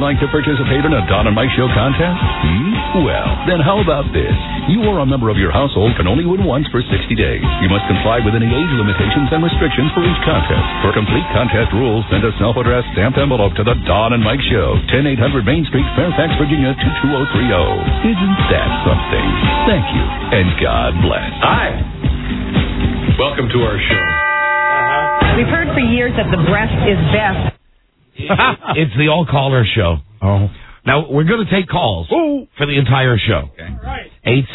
like to participate in a Don and Mike Show contest? Well, then how about this? You or a member of your household can only win once for 60 days. You must comply with any age limitations and restrictions for each contest. For complete contest rules, send a self-addressed stamped envelope to the Don and Mike Show, 10800 Main Street, Fairfax, Virginia, 22030. Isn't that something? Thank you, and God bless. Hi. Welcome to our show. We've heard for years that the breast is best. It's the all-caller show. Oh. Now, we're going to take calls for the entire show. Okay. All right.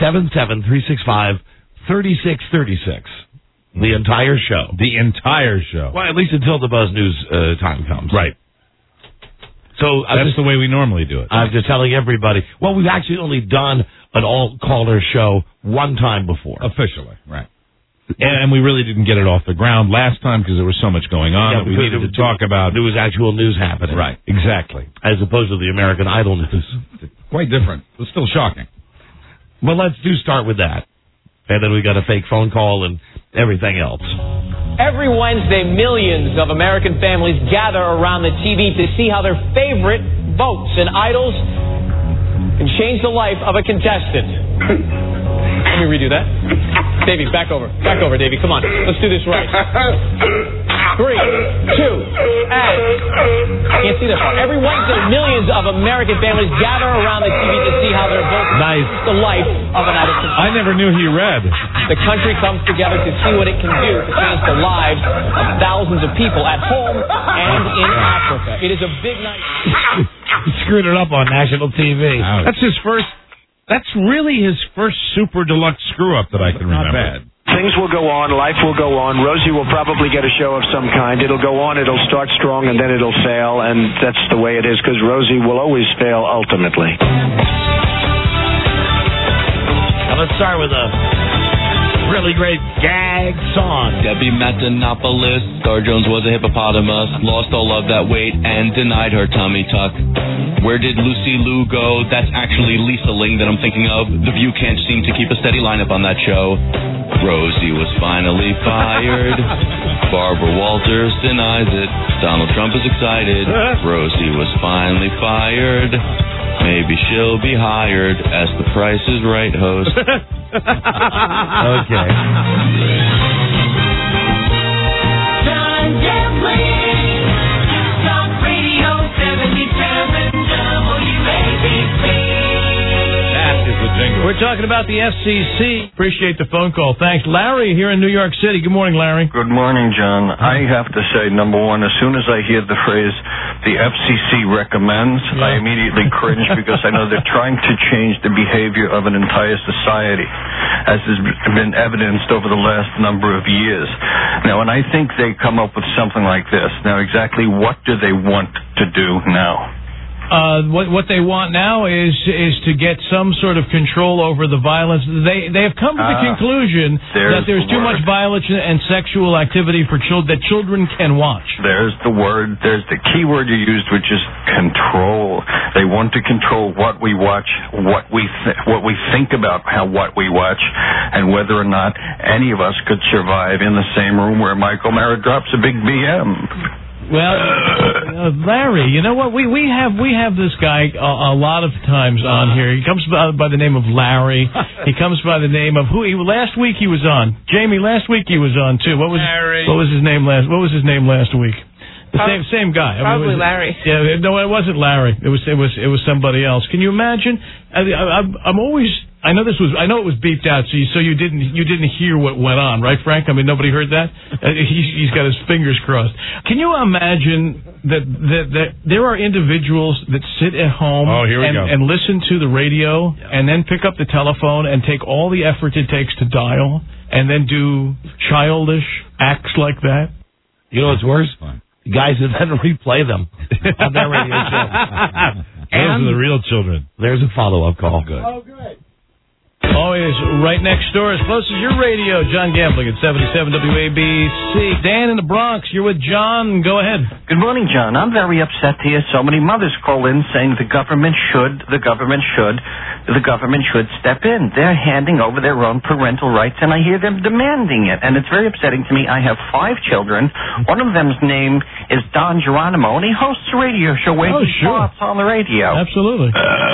877-365-3636. The entire show. The entire show. Well, at least until the Buzz News time comes. Right. So that's the way we normally do it. I'm just telling everybody. Well, we've actually only done an all-caller show one time before. Officially, right. And we really didn't get it off the ground last time because there was so much going on that we needed to talk about. There was actual news happening. Right, exactly. As opposed to the American Idol news. Quite different. It was still shocking. Well, let's start with that. And then we got a fake phone call and everything else. Every Wednesday, millions of American families gather around the TV to see how their favorite votes and idols can change the life of a contestant. Let me redo that. Davey, back over. Back over, Davey. Come on. Let's do this right. 3, 2, and... I can't see that far. Every Wednesday, millions of American families gather around the TV to see how their votes change the life of an idol. I never knew he read. The country comes together to see what it can do to change the lives of thousands of people at home and in Africa. It is a big night. He screwed it up on national TV. Ouch. That's his first... That's really his first super deluxe screw-up that I can remember. Not bad. Things will go on. Life will go on. Rosie will probably get a show of some kind. It'll go on. It'll start strong, and then it'll fail, and that's the way it is, because Rosie will always fail ultimately. Now let's start with a really great gag song. Debbie Matenopoulos, Star Jones was a hippopotamus, lost all of that weight and denied her tummy tuck. Where did Lucy Liu go? That's actually Lisa Ling that I'm thinking of. The View can't seem to keep a steady lineup on that show. Rosie was finally fired. Barbara Walters denies it. Donald Trump is excited. Rosie was finally fired. Maybe she'll be hired as the Price is Right host. Okay. John Devlin, Talk Radio 77 WABC. That is the jingle. We're talking about the FCC. Appreciate the phone call. Thanks. Larry here in New York City. Good morning, Larry. Good morning, John. I have to say, number one, as soon as I hear the phrase, the FCC recommends, I immediately cringe because I know they're trying to change the behavior of an entire society, as has been evidenced over the last number of years. Now, and I think they come up with something like this. Now, exactly what do they want to do now? What they want now is to get some sort of control over the violence. They have come to the conclusion that there's too much violence and sexual activity for children that children can watch. There's the word. There's the key word you used, which is control. They want to control what we watch, what we think about what we watch, and whether or not any of us could survive in the same room where Michael Mara drops a big BM. Well, Larry, you know what? We have this guy a lot of times on here. He comes by the name of Larry. He comes by the name of last week he was on. Jamie, last week he was on too. What was his name last week? The same guy. Probably Larry. Yeah, no, it wasn't Larry. It was somebody else. Can you imagine? I'm always. I know it was beeped out, so you didn't hear what went on, right, Frank? I mean, nobody heard that. He's got his fingers crossed. Can you imagine that there are individuals that sit at home and listen to the radio and then pick up the telephone and take all the effort it takes to dial and then do childish acts like that? You know what's worse? Guys that then replay them on their radio show. Those are the real children. There's a follow-up call. Good. Oh, good. Always right next door, as close as your radio. John Gambling at 77 WABC. Dan in the Bronx, you're with John. Go ahead. Good morning, John. I'm very upset to hear so many mothers call in saying the government should step in. They're handing over their own parental rights, and I hear them demanding it. And it's very upsetting to me. I have 5 children. One of them's name is Don Geronimo, and he hosts a radio show where he farts on the radio. Absolutely.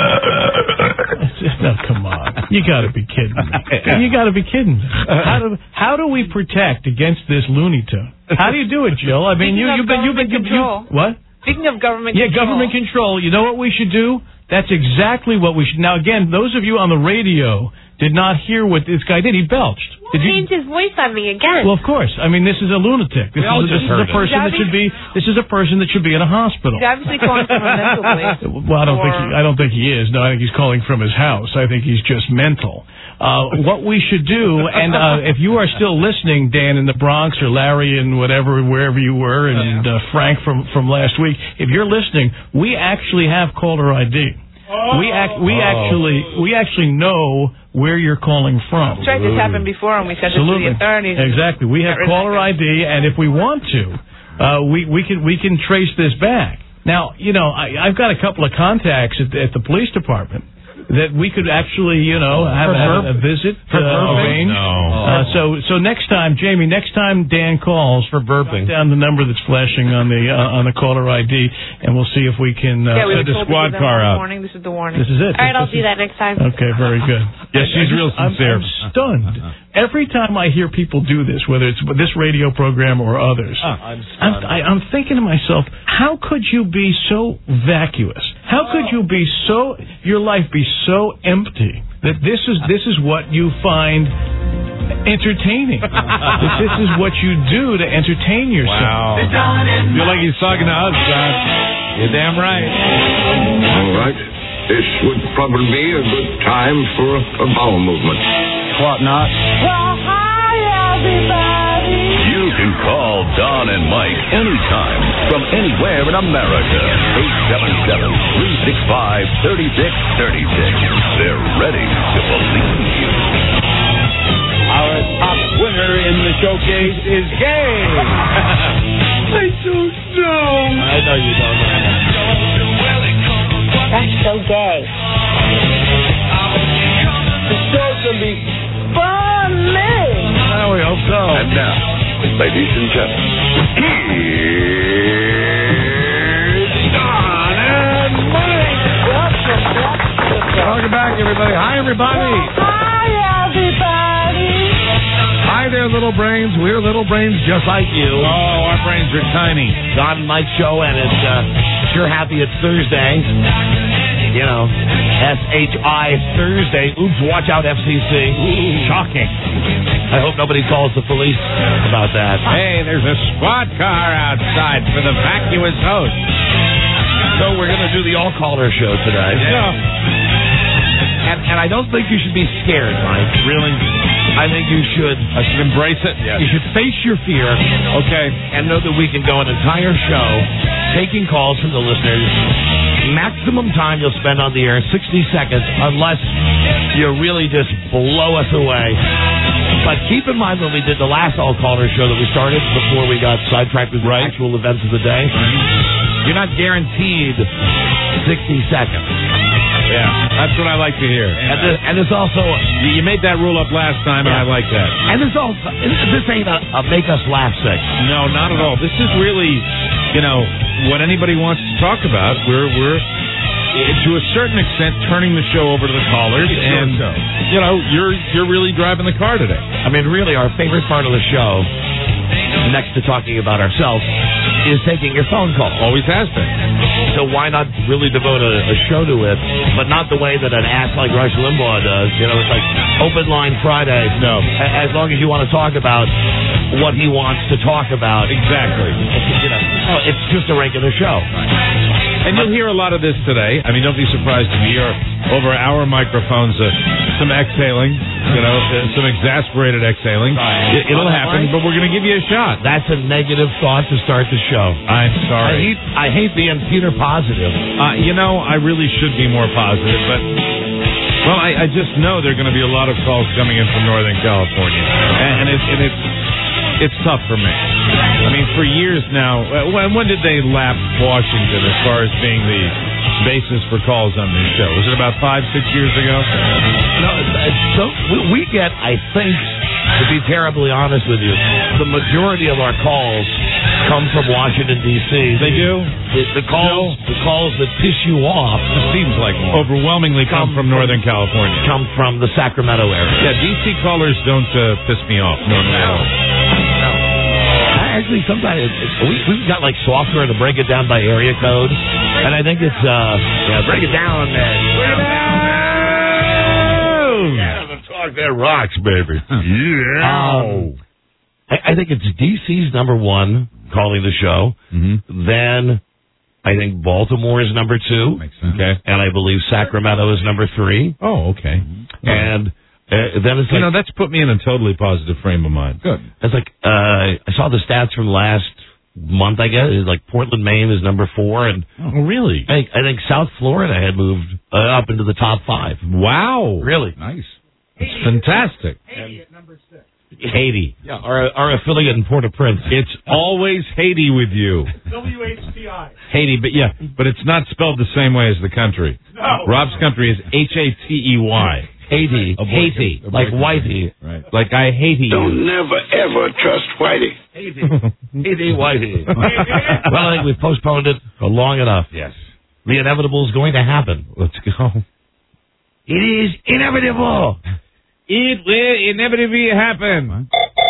No, come on. You got to be kidding me. You got to be kidding me. How do we protect against this Looney Tune? How do you do it, Jill? I mean, you've been what? Speaking of government control. Yeah, government control. You know what we should do? That's exactly what we should. Now, again, those of you on the radio did not hear what this guy did. He belched. He changed his voice on me again. Well, of course. I mean, this is a lunatic. This is a person that should be. This is a person that should be in a hospital. He's obviously calling from a mental place. Well, I don't think he is. No, I think he's calling from his house. I think he's just mental. What we should do, and if you are still listening, Dan in the Bronx or Larry in wherever you were, and Frank from last week, if you're listening, we actually have caller ID. We actually know where you're calling from. That's right. This happened before, and we sent it to the authorities. Exactly. We have caller ID, and if we want to, we can trace this back. Now, you know, I've got a couple of contacts at the police department that we could actually, you know, have a visit arranged. No. So next time, Jamie, Dan calls, for burping, down the number that's flashing on the caller ID, and we'll see if we can send a squad car out. This is the warning. This is it. All right, I'll do that next time. Okay, very good. Yes, she's real sincere. I'm stunned. Every time I hear people do this, whether it's this radio program or others, I'm thinking to myself, how could you be so vacuous? How could you be your life be so empty that this is what you find entertaining? This is what you do to entertain yourself. Wow. Feel like he's talking to us, John. You're damn right. All right. This would probably be a good time for a bowel movement. What not? Well, hi, everybody. You can call Don and Mike anytime from anywhere in America. 877-365-3636. They're ready to believe you. Our top winner in the showcase is gay. I don't know. I know you don't know. That's so gay. The show's going to be Funny. We hope so. And now, ladies and gentlemen, here's Don and Mike. Welcome back, everybody. Hi, everybody. Hi, everybody. Hi there, little brains. We're little brains just like you. Oh, our brains are tiny. Don and Mike show, and it's sure happy it's Thursday. You know, SHI Thursday. Oops, watch out, FCC. Shocking. I hope nobody calls the police about that. Hey, there's a squad car outside for the vacuous host. So we're going to do the all-caller show today. And I don't think you should be scared, Mike. Really? I think you should. I should embrace it? Yes. You should face your fear. Okay. And know that we can go an entire show taking calls from the listeners. Maximum time you'll spend on the air, 60 seconds, unless you really just blow us away. But keep in mind when we did the last all-caller show that we started before we got sidetracked with the actual events of the day, you're not guaranteed 60 seconds. Yeah, that's what I like to hear. And there's also... You made that rule up last time, and I like that. And there's also... This ain't a make us laugh segment. No, not at all. This is really, you know, what anybody wants to talk about. We're to a certain extent turning the show over to the callers, and you know, you're really driving the car today. I mean, really, our favorite part of the show, next to talking about ourselves, is taking your phone call. Always has been. So why not really devote a show to it, but not the way that an ass like Rush Limbaugh does. You know, it's like open line Friday. No. As long as you want to talk about what he wants to talk about. Exactly. You know, it's just a regular show. And you'll hear a lot of this today. I mean, don't be surprised to hear over our microphones some exhaling, you know, some exasperated exhaling. It'll happen, but we're going to give you a shot. That's a negative thought to start the show. I'm sorry. I hate being Peter Positive. You know, I really should be more positive, but Well, I just know there are going to be a lot of calls coming in from Northern California, and it's tough for me. I mean, for years now, when did they lap Washington as far as being the basis for calls on this show? Was it about 5-6 years ago? No, so we get, I think, to be terribly honest with you, the majority of our calls come from Washington, D.C. They do? The calls that piss you off, it seems like overwhelmingly come from Northern California. Come from the Sacramento area. Yeah, D.C. callers don't piss me off normally at all. Actually, sometimes we've got like software to break it down by area code, and I think it's break it down, man. Break it down. Yeah, the talk that rocks, baby. Yeah. I think it's DC's number one calling the show. Mm-hmm. Then I think Baltimore is number 2. Makes sense. Okay. And I believe Sacramento is number 3. Oh, okay. And then it's like, that's put me in a totally positive frame of mind. Good. It's like I saw the stats from last month, I guess. It's like Portland, Maine is number 4, and really? I think South Florida had moved up into the top 5. Wow, really nice. It's fantastic. Haiti at number 6. Haiti, yeah, our affiliate in Port-au-Prince. It's always Haiti with you. WHTI. Haiti, but it's not spelled the same way as the country. No. Rob's country is Hatey. Haiti, like Whitey. Right. Like I hate you. Don't never, ever trust Whitey. Haiti, Whitey. Well, I think we've postponed it for long enough. Yes. The inevitable is going to happen. Let's go. It is inevitable. It will inevitably happen.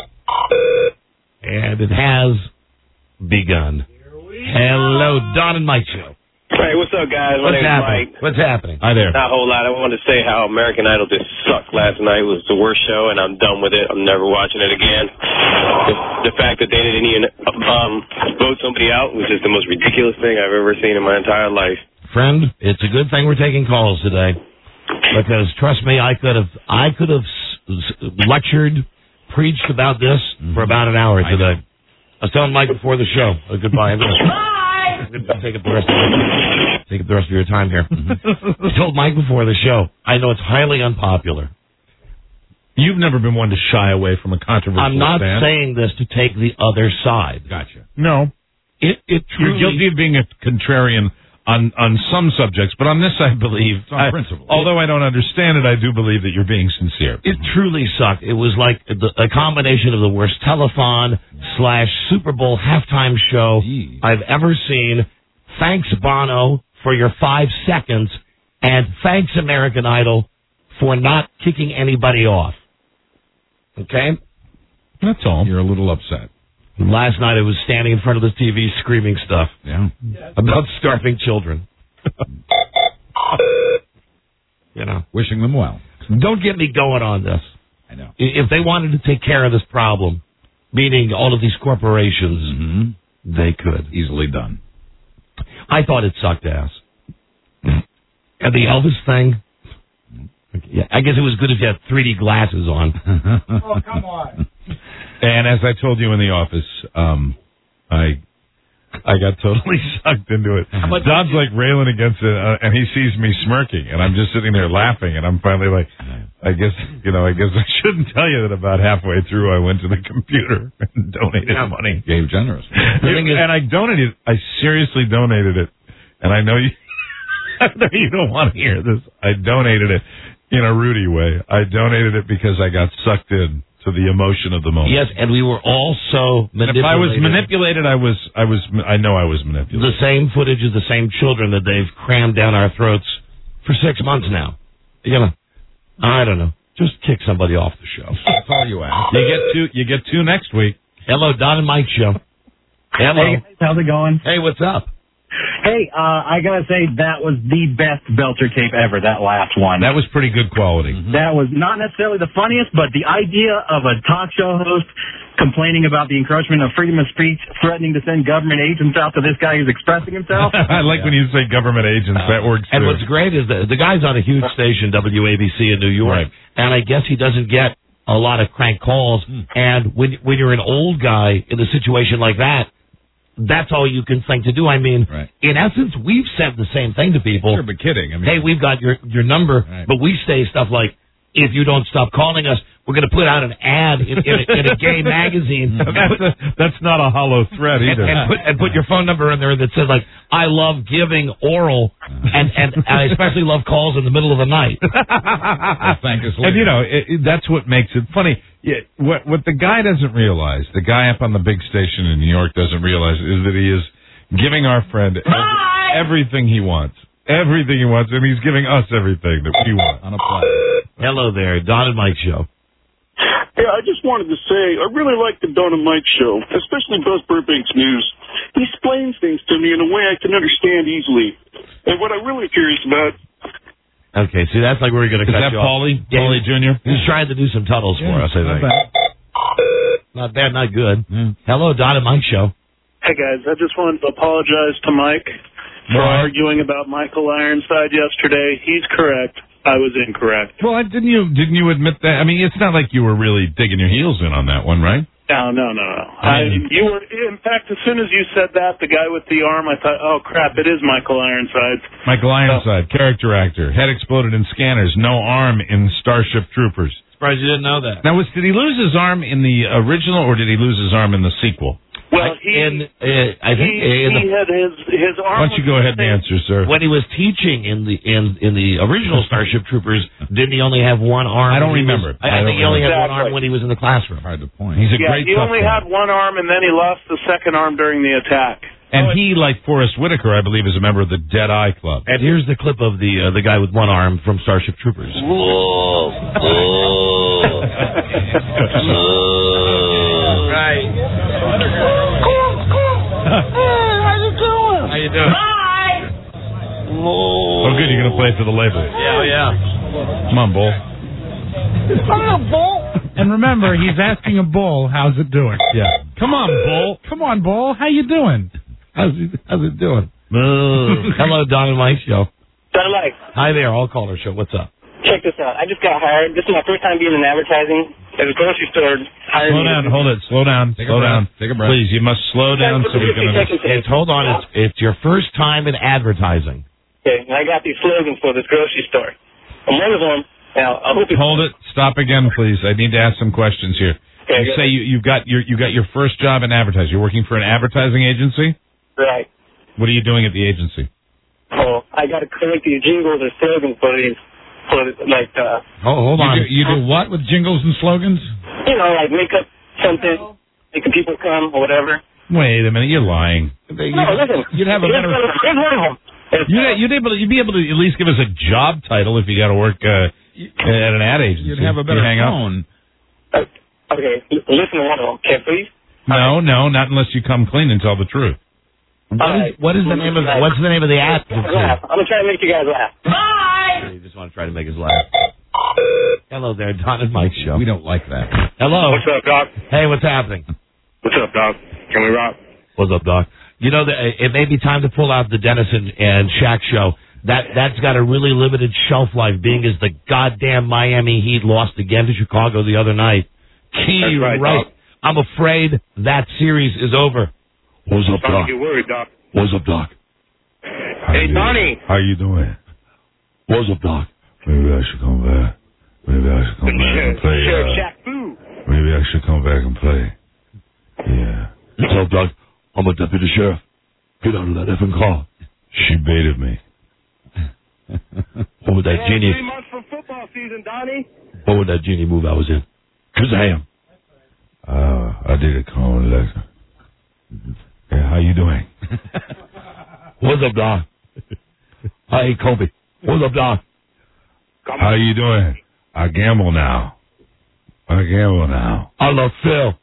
And it has begun. Hello, Don and Mike Show. Hey, what's up, guys? My name's Mike. What's happening? Hi there. Not a whole lot. I wanted to say how American Idol just sucked last night. It was the worst show, and I'm done with it. I'm never watching it again. The fact that they didn't even vote somebody out was just the most ridiculous thing I've ever seen in my entire life. Friend, it's a good thing we're taking calls today, because trust me, I could have lectured, preached about this for about an hour today. I was telling Mike before the show. Goodbye. Take up the rest of your time here. I told Mike before the show, I know it's highly unpopular. You've never been one to shy away from a controversial I'm not stand. saying this to take the other side. Gotcha. No. It You're truly, guilty of being a contrarian on some subjects, but on this I believe, on principle. Although I don't understand it, I do believe that you're being sincere. It truly sucked. It was like a combination of the worst telethon / Super Bowl halftime show I've ever seen. Thanks, Bono, for your 5 seconds, and thanks, American Idol, for not kicking anybody off. Okay? That's all. You're a little upset. Last night I was standing in front of the TV screaming stuff. Yeah. About starving children. You know. Wishing them well. Don't get me going on this. I know. If they wanted to take care of this problem, meaning all of these corporations, they could. Easily done. I thought it sucked ass. And the Elvis thing, yeah, I guess it was good if you had 3D glasses on. Oh, come on. And as I told you in the office, I got totally sucked into it. Don's like railing against it, and he sees me smirking, and I'm just sitting there laughing, and I'm finally like, I guess I shouldn't tell you that about halfway through I went to the computer and donated money. Gave generous. And I seriously donated it, and I know you don't want to hear this. I donated it in a Rudy way. I donated it because I got sucked in to the emotion of the moment. Yes, and we were also manipulated. If I was manipulated, I know I was manipulated. The same footage of the same children that they've crammed down our throats for 6 months now. You know, I don't know. Just kick somebody off the show. That's all you ask. You get two next week. Hello, Don and Mike show. Hello. Hey, how's it going? Hey, what's up? Hey, I gotta say that was the best Belcher tape ever, that last one. That was pretty good quality. That was not necessarily the funniest, but the idea of a talk show host complaining about the encroachment of freedom of speech, threatening to send government agents out to this guy who's expressing himself. I like when you say government agents. That works too. And what's great is the guy's on a huge station, WABC in New York, and I guess he doesn't get a lot of crank calls. And when you're an old guy in a situation like that, that's all you can think to do. I mean, in essence, we've said the same thing to people. Sure, but kidding. I mean, hey, we've got your number, but we say stuff like, if you don't stop calling us, we're going to put out an ad in a gay magazine. That's not a hollow threat either. And put your phone number in there that says, like, I love giving oral, and I especially love calls in the middle of the night. Thank us. And, you know, that's what makes it funny. Yeah, what the guy doesn't realize, the guy up on the big station in New York doesn't realize, is that he is giving our friend everything he wants. Everything he wants, and he's giving us everything that we want on a platter. Hello there, Don and Mike Show. Yeah, I just wanted to say, I really like the Don and Mike Show, especially Buzz Burbank's news. He explains things to me in a way I can understand easily. And what I'm really curious about... Okay, see, that's like we're going to cut you off. Is that Paulie Jr.? He's trying to do some tunnels for us, I think. Not bad, not good. Hello, Don and Mike Show. Hey, guys, I just wanted to apologize to Mike for arguing about Michael Ironside yesterday. He's correct. I was incorrect. Well, didn't you admit that? I mean, it's not like you were really digging your heels in on that one, right? No. You were. In fact, as soon as you said that, the guy with the arm, I thought, oh crap, it is Michael Ironside. Michael Ironside, character actor, head exploded in Scanners, no arm in Starship Troopers. Surprised you didn't know that. Now, did he lose his arm in the original, or did he lose his arm in the sequel? Well, he had his arm. Why don't you go ahead and answer, sir? When he was teaching in the original Starship Troopers, didn't he only have one arm? I don't remember. I think he only had one arm when he was in the classroom. Hard to point. He's a great. He only had one arm, and then he lost the second arm during the attack. And he, like Forrest Whitaker, I believe, is a member of the Dead Eye Club. And here's the clip of the guy with one arm from Starship Troopers. Right. How you doing? Hi. Oh, good. You're going to play it for the label. Yeah. Come on, Bull. I'm a bull. And remember, he's asking a bull, how's it doing? Yeah. Come on, Bull. Come on, Bull. How you doing? How's it doing? Hello, Don and Mike Show. Don and Mike. Hi there, All Caller Show. What's up? Check this out. I just got hired. This is my first time being in advertising at a grocery store. Slow down. Hold it. Slow down. Take a breath. Please, you must slow down so we can understand. Hold on. It's your first time in advertising. Okay, and I got these slogans for this grocery store. And one of them, now, I hope Hold it. Stop again, please. I need to ask some questions here. Okay, you say you got your first job in advertising. You're working for an advertising agency? Right. What are you doing at the agency? Oh, I got to collect these jingles or slogans for these, hold on. You do what with jingles and slogans? You know, like make up something, making people come or whatever. Wait a minute, you're lying. No, listen. You'd have a better. Here's one of them. You'd be able to at least give us a job title if you got to work at an ad agency. You'd have a better phone. Okay, listen to one of them, okay, please? No, not unless you come clean and tell the truth. What's the name of the app? I'm gonna try to make you guys laugh. Bye. You just want to try to make us laugh. Hello there, Don and Mike Show. We don't like that. Hello. What's up, Doc? Hey, what's happening? What's up, Doc? Can we rock? What's up, Doc? You know, it may be time to pull out the Dennis and Shaq show. That's got a really limited shelf life, being as the goddamn Miami Heat lost again to Chicago the other night. That's right, Doc. I'm afraid that series is over. What's up, Doc? Don't get worried, Doc. What's up, Doc? Hey, Donnie. How you doing? What's up, Doc? Maybe I should come back. Maybe I should come back and play. Shaq Fu. Maybe I should come back and play. Yeah. What's up, Doc? I'm a deputy sheriff. Get out of that effing car. She baited me. What would that genie? 3 months for football season, Donnie. What would that genie move I was in? Kazam. I did a call letter. Yeah, how you doing? What's up, Doc? Hi, Kobe. What's up, Doc? How you doing? I gamble now. I love Phil.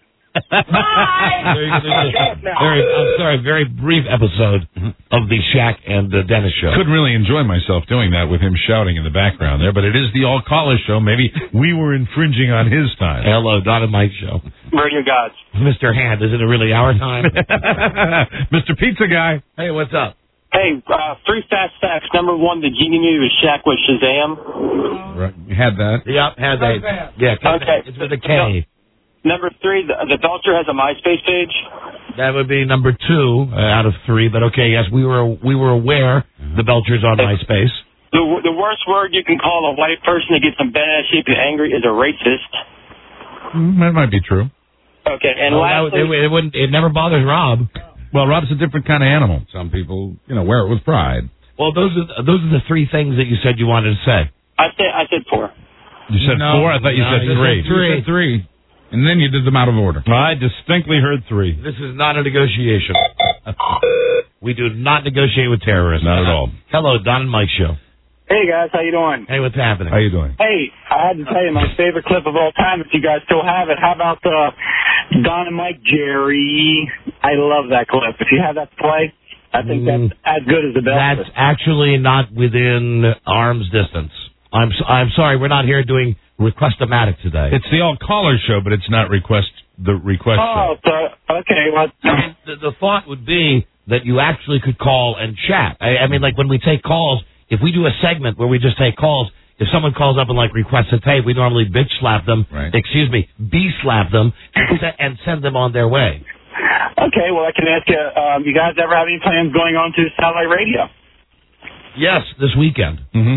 Very brief episode of the Shaq and Dennis show. Couldn't really enjoy myself doing that with him shouting in the background there, but it is the All Caller show. Maybe we were infringing on his time. Hello, Don and Mike show. Where are your gods? Mr. Hand, is it really our time? Mr. Pizza Guy. Hey, what's up? Hey, 3 fast facts. Number 1, the genie movie with Shaq was Shazam. Right. You had that? Yep, had that. Yeah, okay. It's with a K. Number 3, the Vulture has a MySpace page. That would be number 2 out of 3. But okay, yes, we were aware the Belchers on MySpace. The worst word you can call a white person that gets in bad shape and angry is a racist. That might be true. Okay, and lastly... It never bothers Rob. Well, Rob's a different kind of animal. Some people, wear it with pride. Well, those are the 3 things that you said you wanted to say. I said 4. You said 4? I thought you said 3. You said 3. And then you did them out of order. I distinctly heard 3. This is not a negotiation. We do not negotiate with terrorists. Not at all. Hello, Don and Mike Show. Hey, guys, how you doing? Hey, what's happening? How you doing? Hey, I had to tell you my favorite clip of all time, if you guys still have it. How about Don and Mike Jerry? I love that clip. If you have that to play, I think that's as good as the best. That's actually not within arm's distance. I'm sorry, we're not here doing Request-O-Matic today. It's the all-caller show, but it's not the request show. Okay. Well, the thought would be that you actually could call and chat. I mean, like when we take calls, if we do a segment where we just take calls, if someone calls up and requests a tape, we normally bitch slap them, bee slap them, and send them on their way. Okay, well, I can ask you, you guys ever have any plans going on to satellite radio? Yes, this weekend. Mm-hmm.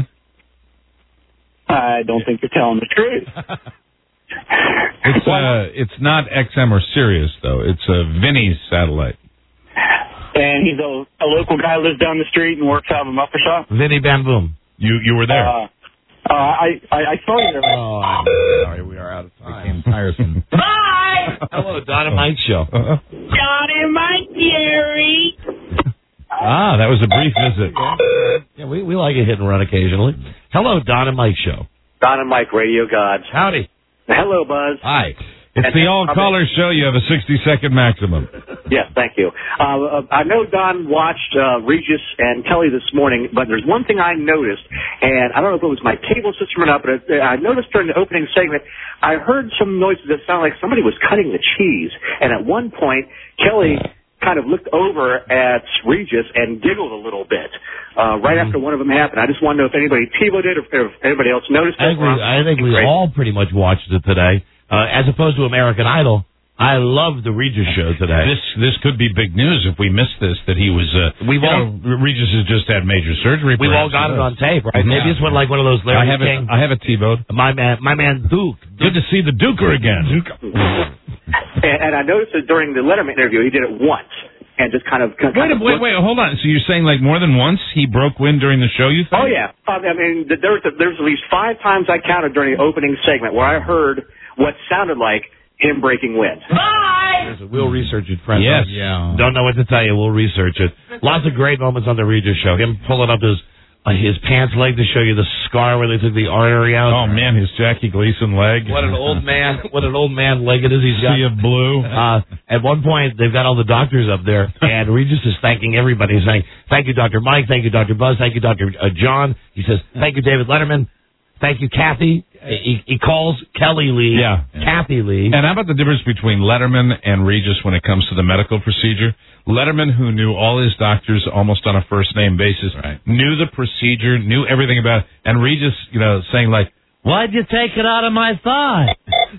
I don't think you're telling the truth. It's not XM or Sirius, though. It's Vinny's satellite. And he's a local guy who lives down the street and works out of a muffler shop? Vinny Bamboom. You were there? I saw you there. Oh, I'm sorry, we are out of time. Became tiresome. Bye! Hello, Don and Mike Show. Don and Mike Jerry! That was a brief visit. Yeah, we like a hit and run occasionally. Hello, Don and Mike Show. Don and Mike, Radio Gods. Howdy. Hello, Buzz. Hi. It's the all-caller show. You have a 60-second maximum. Yes, thank you. I know Don watched Regis and Kelly this morning, but there's one thing I noticed, and I don't know if it was my cable system or not, but I noticed during the opening segment, I heard some noises that sounded like somebody was cutting the cheese, and at one point, Kelly kind of looked over at Regis and giggled a little bit right after one of them happened. I just want to know if anybody TiVo'd it or if anybody else noticed it. I think we all pretty much watched it today. As opposed to American Idol, I love the Regis show today. This could be big news if we missed this, that he was, Regis has just had major surgery. We've all got it on tape, right? Maybe it's one of those Larry King. I have a TiVo'd. My man Duke. Good to see the Duker again. And I noticed that during the Letterman interview, he did it once. And just kind of... Wait, hold on. So you're saying more than once he broke wind during the show, you think? Oh, yeah. I mean, there was at least 5 times I counted during the opening segment where I heard what sounded like him breaking wind. Bye! We'll research it, friends. Yes. Yeah. Don't know what to tell you. We'll research it. Lots of great moments on the Regis show. Him pulling up his pants leg to show you the scar where they took the artery out. Oh, man, his Jackie Gleason leg. What an old man leg it is he's got. Sea of blue. At one point, they've got all the doctors up there, and Regis is thanking everybody. He's saying, thank you, Dr. Mike. Thank you, Dr. Buzz. Thank you, Dr. John. He says, thank you, David Letterman. Thank you, Kathy. He calls Kelly Lee, Kathy Lee. And how about the difference between Letterman and Regis when it comes to the medical procedure? Letterman, who knew all his doctors almost on a first-name basis, knew the procedure, knew everything about it. And Regis, saying why'd you take it out of my thigh?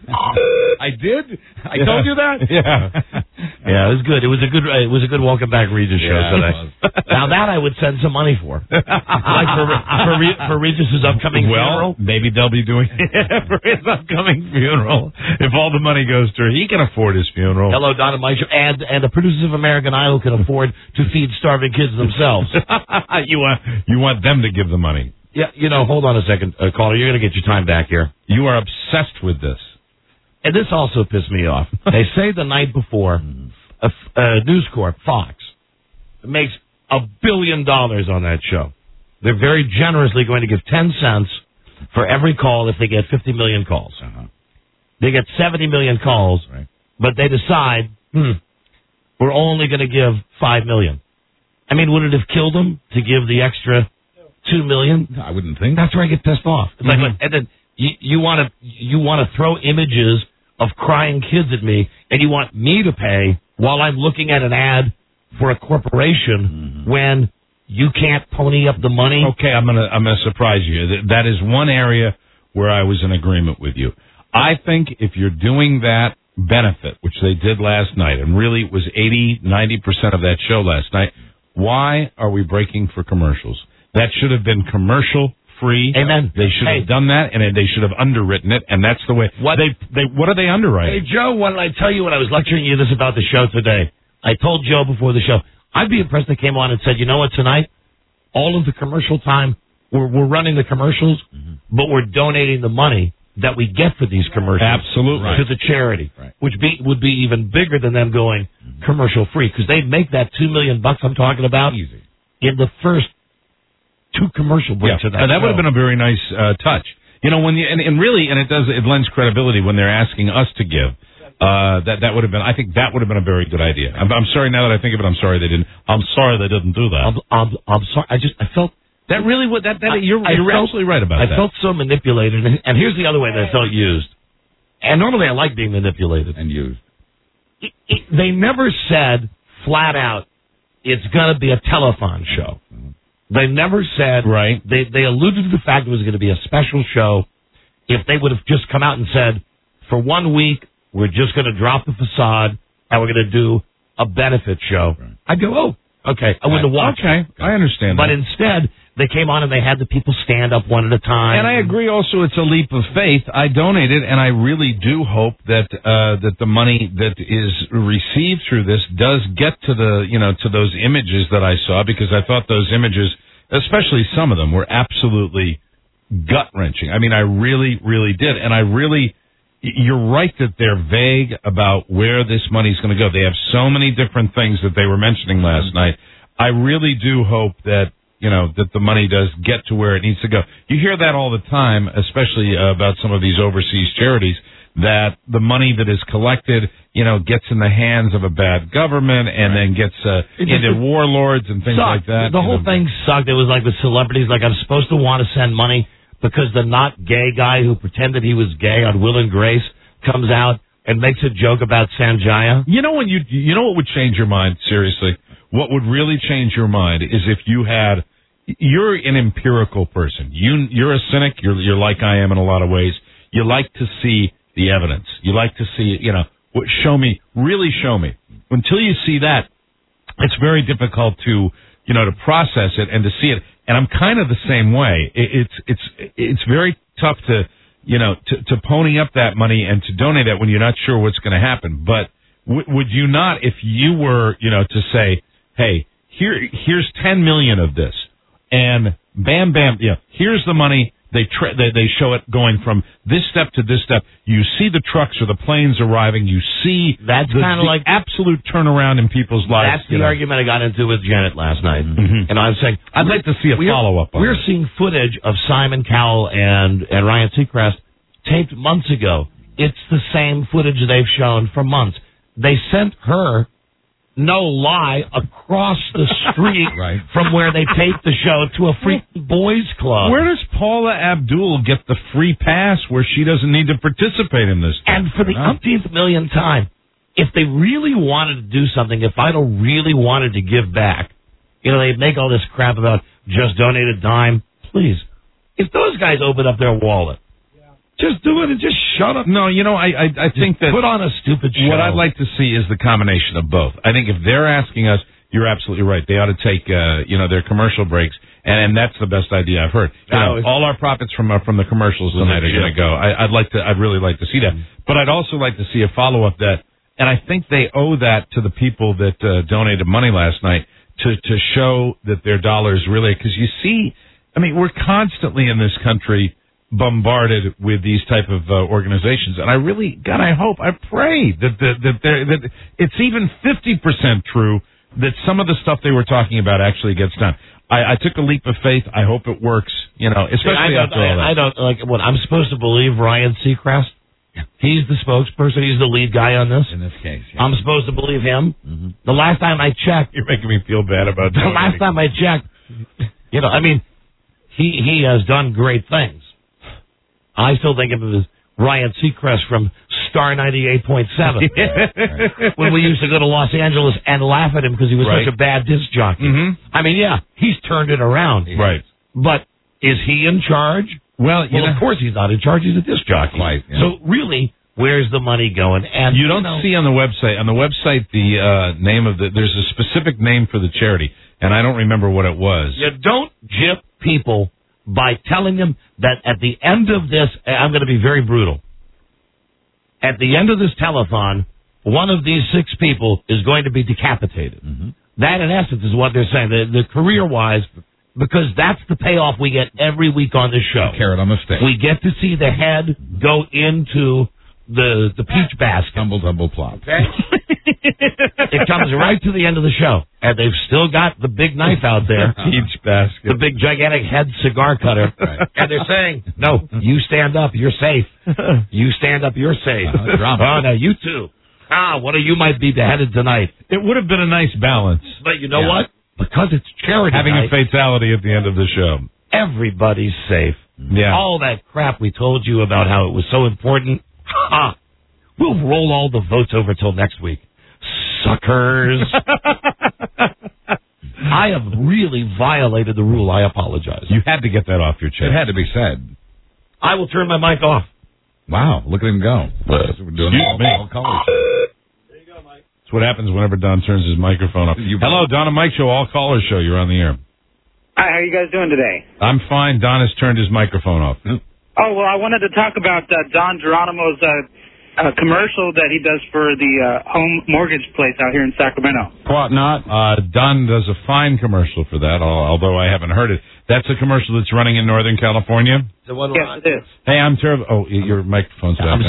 I did? I told you that? Yeah, it was good. It was a good welcome back Regis show today. Now that I would send some money for. Like for Regis's upcoming funeral. Maybe they'll be doing for his upcoming funeral. If all the money goes to her, he can afford his funeral. Hello, Don and Mike, and the producers of American Idol can afford to feed starving kids themselves. You want them to give the money. Yeah, hold on a second, caller. You're going to get your time back here. You are obsessed with this. And this also pissed me off. They say the night before, News Corp, Fox, makes $1 billion on that show. They're very generously going to give 10 cents for every call if they get 50 million calls. They get 70 million calls, but they decide, we're only going to give 5 million. I mean, would it have killed them to give the extra 2 million? I wouldn't think. That's where I get pissed off. It's and then you want to throw images of crying kids at me, and you want me to pay while I'm looking at an ad for a corporation when you can't pony up the money. Okay, I'm gonna surprise you. That is one area where I was in agreement with you. I think if you're doing that benefit, which they did last night, and really it was 80-90% of that show last night, why are we breaking for commercials? That should have been commercial-free. Amen. They should have done that, and they should have underwritten it, and that's the way. What are they underwriting? Hey, Joe, what did I tell you when I was lecturing you this about the show today? I told Joe before the show, I'd be impressed if they came on and said, you know what, tonight, all of the commercial time, we're running the commercials, but we're donating the money that we get for these commercials absolutely to the charity, which would be even bigger than them going commercial free, because they'd make that $2 million I'm talking about easy in the first 2 commercial breaks of that. That would have been a very nice touch. You know, when you and it lends credibility when they're asking us to give. That would have been. I think that would have been a very good idea. I'm sorry now that I think of it. I'm sorry they didn't. I'm sorry they didn't do that. I'm sorry. I felt. That really would you're absolutely right about that. I felt so manipulated, and here's the other way that I felt used. And normally I like being manipulated and used. They never said flat out it's going to be a telethon show. They never said right. They alluded to the fact it was going to be a special show. If they would have just come out and said, for 1 week we're just going to drop the facade and we're going to do a benefit show, I'd go, oh, okay. I wouldn't have watched. Okay, I understand. But that. Instead, they came on and they had the people stand up one at a time. And I agree also it's a leap of faith. I donated, and I really do hope that that the money that is received through this does get to to those images that I saw, because I thought those images, especially some of them, were absolutely gut-wrenching. I mean, I really, really did. And you're right that they're vague about where this money's going to go. They have so many different things that they were mentioning last night. I really do hope that that the money does get to where it needs to go. You hear that all the time, especially about some of these overseas charities, that the money that is collected, gets in the hands of a bad government and then gets into warlords and things like that. The whole thing sucked. It was like with celebrities, like I'm supposed to want to send money because the not gay guy who pretended he was gay on Will and Grace comes out and makes a joke about Sanjaya. You know what would change your mind, seriously? What would really change your mind is if you're an empirical person. You're a cynic. You're like I am in a lot of ways. You like to see the evidence. You like to see, really show me. Until you see that, it's very difficult to process it and to see it. And I'm kind of the same way. It's very tough to pony up that money and to donate that when you're not sure what's going to happen. But would you not, if you were, to say, hey, here's 10 million of this, and bam, here's the money. They show it going from this step to this step. You see the trucks or the planes arriving. You see that's kind of like absolute turnaround in people's lives. That's the argument I got into with Janet last night. Mm-hmm. And I was saying, I'd like to see a follow-up on We're it. seeing footage of Simon Cowell and Ryan Seacrest taped months ago. It's the same footage they've shown for months. They sent her, no lie, across the street from where they taped the show to a freaking boys club. Where does Paula Abdul get the free pass where she doesn't need to participate in this? And for the umpteenth millionth time, if they really wanted to do something, if Idol really wanted to give back, they make all this crap about just donate a dime. Please, if those guys open up their wallet, just do it and just shut up. No, I think that put on a stupid show. What I'd like to see is the combination of both. I think if they're asking us, you're absolutely right. They ought to take their commercial breaks, and that's the best idea I've heard. All our profits from the commercials tonight are going to go. I'd really like to see that. But I'd also like to see a follow up that, and I think they owe that to the people that donated money last night to show that their dollars really, because you see, we're constantly in this country bombarded with these type of organizations, and I pray that it's even 50% true that some of the stuff they were talking about actually gets done. I took a leap of faith. I hope it works. Especially after all that. I don't like what I'm supposed to believe. Ryan Seacrest, he's the spokesperson. He's the lead guy on this. In this case, I'm supposed to believe him. Mm-hmm. The last time I checked, you're making me feel bad about the last time I checked. He has done great things. I still think of him as Ryan Seacrest from Star 98.7 when we used to go to Los Angeles and laugh at him because he was such a bad disc jockey. Mm-hmm. He's turned it around. Right. But is he in charge? Well, of course he's not in charge. He's a disc jockey. Right, yeah. So really, Where's the money going? And you don't see on the website. On the website, the name of there's a specific name for the charity, and I don't remember what it was. You don't gyp people by telling them that at the end of this, I'm going to be very brutal. At the end of this telethon, one of these 6 people is going to be decapitated. Mm-hmm. That, in essence, is what they're saying. The career-wise, because that's the payoff we get every week on this show. Carrot on the stick. We get to see the head go into the peach basket. Tumble, plop. Okay? It comes right to the end of the show, and they've still got the big knife out there. Peach basket. The big, gigantic head cigar cutter. Right. And they're saying, no, you stand up, you're safe. You stand up, you're safe. Oh, no, you too. One of you might be beheaded tonight. It would have been a nice balance. But you know what? Because it's charity Having night, a fatality at the end of the show. everybody's safe. Yeah. All that crap we told you about how it was so important, we'll roll all the votes over till next week. Suckers. I have really violated the rule. I apologize. You had to get that off your chest. It had to be said. I will turn my mic off. Wow, look at him go. We're doing all colors. That's what happens whenever Don turns his microphone off. Hello, Don and Mike Show, all callers show. You're on the air. Hi, how are you guys doing today? I'm fine. Don has turned his microphone off. Oh, well, I wanted to talk about Don Geronimo's commercial that he does for the home mortgage place out here in Sacramento. What not? Don does a fine commercial for that, although I haven't heard it. That's a commercial that's running in Northern California? Yes, it is. Hey, I'm terrible. Oh, your microphone's back on.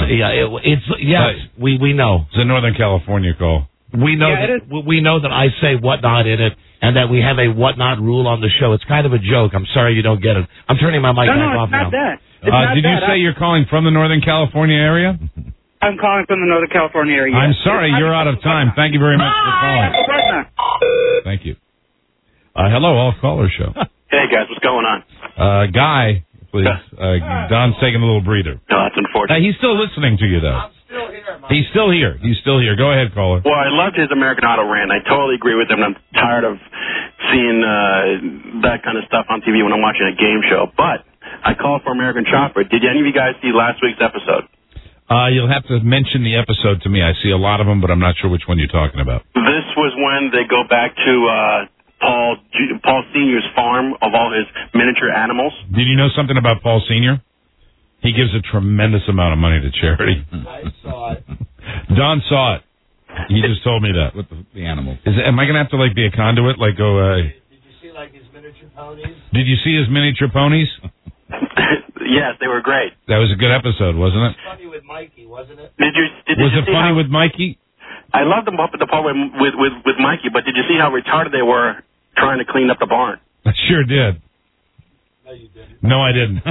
We know. It's a Northern California call. We know we know that I say whatnot in it, and that we have a whatnot rule on the show. It's kind of a joke. I'm sorry you don't get it. I'm turning my mic back off now. No, it's not that. It's not did you that. say you're calling from the Northern California area? I'm calling from the Northern California area. I'm sorry, you're out of time. Thank you very much for calling. Thank you. Hello, all caller show. Hey guys, what's going on? Guy, please. Don's taking a little breather. No, that's unfortunate. He's still listening to you, though. He's still here. He's still here. Go ahead, caller. Well, I loved his American Idol rant. I totally agree with him. I'm tired of seeing that kind of stuff on TV when I'm watching a game show. But I called for American Chopper. Did any of you guys see last week's episode? You'll have to mention the episode to me. I see a lot of them, but I'm not sure which one you're talking about. This was when they go back to Paul Sr.'s farm of all his miniature animals. Did you know something about Paul Sr.? He gives a tremendous amount of money to charity. I saw it. Don saw it. He just told me that. With the animals. Am I going to have to be a conduit? Go, Did you see his miniature ponies? Did you see his miniature ponies? Yes, they were great. That was a good episode, wasn't it? Funny with Mikey, wasn't it? Was it funny with Mikey? I loved the part with Mikey, but did you see how retarded they were trying to clean up the barn? I sure did. No, you didn't. No, I didn't.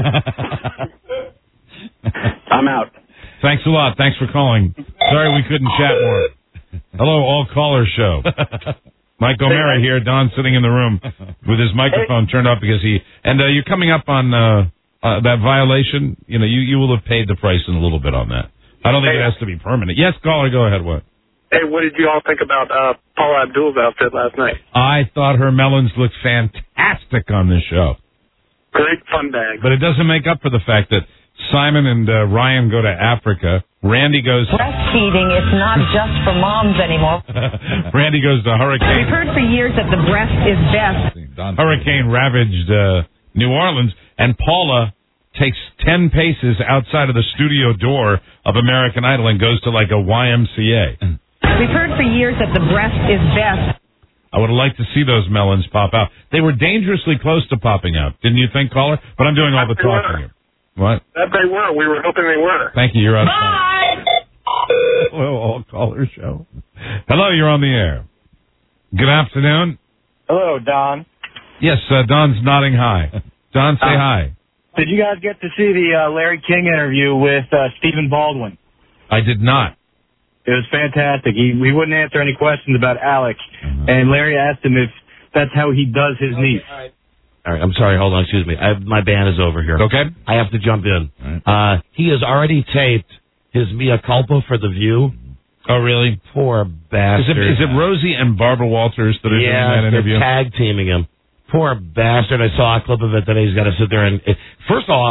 I'm out. Thanks a lot. Thanks for calling. Sorry we couldn't chat more. Hello, all callers show. Mike O'Mara here. Don sitting in the room with his microphone turned off because you're coming up on that violation. You will have paid the price in a little bit on that. I don't think it has to be permanent. Yes, caller, go ahead. What? Hey, what did you all think about Paula Abdul's outfit last night? I thought her melons looked fantastic on this show. Great fun bag. But it doesn't make up for the fact that Simon and Ryan go to Africa. Randy goes... Breastfeeding is not just for moms anymore. Randy goes to Hurricane... We've heard for years that the breast is best. Hurricane-ravaged New Orleans, and Paula takes 10 paces outside of the studio door of American Idol and goes to a YMCA. We've heard for years that the breast is best. I would have liked to see those melons pop out. They were dangerously close to popping out, didn't you think, caller? But I'm doing all the talking here. What? That they were. We were hoping they were. Thank you. You're on. Bye! Hello, all caller show. Hello, you're on the air. Good afternoon. Hello, Don. Yes, Don's nodding hi. Don, say hi. Did you guys get to see the Larry King interview with Stephen Baldwin? I did not. It was fantastic. He wouldn't answer any questions about Alec, and Larry asked him if that's how he does his niece. All right, I'm sorry. Hold on. Excuse me. My band is over here. Okay. I have to jump in. Right. He has already taped his mea culpa for The View. Oh, really? Poor bastard. Is it Rosie and Barbara Walters that are doing that interview? Yeah, they're tag teaming him. Poor bastard. I saw a clip of it today. He's got to sit there and... First off,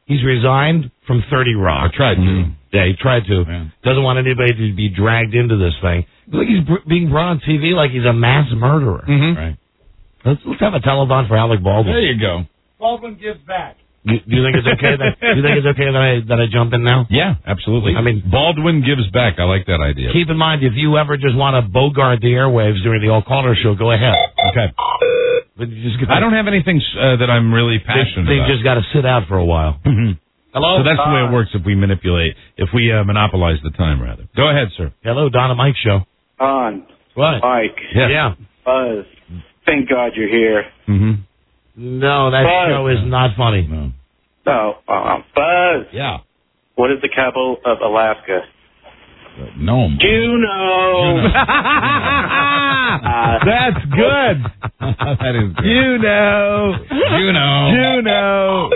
He's resigned from 30 Rock. I tried to. Yeah, he tried to. Yeah. Doesn't want anybody to be dragged into this thing. Like he's being brought on TV like he's a mass murderer. Right. Let's have a telethon for Alec Baldwin. There you go. Baldwin gives back. Do you think it's okay that I jump in now? Yeah, absolutely. I mean, Baldwin gives back. I like that idea. Keep in mind, if you ever just want to bogart the airwaves during the all-caller show, go ahead. Okay. But you just I don't have anything that I'm really passionate They've about. just got to sit out for a while. Hello? So that's the way it works if we monopolize the time, rather. Go ahead, sir. Hello, Donna Mike Show. On. What? Mike. Yeah. Buzz. Thank God you're here. No, that Buzz. show is not funny. No. Buzz. Yeah. What is the capital of Alaska? Nome. Juneau. That's good. That is good. Juneau.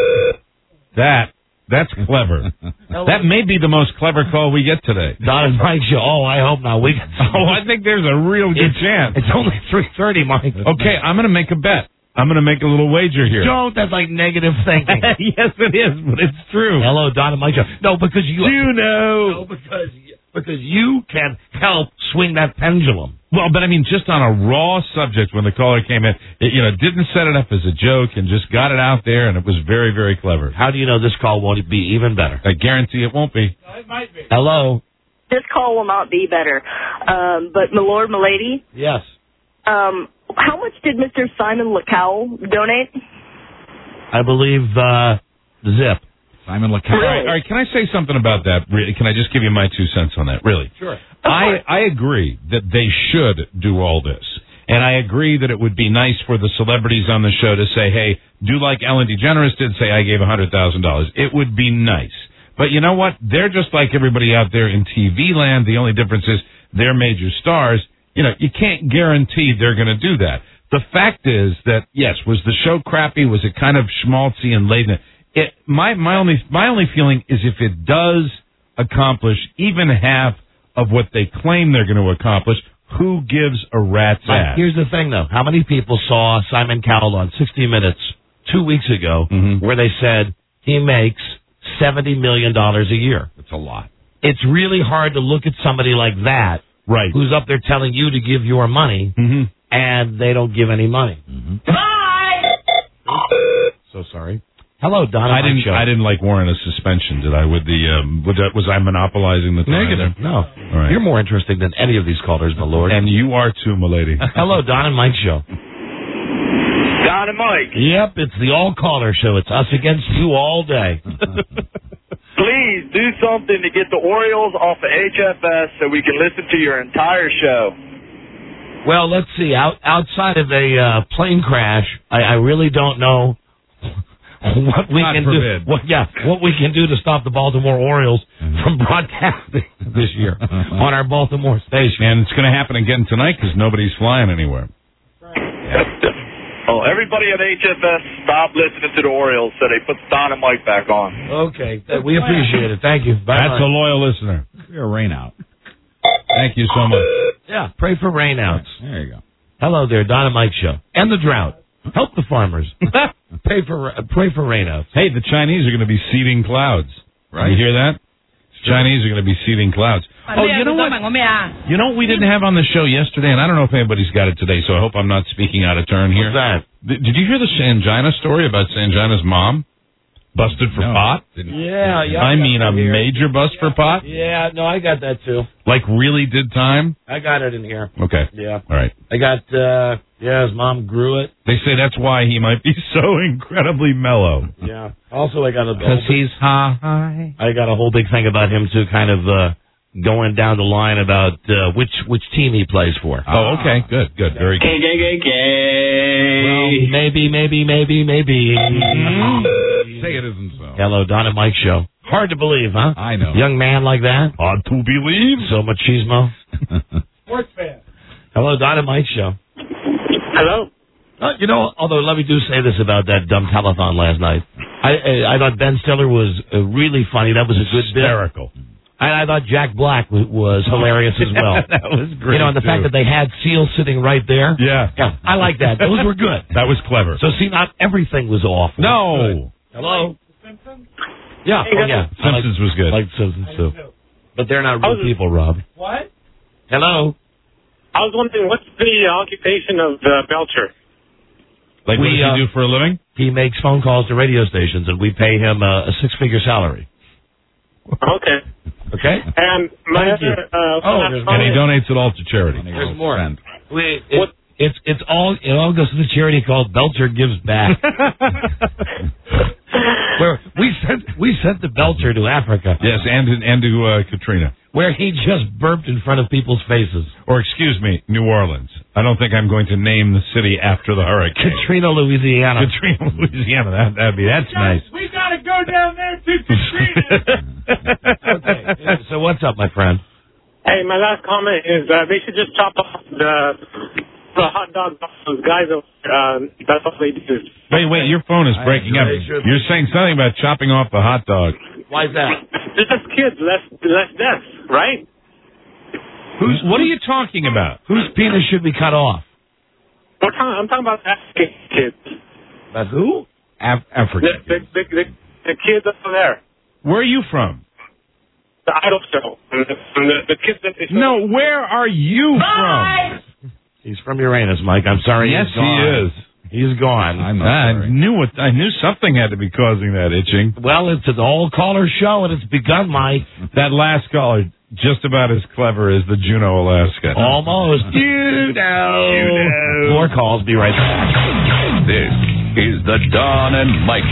That's clever. That may be the most clever call we get today. Don and Mike Show. Oh, I hope not. I think there's a real good chance. It's only 3:30, Mike. Okay, I'm going to make a bet. I'm going to make a little wager here. Don't. That's like negative thinking. Yes, it is, but it's true. Hello, Don and Mike Show. No, because you know. No, because you can help swing that pendulum. Well, but I mean, just on a raw subject, when the caller came in, it, didn't set it up as a joke and just got it out there, and it was very, very clever. How do you know this call won't be even better? I guarantee it won't be. No, it might be. Hello. This call will not be better. But my lord, my lady. Yes. How much did Mr. Simon LeCowell donate? I believe Zip. Simon LeCowell. Really? All right, can I say something about that? Can I just give you my 2 cents on that? Really? Sure. I agree that they should do all this. And I agree that it would be nice for the celebrities on the show to say, hey, do like Ellen DeGeneres did, say I gave $100,000. It would be nice. But you know what? They're just like everybody out there in TV land. The only difference is they're major stars. You can't guarantee they're going to do that. The fact is that, yes, was the show crappy? Was it kind of schmaltzy and laden? My only feeling is if it does accomplish even half of what they claim they're going to accomplish, who gives a rat's ass? Here's the thing, though. How many people saw Simon Cowell on 60 Minutes 2 weeks ago where they said he makes $70 million a year? That's a lot. It's really hard to look at somebody like that, right? Who's up there telling you to give your money, and they don't give any money. Bye! So sorry. Hello, Donna. I didn't like warrant a suspension, did I? Was I monopolizing the time? Negative. There? No. All right. You're more interesting than any of these callers, my lord. And you are too, my lady. Hello, Don and Mike Show. Don and Mike. Yep, it's the all-caller show. It's us against you all day. Please do something to get the Orioles off of HFS so we can listen to your entire show. Well, let's see. outside of a plane crash, I really don't know what we can do. What we can do to stop the Baltimore Orioles from broadcasting this year on our Baltimore station. And it's going to happen again tonight because nobody's flying anywhere. Oh, everybody at HFS, stop listening to the Orioles so they put Don and Mike back on. Okay, we appreciate it. Thank you. Bye. That's a loyal listener. You're a rain out. Thank you so much. Yeah, pray for rainouts. There you go. Hello there, Don and Mike Show. And the drought. Help the farmers. pray for rainouts. Hey, the Chinese are going to be seeding clouds. Right. You hear that? Chinese are going to be seeding clouds. Oh, you know what? You know what we didn't have on the show yesterday, and I don't know if anybody's got it today, so I hope I'm not speaking out of turn here. What's that? Did you hear the Sangina story about Sangina's mom? Busted for pot? Yeah. I mean, a major bust for pot? Yeah, no, I got that too. Like really did time? I got it in here. Okay. Yeah. All right. I got, his mom grew it. They say that's why he might be so incredibly mellow. Yeah. Also, I got because he's high. I got a whole big thing about him too, kind of going down the line about which team he plays for. Oh, okay. Good. Very good. Well, maybe. Say it isn't so. Hello, Don and Mike Show. Hard to believe, huh? I know. Young man like that. Hard to believe. So machismo. Sports fan. Hello, Don and Mike Show. Hello. Although let me do say this about that dumb telethon last night. I thought Ben Stiller was really funny. That was a good bit. Hysterical. And I thought Jack Black was hilarious as well. That was great. And the fact that they had Seal sitting right there. Yeah, I like that. Those were good. That was clever. So see, not everything was awful. No. Hello. Yeah, Simpsons was good. Like Simpsons too. But they're not real people, Rob. What? Hello. I was wondering, what's the occupation of Belcher? Like, what does he do for a living? He makes phone calls to radio stations, and we pay him a six-figure salary. Okay. Okay? And my other... and he donates it all to charity. There's more. It all goes to the charity called Belcher Gives Back. Where we sent the Belcher to Africa. Yes, and to Katrina. Where he just burped in front of people's faces. Or, excuse me, New Orleans. I don't think I'm going to name the city after the hurricane. Katrina, Louisiana. That's nice. We gotta go down there to Katrina. Okay. So what's up, my friend? Hey, my last comment is they should just chop off the hot dog off those guys. That's all they do. Wait, your phone is breaking up. You're saying something about chopping off the hot dog. Why is that? Just kids, less deaths, right? What are you talking about? Whose penis should be cut off? I'm talking about African kids. About who? African kids. The kids over there. Where are you from? The Idol show. The kids that they show. No, where are you from? He's from Uranus, Mike. I'm sorry. Yes, he is. He's gone. I knew something had to be causing that itching. Well, it's an all-caller show, and it's begun, Mike. That last caller, just about as clever as the Juneau, Alaska. Almost. Juneau. More calls. Be right back. This is the Don and Mike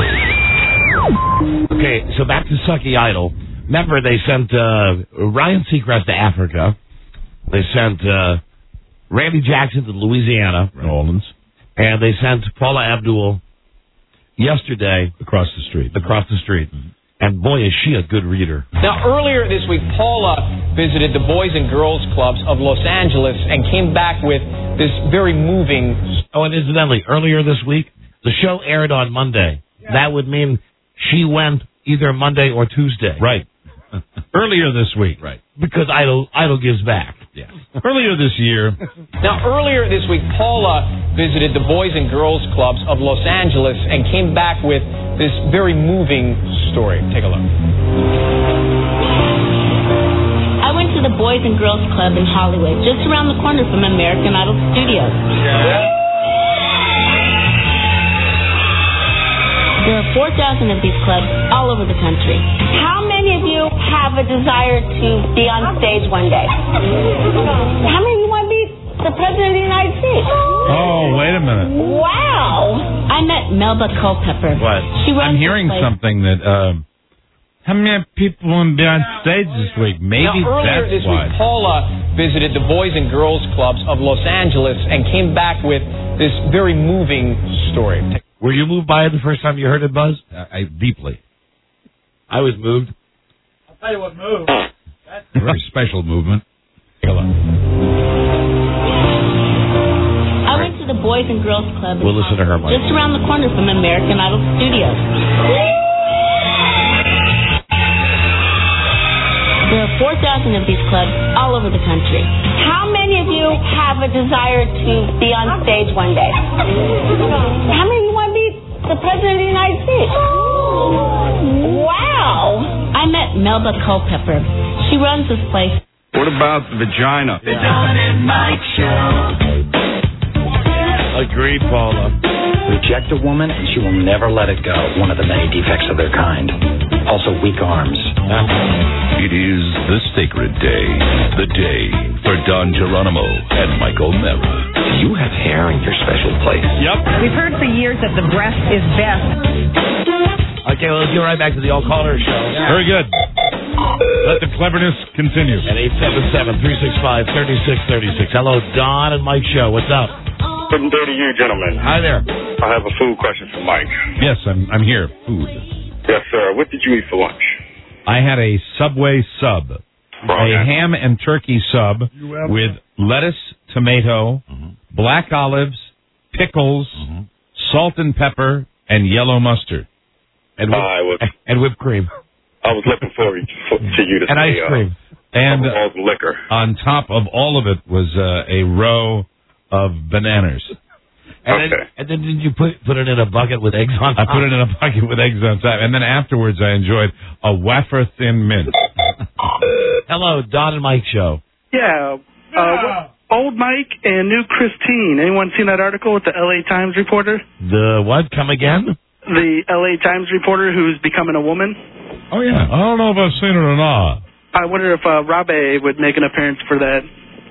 Show. Okay, so back to Sucky Idol. Remember, they sent Ryan Seacrest to Africa. They sent Randy Jackson to Louisiana. New Orleans. And they sent Paula Abdul yesterday. Across the street. Mm-hmm. And boy, is she a good reader. Now, earlier this week, Paula visited the Boys and Girls Clubs of Los Angeles and came back with this very moving... Oh, and incidentally, earlier this week, the show aired on Monday. Yeah. That would mean she went either Monday or Tuesday. Right. Earlier this week. Right. Because Idol gives back. Yeah. Earlier this year. Now, earlier this week, Paula visited the Boys and Girls Clubs of Los Angeles and came back with this very moving story. Take a look. I went to the Boys and Girls Club in Hollywood, just around the corner from American Idol Studios. Yeah. There are 4,000 of these clubs all over the country. How many of you have a desire to be on stage one day? How many of you want to be the President of the United States? Oh, wait a minute. Wow. I met Melba Culpepper. What? I'm hearing something that... how many people want to be on stage this week? Maybe now, earlier that's this why. Week, Paula visited the Boys and Girls Clubs of Los Angeles and came back with this very moving story. Were you moved by it the first time you heard it, Buzz? Deeply. I was moved. I'll tell you what moved. That's a very special movement. I went to the Boys and Girls Club. We'll listen to her, Mike. Just around the corner from American Idol Studios. There are 4,000 of these clubs all over the country. How many of you have a desire to be on stage one day? How many of you want to be the President of the United States? Wow! I met Melba Culpepper. She runs this place. What about the vagina? The Don and Mike Show. Agreed, Paula. Reject a woman and she will never let it go. One of the many defects of their kind. Also weak arms. It is the sacred day. The day for Don Geronimo and Michael Merrill. Do you have hair in your special place? Yep. We've heard for years that the breast is best. Okay, well, let's get right back to the all-caller show. Yeah. Very good. Let the cleverness continue. At 877-365-3636. Hello, Don and Mike Show. What's up? Good day to you, gentlemen. Hi there. I have a food question for Mike. Yes, I'm here. Food. Yes, sir. What did you eat for lunch? I had a Subway sub. A ham and turkey sub with lettuce, tomato, black olives, pickles, salt and pepper, and yellow mustard. And whipped cream. I was looking forward to you to and say ice cream. And all the liquor. On top of all of it was a row of bananas. And then did you put it in a bucket with eggs on top? I put it in a bucket with eggs on top. And then afterwards I enjoyed a wafer thin mint. Hello, Don and Mike show. Yeah. Old Mike and new Christine. Anyone seen that article with the L.A. Times reporter? The what? Come again? The L.A. Times reporter who's becoming a woman. Oh, yeah. I don't know if I've seen it or not. I wonder if Robbie would make an appearance for that.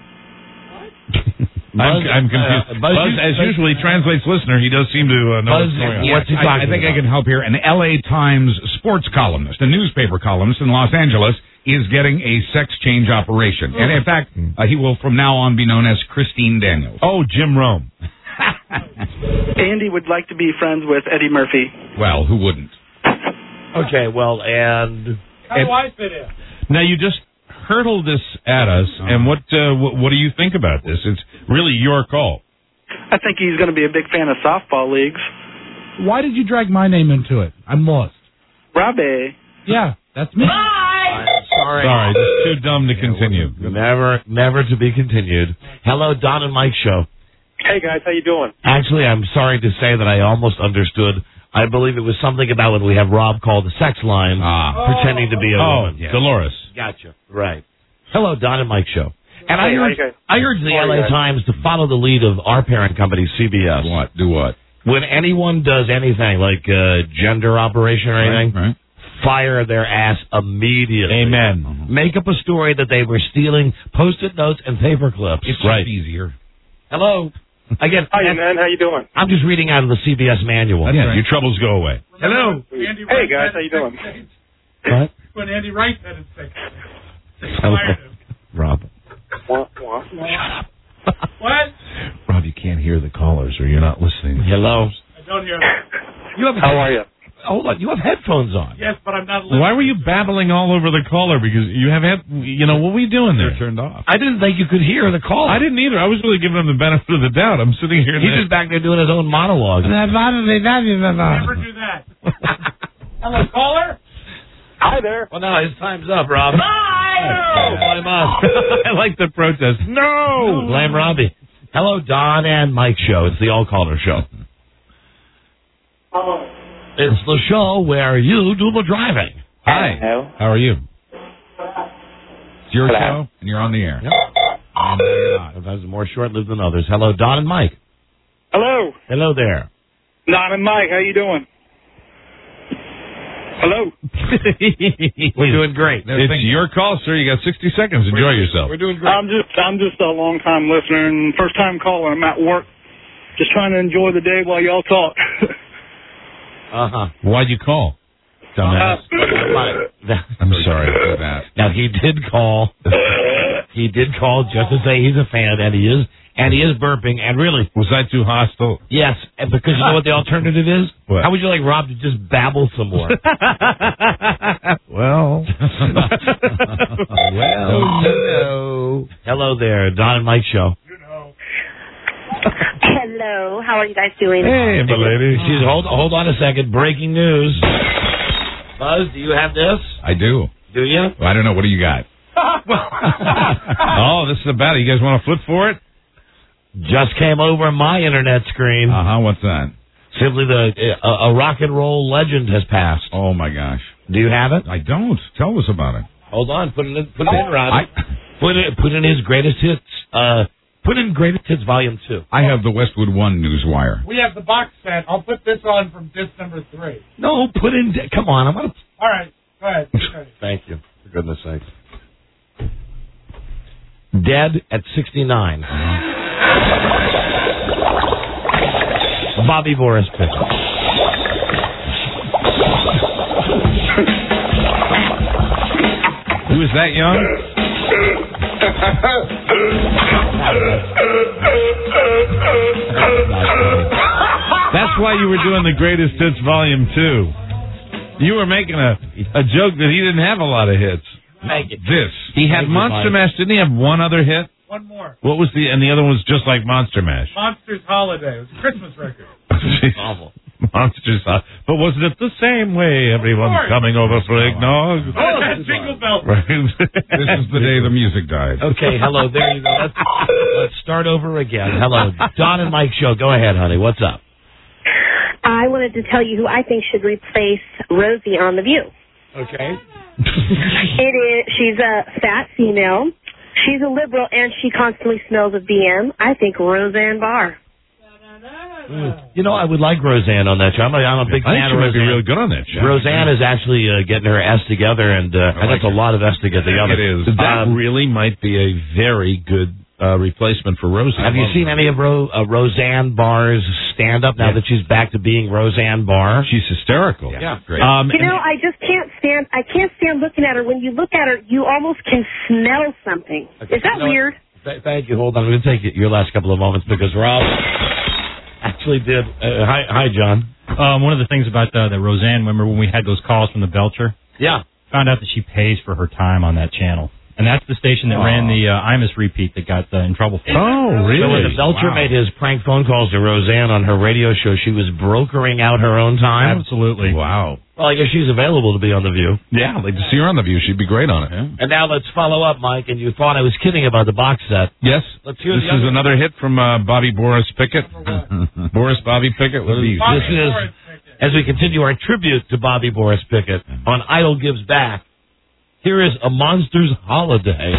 I'm confused. Buzz, as usually, translates listener. He does seem to know what's going on. What's he talking I think about? I can help here. An L.A. Times sports columnist, a newspaper columnist in Los Angeles, is getting a sex change operation. And, in fact, he will from now on be known as Christine Daniels. Oh, Jim Rome. Andy would like to be friends with Eddie Murphy. Well, who wouldn't? Okay, well, and... How do I fit in? Now, you just hurtled this at us, and what do you think about this? It's really your call. I think he's going to be a big fan of softball leagues. Why did you drag my name into it? I'm lost. Robbie. Yeah, that's me. Sorry. It's too dumb to continue. Never to be continued. Hello, Don and Mike show. Hey, guys, how you doing? Actually, I'm sorry to say that I almost understood. I believe it was something about when we have Rob call the sex line, pretending to be a woman. Yeah. Dolores. Gotcha. Right. Hello, Don and Mike show. And Hey, I urge the LA Times to follow the lead of our parent company, CBS. What? Do what? When anyone does anything like gender operation or anything, right. Fire their ass immediately. Amen. Make up a story that they were stealing Post-it notes and paper clips. It's just easier. Hello. Again, Hi, man. How you doing? I'm just reading out of the CBS manual. That's right. Your troubles go away. Hello. Hey, guys, how you doing? What? When Andy Wright said it's sick. Rob. What? What? Rob, you can't hear the callers, or you're not listening. Hello. I don't hear that. How are you? Hold on. You have headphones on. Yes, but I'm not listening. Why were you babbling all over the caller? Because you have what were you doing there? They're turned off. I didn't think you could hear the call. I didn't either. I was really giving him the benefit of the doubt. I'm sitting here. He's just back there doing his own monologue. Never do that. Hello, caller. Hi there. Well, no, his time's up, Rob. Blame us. I like the protest. No! Blame Robbie. Hello, Don and Mike show. It's the all-caller show. It's the show where you do the driving. Hi. Hello. How are you? It's your show, and you're on the air. Yep. And you're not. Sometimes more short-lived than others. Hello, Don and Mike. Hello. Hello there. Don and Mike, how you doing? Hello. We're doing great. It's your call, sir. You got 60 seconds. Enjoy yourself. We're doing great. I'm just a long-time listener and first-time caller. I'm at work, just trying to enjoy the day while y'all talk. Why'd you call? Dumbass. I'm sorry for that. Now, he did call. He did call just to say he's a fan, and he is burping, and really... Was I too hostile? Yes, and because you know what the alternative is? What? How would you like Rob to just babble some more? Well... Hello there, Don and Mike show. Hello, how are you guys doing? Hey, my lady. Hold on a second. Breaking news. Buzz, do you have this? I do. Do you? Well, I don't know. What do you got? Oh, this is about it. You guys want to flip for it? Just came over my internet screen. What's that? Simply a rock and roll legend has passed. Oh, my gosh. Do you have it? I don't. Tell us about it. Hold on. Put it in, Rob. Put in his greatest hits. Put in Greatest Hits Volume 2. I have the Westwood One Newswire. We have the box set. I'll put this on from disc number 3. No, put in... Come on. I'm going to... All right. Go ahead. Thank you. For goodness sake. Dead at 69. Bobby Boris Pickett. Who is that young? That's why you were doing the Greatest Hits Volume 2. You were making a joke that he didn't have a lot of hits. Make it. He had Monster Mash. Didn't he have one other hit? One more. What was and the other one was just like Monster Mash. Monsters Holiday. It was a Christmas record. Awful. Monsters. But wasn't it the same way? Everyone's coming over for eggnog. Oh, that jingle bell. Right. This is the day the music died. Okay, hello, there you go. Let's start over again. Hello, Don and Mike Show. Go ahead, honey. What's up? I wanted to tell you who I think should replace Rosie on The View. Okay. She's a fat female. She's a liberal, and she constantly smells of BM. I think Roseanne Barr. You know, I would like Roseanne on that show. I'm a big fan of Roseanne. I think she might be real good on that show. Roseanne is actually getting her S together, and that's a lot of S to get together. It is. That really might be a very good replacement for Roseanne. Have you seen any of Roseanne Barr's stand-up now that she's back to being Roseanne Barr? She's hysterical. Yeah, great. I just can't stand looking at her. When you look at her, you almost can smell something. Okay, is that weird? Thank you. Hold on. I'm going to take your last couple of moments because Rob actually did. Hi, John. One of the things about the Roseanne, remember when we had those calls from the Belcher? Yeah. Found out that she pays for her time on that channel. And that's the station that ran the Imus repeat that got in trouble for it. Oh, really? So when the Belcher made his prank phone calls to Roseanne on her radio show, she was brokering out her own time? Absolutely. Wow. Well, I guess she's available to be on The View. Yeah, I'd like to see her on The View. She'd be great on it. Yeah. And now let's follow up, Mike. And you thought I was kidding about the box set. Yes. Let's hear this is another hit from Bobby Boris Pickett. Bobby Pickett. What this is, as we continue our tribute to Bobby Boris Pickett on Idol Gives Back, here is A Monster's Holiday.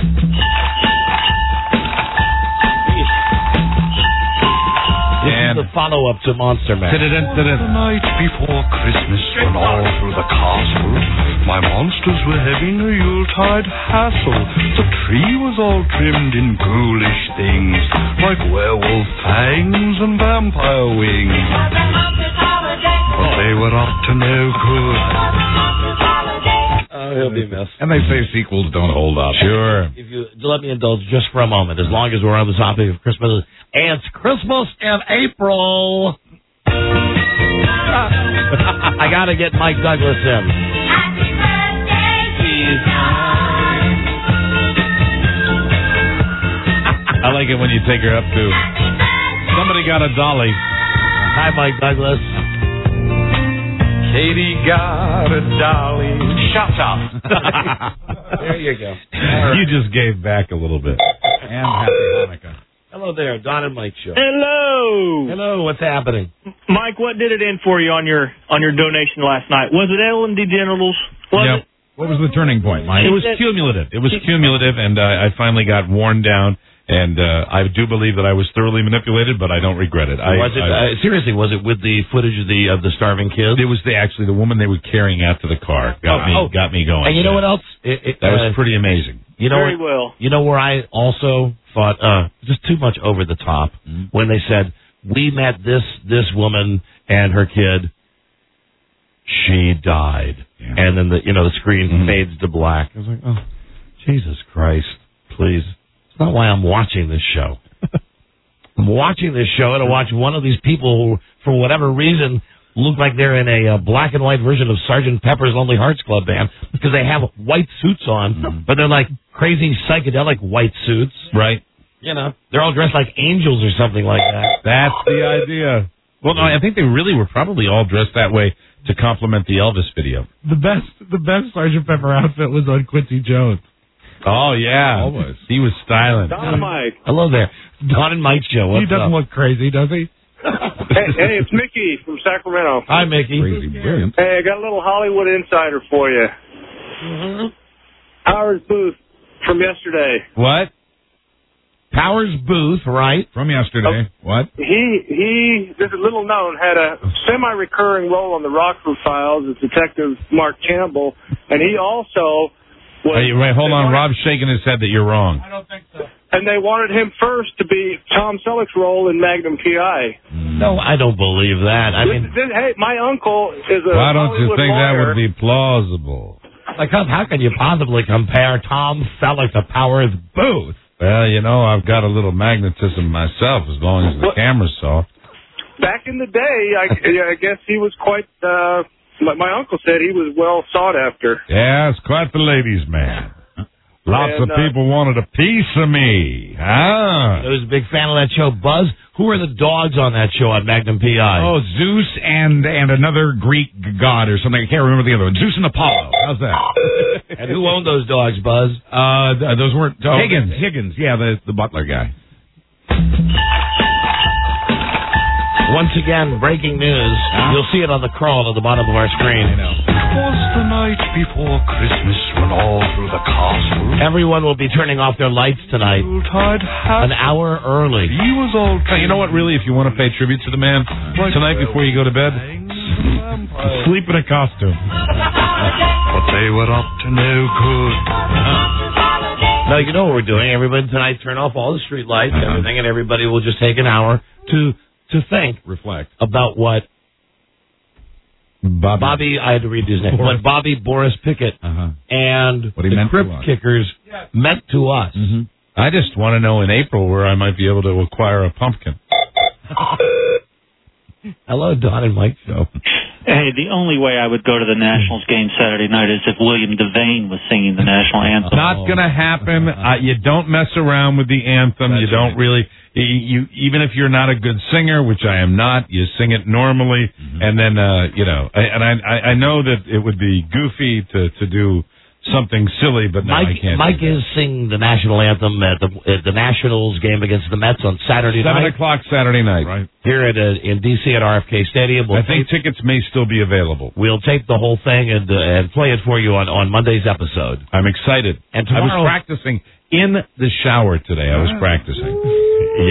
This is the follow-up to Monster Mash. The night before Christmas, when all through the castle my monsters were having a Yuletide hassle. The tree was all trimmed in ghoulish things, like werewolf fangs and vampire wings. But they were up to no good. Oh, he'll be missed. And they say sequels don't hold up. Sure. If you let me indulge just for a moment, as long as we're on the topic of Christmas, and it's Christmas in April. I got to get Mike Douglas in. Happy birthday, I like it when you take her up to Somebody Got a Dolly. Hi, Mike Douglas. Katie got a dolly. Shut up. There you go. You just gave back a little bit. And happy Hanukkah. Hello there, Don and Mike Show. Hello. Hello, what's happening? Mike, what did it in for you on your donation last night? Was it Ellen DeGeneres? Yep. What was the turning point, Mike? It was cumulative. It was cumulative, and I finally got worn down. And I do believe that I was thoroughly manipulated, but I don't regret it. Seriously, was it with the footage of the starving kids? It was actually the woman they were carrying out to the car. Got me going. And you know what else? That was pretty amazing. You know Very well. You know where I also thought just too much over the top when they said we met this woman and her kid. She died, and then the screen fades to black. I was like, oh, Jesus Christ, please. Not why I'm watching this show. I'm watching this show to watch one of these people who, for whatever reason, look like they're in a black and white version of Sgt. Pepper's Lonely Hearts Club Band because they have white suits on, but they're like crazy psychedelic white suits. Right. You know, they're all dressed like angels or something like that. That's the idea. Well, no, I think they really were probably all dressed that way to complement the Elvis video. The best Sgt. Pepper outfit was on Quincy Jones. Oh, yeah. Always. He was styling. Don and Mike. Hello there. Don and Mike Show. What's He doesn't look crazy, does he? Hey, it's Mickey from Sacramento. Hi, Mickey. Crazy brilliant. Hey, I got a little Hollywood insider for you. Howard Booth from yesterday. What? Powers Booth, right? From yesterday. What? He, this is little known, had a semi-recurring role on the Rockford Files as Detective Mark Campbell, and he also was... Hey, right, hold on. Rob's shaking his head that you're wrong. I don't think so. And they wanted him first to be Tom Selleck's role in Magnum P.I. No, I don't believe that. I mean... Hey, my uncle is a Why don't you Hollywood think that lawyer. would be plausible? Like, how can you possibly compare Tom Selleck to Powers Booth? Well, you know, I've got a little magnetism myself as long as the camera's soft. Back in the day, I guess he was quite, my uncle said he was well sought after. Yeah, it's quite the ladies' man. Lots of people wanted a piece of me. I was a big fan of that show. Buzz, who are the dogs on that show on Magnum P.I.? Oh, Zeus and another Greek god or something. I can't remember the other one. Zeus and Apollo. How's that? And who owned those dogs, Buzz? Those weren't... Higgins. Yeah, the butler guy. Once again, breaking news. You'll see it on the crawl at the bottom of our screen. It was the night before Christmas when all through the castle... Everyone will be turning off their lights tonight an hour early. He was all... You know what, really, if you want to pay tribute to the man, tonight before you go to bed, sleep in a costume. But they were up to no good. Now, you know what we're doing. Everybody tonight turn off all the street lights, everything, and everybody will just take an hour to think, reflect about what Bobby, I had to read his name, what Bobby Boris Pickett and the Crypt Kickers meant to us. I just want to know in April where I might be able to acquire a pumpkin. Hello, Don and Mike Show. Hey, the only way I would go to the Nationals game Saturday night is if William Devane was singing the national anthem. Not going to happen. You don't mess around with the anthem. You don't really... You even if you're not a good singer, which I am not, you sing it normally, and then I know that it would be goofy to do something silly, but no, I can't. Mike is singing the national anthem at the Nationals game against the Mets on Saturday night. 7 o'clock Saturday night, right here in D.C. at RFK Stadium. I think tickets may still be available. We'll tape the whole thing and play it for you on Monday's episode. I'm excited. And tomorrow, I was practicing in the shower today. I was practicing.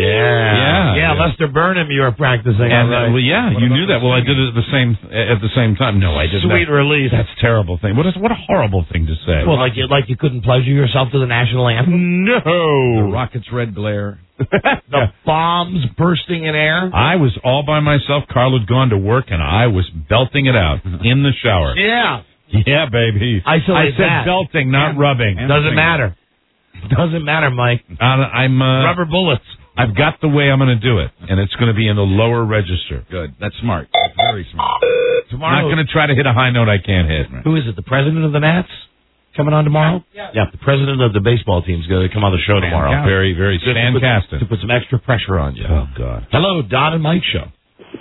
Yeah. Lester Burnham, you were practicing. And, well, yeah, you knew that. Well, I did it at the same time. No, I didn't. Sweet release. That's a terrible thing. What a horrible thing to say. Well, like you couldn't pleasure yourself to the national anthem? No. The rocket's red glare. The bombs bursting in air. I was all by myself. Carl had gone to work, and I was belting it out in the shower. Yeah. Yeah, baby. I said belting, not rubbing. Doesn't matter. Doesn't matter, Mike. I'm rubber bullets. I've got the way I'm going to do it, and it's going to be in the lower register. Good. That's smart. That's very smart. Tomorrow, I'm not going to try to hit a high note I can't hit. Who is it? The president of the Nats coming on tomorrow? Yeah. The president of the baseball team's going to come on the show tomorrow. Very, very Stan Kasten. To put some extra pressure on you. Oh, God. Hello, Don and Mike Show.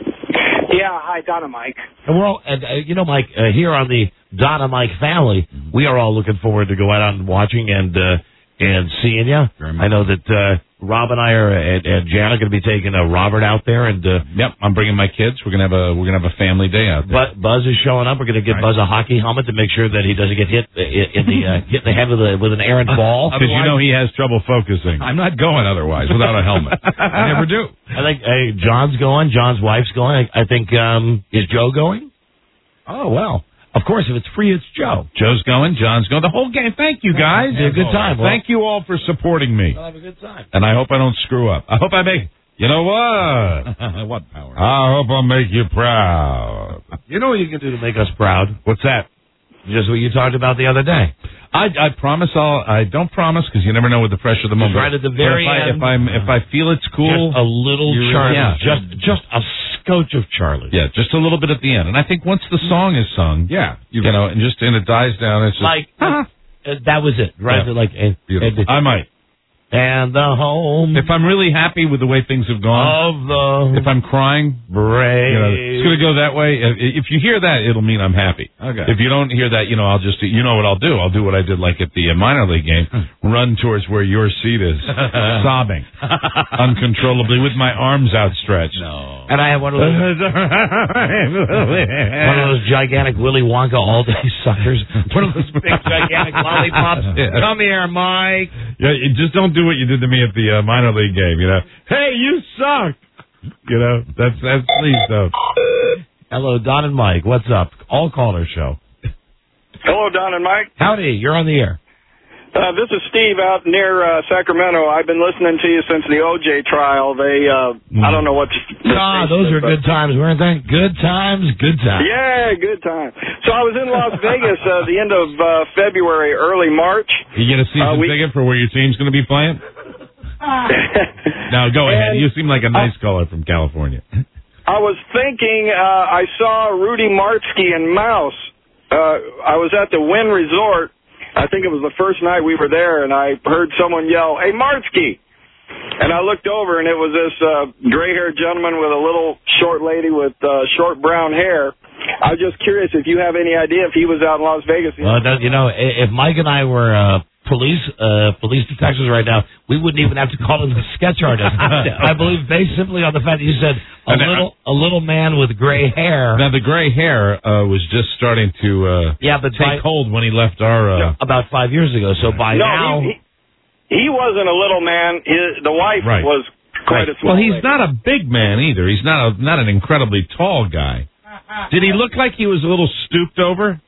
Yeah, hi, Don and Mike. And we're all, Mike, here on the Don and Mike family, we are all looking forward to going out and watching and seeing you. I know that Rob and I and Jan are going to be taking Robert out there, and I'm bringing my kids. We're gonna have a family day out there. But Buzz is showing up. We're going to get Buzz a hocky helmet to make sure that he doesn't get hit hit in the head with an errant ball. Because he has trouble focusing. I'm not going otherwise without a helmet. I never do. I think John's going. John's wife's going. I think is Joe going? Oh well. Of course, if it's free, it's Joe. Joe's going. John's going. The whole game. Thank you, guys. It's a good time. Thank you all for supporting me. We'll have a good time. And I hope I don't screw up. I hope I make... You know what? What power? I hope I make you proud. You know what you can do to make us proud? What's that? Just what you talked about the other day. I promise I don't promise because you never know with the pressure of the moment. Right at the very end. If I feel it's cool, just a little Charlie, just a scotch of Charlie. Yeah, just a little bit at the end. And I think once the song is sung, and it dies down, it's just like that was it, right? Yeah. Like I might. And the home. If I'm really happy with the way things have gone, if I'm crying, it's going to go that way. If you hear that, it'll mean I'm happy. Okay. If you don't hear that, I'll just, what I'll do? I'll do what I did like at the minor league game, run towards where your seat is, sobbing uncontrollably with my arms outstretched. No. And I have one of those gigantic Willy Wonka all-day suckers. One of those big gigantic lollipops. Yeah. Come here, Mike. Yeah, just don't do what you did to me at the minor league game, Hey, you suck! That's please don't. Hello, Don and Mike. What's up? All caller show. Hello, Don and Mike. Howdy, you're on the air. This is Steve out near Sacramento. I've been listening to you since the OJ trial. I don't know what's... those are good times, weren't they? Good times. Yeah, good time. So I was in Las Vegas the end of February, early March. You get a season ticket for where your team's going to be playing? Now, go ahead. You seem like a nice caller from California. I was thinking I saw Rudy Martzke and Mouse. I was at the Wynn Resort. I think it was the first night we were there, and I heard someone yell, "Hey, Martsky!" And I looked over, and it was this gray-haired gentleman with a little short lady with short brown hair. I was just curious if you have any idea if he was out in Las Vegas. If Mike and I were police detectives right now, we wouldn't even have to call him a sketch artist. I believe based simply on the fact that you said a little man with gray hair. Now the gray hair was just starting to take hold when he left our about 5 years ago. So now he wasn't a little man. The wife was quite a small. Well, he's lady. not a big man either. He's not an incredibly tall guy. Did he look like he was a little stooped over?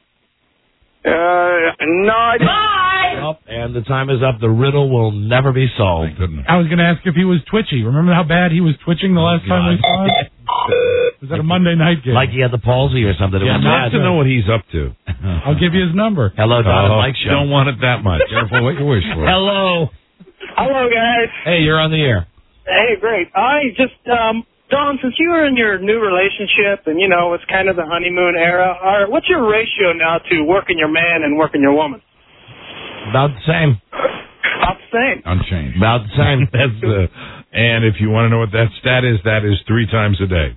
No, I didn't. And the time is up. The riddle will never be solved. I was going to ask if he was twitchy. Remember how bad he was twitching the last time we saw him? It was at a Monday night game. Like he had the palsy or something. I'd love to know what he's up to. I'll give you his number. Hello, Don and Mike show. Don't want it that much. Careful what you wish for. Hello. Hello, guys. Hey, you're on the air. Hey, great. I just, Don, since you were in your new relationship and, it's kind of the honeymoon era, what's your ratio now to working your man and working your woman? About the same. About the same. Unchanged. About the same. And if you want to know what that stat is, that is 3 times a day.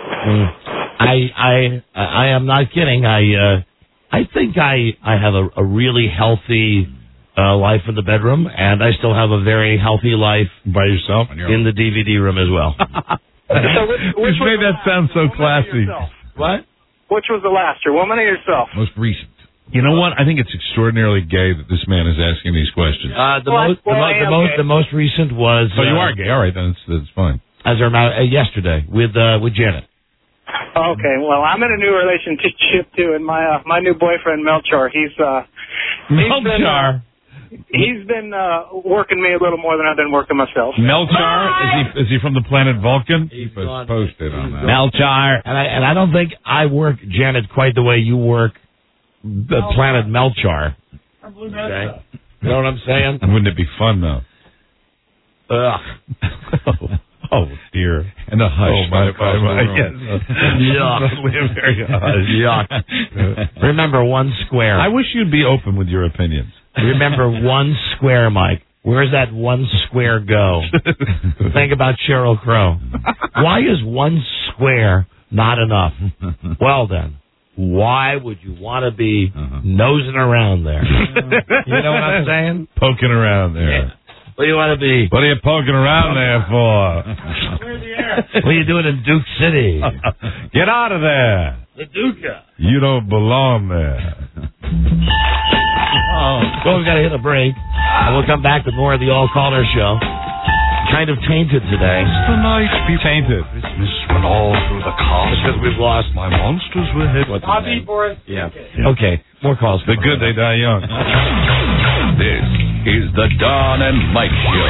I am not kidding. I think I have a really healthy life in the bedroom, and I still have a very healthy life by yourself in the DVD room as well. Which made that sound so classy. What? Which was the last, your woman or yourself? Most recent. You know what? I think it's extraordinarily gay that this man is asking these questions. The most recent was. Oh, you are gay. All right, then that's fine. As of yesterday with Janet. Okay, well, I'm in a new relationship too, and my new boyfriend Melchor, he's been working me a little more than I've been working myself. Melchor, is he from the planet Vulcan? He was posted on that. Melchor, and I don't think I work Janet quite the way you work the planet Melchor. Okay. You know what I'm saying? And wouldn't it be fun though? Ugh. Oh dear. And a hush. Oh my. Yuck. Yuck. Remember one square. I wish you'd be open with your opinions. Remember one square, Mike. Where's that one square go? Think about Sheryl Crow. Why is one square not enough? Well then, why would you want to be nosing around there? You know what I'm saying? Poking around there. Yeah. What do you want to be? What are you poking around there for? Where's the air? What are you doing in Duke City? Get out of there. The Duca. You don't belong there. Well, we've got to hit a break. And we'll come back with more of the All Caller Show. Kind of tainted today. The night before tainted. Christmas went all through the castle. Because we've lost. My monsters were heavy. I'll be for it. Yeah. Okay. More calls. They're good. They die young. This is the Don and Mike Show.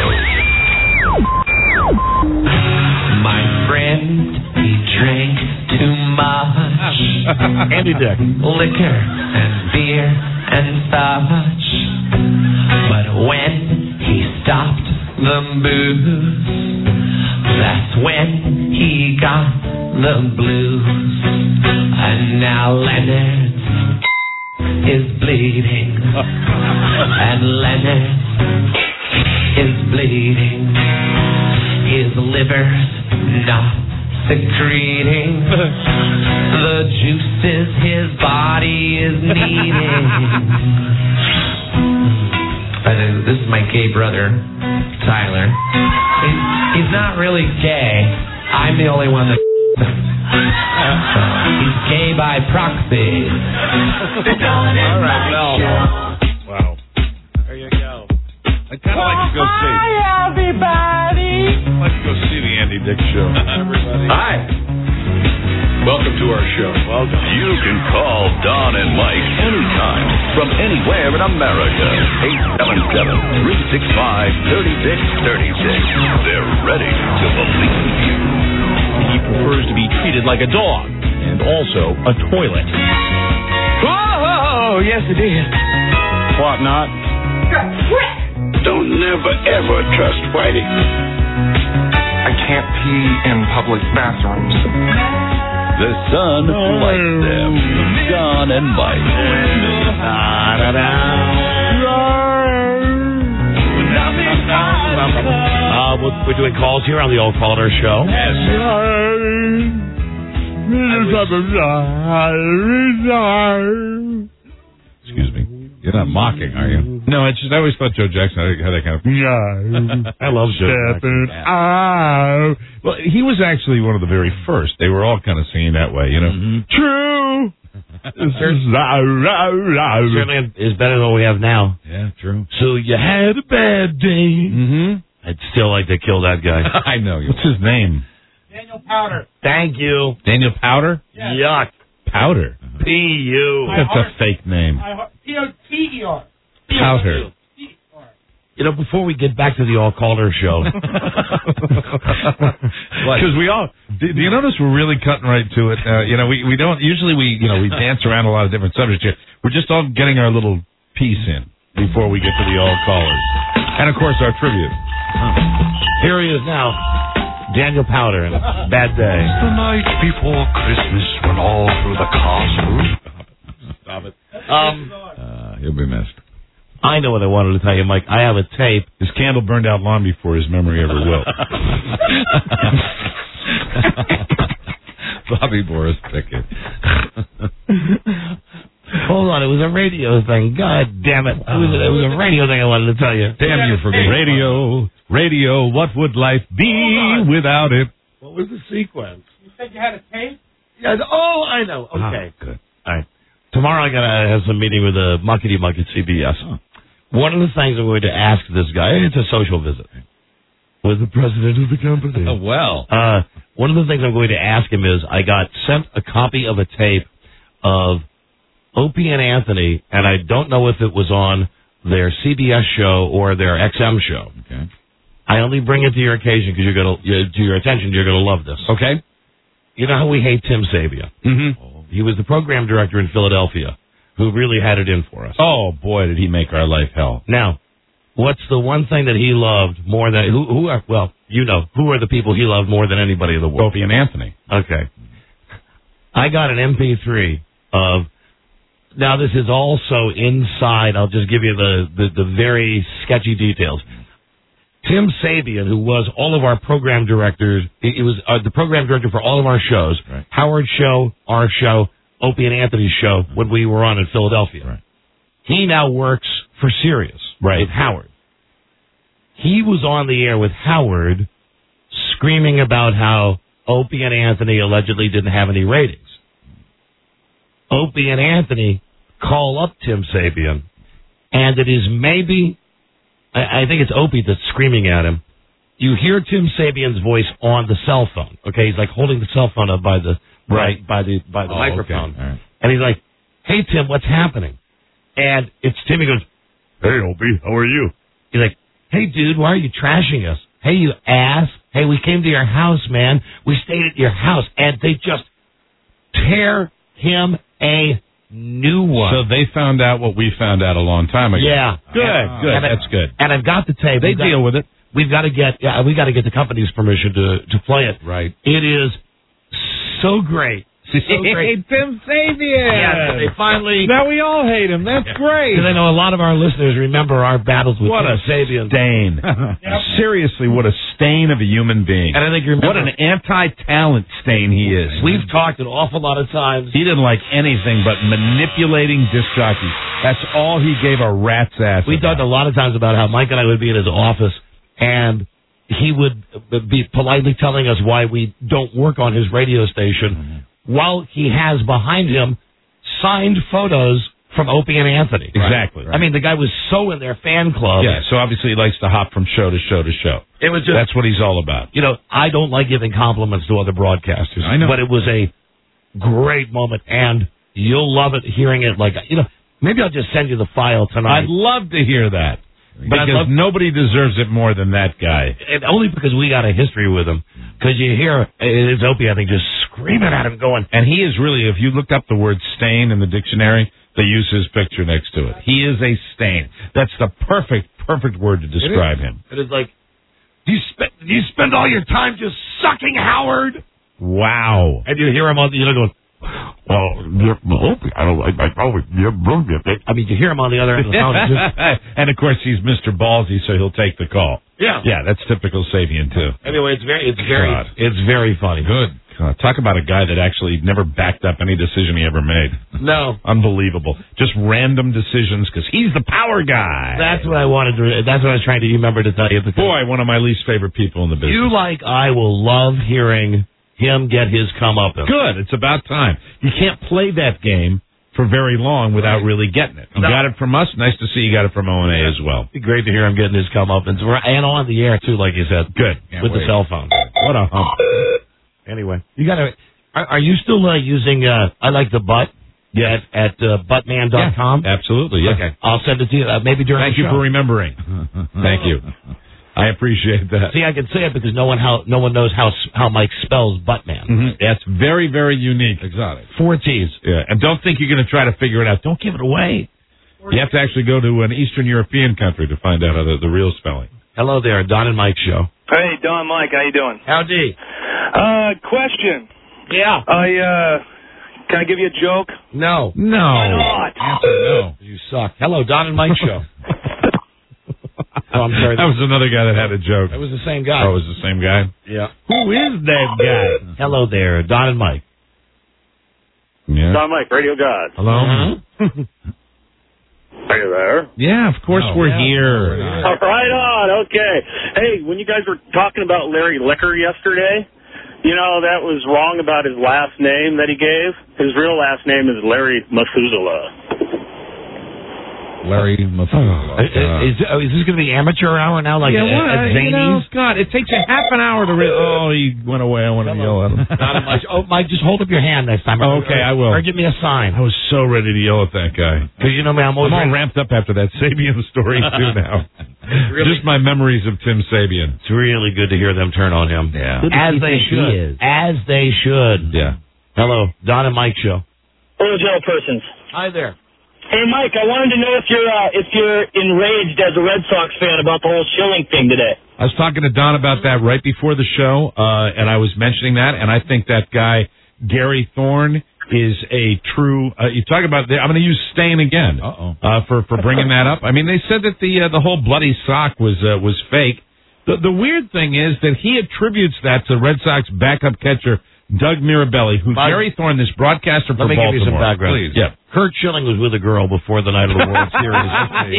My friend, he drank too much. Andy Dick. Liquor and beer and such. But when he stopped the booze, that's when he got the blues. And now Leonard is bleeding. And Leonard is bleeding. His liver's not secreting the juices his body is needing. This is my gay brother, Tyler. He's not really gay. I'm the only one that he's gay by proxy. All right, well. Wow. There you go. I'd kind of like to go see. Hi, everybody. I'd like to go see the Andy Dick Show. Everybody. Hi. Welcome to our show. Welcome. You can call Don and Mike anytime from anywhere in America. 877-365-3636. They're ready to believe you. He prefers to be treated like a dog and also a toilet. Oh, yes, it is. What not? Don't never ever trust Whitey. I can't pee in public bathrooms. The sun likes them. Don and Mike. We're doing calls here on the Old Caller Show. Excuse me. You're not mocking, are you? No, I always thought Joe Jackson had that kind of... I love Joe Jackson. Well, he was actually one of the very first. They were all kind of singing that way, you know. True. Certainly is better than what we have now. Yeah, true. So you had a bad day. I'd still like to kill that guy. I know. What's his name? Daniel Powder. Thank you. Daniel Powder? Yes. Yuck. Powder. P-U. That's a fake name. P-O-T-E-R. Powder. You know, before we get back to the All Caller Show, because we all do you notice we're really cutting right to it? You know, we don't usually we dance around a lot of different subjects here. We're just all getting our little piece in before we get to the All Callers, and of course our tribute. Here he is now, Daniel Powder, and a bad day. The night before Christmas, when all through the castle. Stop it. He'll be missed. I know what I wanted to tell you, Mike. I have a tape. His candle burned out long before his memory ever will. Bobby Boris Pickett. Hold on, it was a radio thing. God damn it. It was a radio thing I wanted to tell you. Damn you for radio, what would life be without it? What was the sequence? You said you had a tape? Yes. Oh, I know. Okay. Good. All right. Tomorrow I gotta have some meeting with a muckety muck at CBS. One of the things I'm going to ask this guy, it's a social visit with the president of the company. Well. One of the things I'm going to ask him is, I got sent a copy of a tape of Opie and Anthony, and I don't know if it was on their CBS show or their XM show. Okay. I only bring it to your occasion because to your attention, you're gonna love this. Okay. You know how we hate Tim Sabian? Mm-hmm. He was the program director in Philadelphia, who really had it in for us. Oh, boy, did he make our life hell. Now, what's the one thing that he loved more than... who are the people he loved more than anybody in the world? Opie and Anthony. Okay. I got an MP3 of... Now, this is also inside. I'll just give you the very sketchy details. Tim Sabian, who was all of our program directors, he was the program director for all of our shows, right. Howard's show, our show, Opie and Anthony's show, when we were on in Philadelphia. Right. He now works for Sirius, right, with Howard. He was on the air with Howard screaming about how Opie and Anthony allegedly didn't have any ratings. Opie and Anthony call up Tim Sabian, and it is maybe... I think it's Opie that's screaming at him. You hear Tim Sabian's voice on the cell phone. Okay, he's like holding the cell phone up by the microphone, okay. Right. And he's like, "Hey Tim, what's happening?" And it's Tim. He goes, "Hey Opie, how are you?" He's like, "Hey dude, why are you trashing us? Hey you ass. Hey, we came to your house, man. We stayed at your house, and they just tear him a new one." So they found out what we found out a long time ago. Yeah, good. That's good. And I've got the tape. They deal with it. We got to get the company's permission to play it. Right. It is so great. So great. Tim Sabian. Yeah, they finally. Now we all hate him. That's great. Because I know a lot of our listeners remember our battles with What Tim a Sabian. stain. Seriously, what a stain of a human being. And I think you remember what an anti-talent stain he is. We've talked an awful lot of times. He didn't like anything but manipulating disc jockeys. That's all he gave a rat's ass. We talked a lot of times about how Mike and I would be in his office, and he would be politely telling us why we don't work on his radio station, while he has behind him signed photos from Opie and Anthony. Exactly. Right. I mean, the guy was so in their fan club. Yeah, so obviously he likes to hop from show to show to show. It was just, that's what he's all about. You know, I don't like giving compliments to other broadcasters. I know. But it was a great moment, and you'll love it hearing it. Like, you know, maybe I'll just send you the file tonight. I'd love to hear that. But because nobody deserves it more than that guy. And only because we got a history with him. Because you hear, it's Opie, I think, just screaming at him going. And he is really, if you look up the word stain in the dictionary, they use his picture next to it. He is a stain. That's the perfect word to describe him. It is like, do you spend all your time just sucking Howard? Wow. And you hear him on, going, I mean, you hear him on the other end of the phone. And, of course, he's Mr. Ballsy, so he'll take the call. Yeah. Yeah, that's typical Sabian, too. Anyway, it's very funny. Good. God, talk about a guy that actually never backed up any decision he ever made. No. Unbelievable. Just random decisions because he's the power guy. That's what I wanted to. That's what I was trying to remember to tell you. Boy, one of my least favorite people in the business. You like I will love hearing him get his comeuppance. Good. It's about time. You can't play that game for very long without really getting it. You got it from us. Nice to see you got it from O&A as well. It'd be great to hear him getting his comeuppance. And on the air, too, like you said. Good. With the cell phone. What a hump. Anyway. You got to... Are you still using I Like the Butt? Yes. At buttman.com? Yeah, absolutely, yeah. Okay. I'll send it to you maybe during the show. Thank you for remembering. Thank you. I appreciate that. See, I can say it because no one knows how Mike spells Buttman. Mm-hmm. That's very, very unique. Exotic. 4 T's. Yeah, and don't think you're going to try to figure it out. Don't give it away. You have to actually go to an Eastern European country to find out the real spelling. Hello there, Don and Mike show. Hey, Don, Mike, how you doing? Howdy. Question. Yeah. Can I give you a joke? No. No. Why not? Answer no. You suck. Hello, Don and Mike show. Oh, I'm sorry. That was another guy that had a joke. That was the same guy. Oh, it was the same guy? Yeah. Who is that guy? Hello there, Don and Mike. Yeah. Don Mike, Radio God. Hello? Are you there? Yeah, of course we're here. Right on. Okay. Hey, when you guys were talking about Larry Licker yesterday, you know, that was wrong about his last name that he gave. His real last name is Larry Methuselah. Larry Methuselah. Is this going to be amateur hour now? Like at Zanies? Scott, it takes you half an hour to he went away. I want to yell at him. Not much. Oh, Mike, just hold up your hand next time. Okay, I will. Or give me a sign. I was so ready to yell at that guy. Because you know me, I'm all ramped up after that Sabian story, too, now. Just my memories of Tim Sabian. It's really good to hear them turn on him. Yeah. As they should. As they should. Yeah. Hello, Don and Mike show. Hello, General Persons. Hi there. Hey, Mike, I wanted to know if you're enraged as a Red Sox fan about the whole Schilling thing today. I was talking to Don about that right before the show, and I was mentioning that, and I think that guy, Gary Thorne, is a true. You talk about. I'm going to use Stain again for bringing that up. I mean, they said that the whole bloody sock was fake. The weird thing is that he attributes that to Red Sox backup catcher Doug Mirabelli, who Gary Thorne, this broadcaster for Baltimore. Let me give you some background. Please. Yeah. Kurt Schilling was with a girl before the night of the World Series.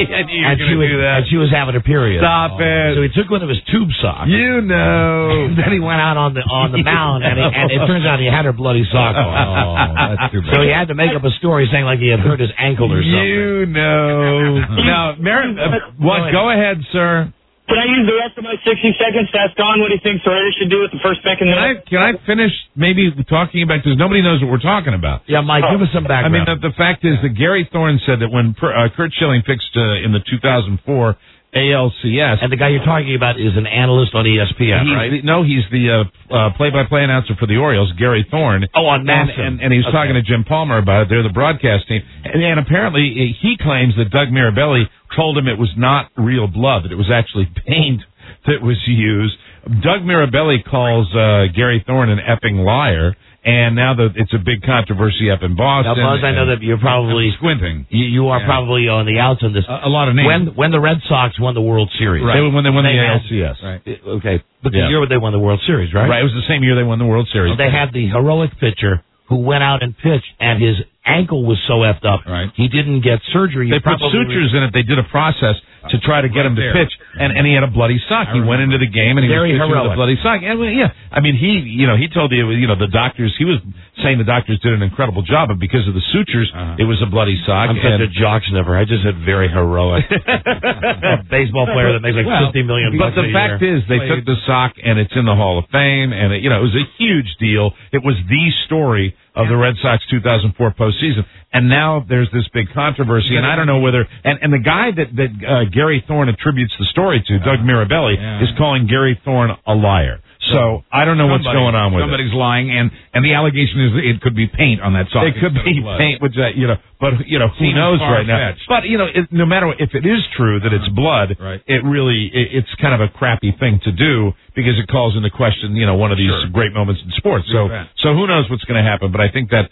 and she was having a period. Stop it. So he took one of his tube socks. You know. And then he went out on the mound, and it turns out he had her bloody sock on. Oh, that's too bad. So he had to make up a story saying like he had hurt his ankle or something. You know. Now, go ahead, sir. Can I use the rest of my 60 seconds to ask Don what he thinks the Raiders should do with the first pick in the Can I finish maybe talking about, because nobody knows what we're talking about. Yeah, Mike, give us some background. I mean, the fact is that Gary Thorne said that when Kurt Schilling fixed in the 2004 ALCS. And the guy you're talking about is an analyst on ESPN, right? He's the play-by-play announcer for the Orioles, Gary Thorne. Oh, on Madison. And he was talking to Jim Palmer about it. They're the broadcast team. And apparently he claims that Doug Mirabelli told him it was not real blood, that it was actually paint that was used. Doug Mirabelli calls Gary Thorne an effing liar. And now that it's a big controversy up in Boston. Now, Buzz, I know that you're probably squinting. You are probably on the outs on this. A lot of names. When the Red Sox won the World Series, right? When they won the ALCS, right? Okay, but the year they won the World Series, right? Right. It was the same year they won the World Series. They had the heroic pitcher who went out and pitched, and his ankle was so effed up. Right. He didn't get surgery. They put sutures in it. They did a process to try to get him to pitch, and he had a bloody sock. He went into the game and he was pitching with a bloody sock. And yeah, I mean he told the doctors, he was saying the doctors did an incredible job, but because of the sutures, it was a bloody sock. I'm such a jock sniffer. I just said very heroic. A baseball player that makes like $50 million. But the fact is, they took the sock and it's in the Hall of Fame, and it was a huge deal. It was the story of the Red Sox 2004 postseason. And now there's this big controversy, and I don't know whether... And the guy that Gary Thorne attributes the story to, Doug Mirabelli, is calling Gary Thorne a liar. So I don't know what's going on with somebody's lying, and the allegation is it could be paint on that sock. it. It could be paint, which but who knows right now? But no matter if it is true that it's blood, it's kind of a crappy thing to do because it calls into question one of these great moments in sports. So who knows what's going to happen? But I think that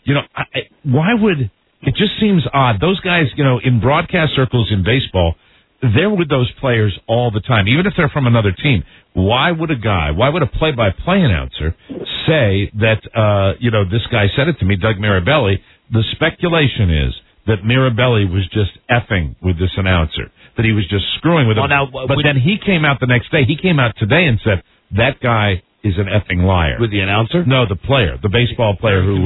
why would it just seems odd? Those guys, in broadcast circles in baseball, they're with those players all the time, even if they're from another team. Why would a play-by-play announcer say that, this guy said it to me, Doug Mirabelli, the speculation is that Mirabelli was just effing with this announcer, that he was just screwing with him. But then he came out the next day, he came out today and said, that guy is an effing liar. With the announcer? No, the player, the baseball player who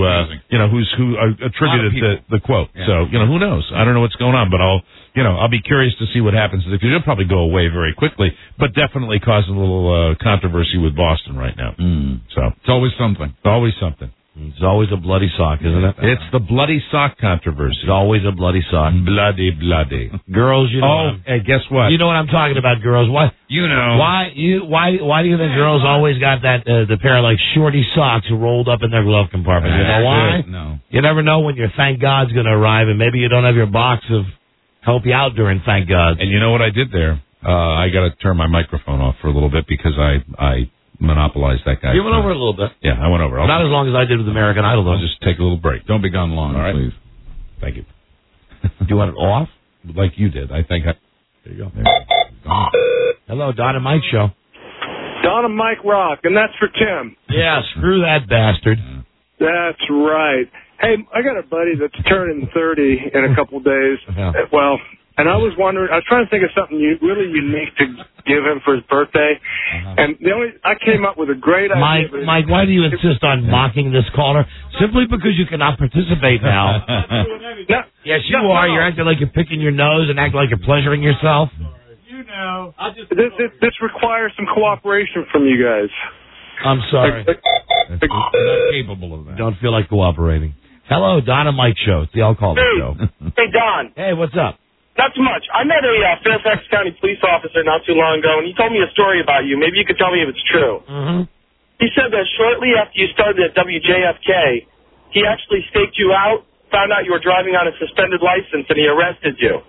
attributed the quote. Yeah. So, who knows? I don't know what's going on, but I'll be curious to see what happens. It'll probably go away very quickly, but definitely causing a little controversy with Boston right now. So it's always something. Always something. It's always a bloody sock, isn't it? It's the bloody sock controversy. It's always a bloody sock. Bloody. Girls, hey, guess what? You know what I'm talking about, girls. Why? Why do you think girls always got that the pair of shorty socks rolled up in their glove compartment? You know why? No. You never know when your thank God's going to arrive, and maybe you don't have your box of help you out during thank God. And you know what I did there? I got to turn my microphone off for a little bit because I monopolized that guy. You went over a little bit. Yeah, I went over. Not as long as I did with American Idol, though. I'll just take a little break. Don't be gone long, all right? Please. Thank you. Do you want it off? Like you did. I think. There you go. Hello, Don and Mike Show. Don and Mike rock, and that's for Tim. Yeah, screw that bastard. That's right. Hey, I got a buddy that's turning 30 in a couple days. Yeah. Well, and I was trying to think of something really unique to give him for his birthday. And I came up with a great idea. Mike, why do you insist on mocking this caller? Simply because you cannot participate now. Yes, you are. You're acting like you're picking your nose and acting like you're pleasuring yourself. This requires some cooperation from you guys. I'm sorry. I'm not capable of that. Don't feel like cooperating. Hello, Don and Mike Show. It's the I'll Call It Show. Hey, Don. Hey, what's up? Not too much. I met a Fairfax County police officer not too long ago, and he told me a story about you. Maybe you could tell me if it's true. Mm-hmm. He said that shortly after you started at WJFK, he actually staked you out, found out you were driving on a suspended license, and he arrested you.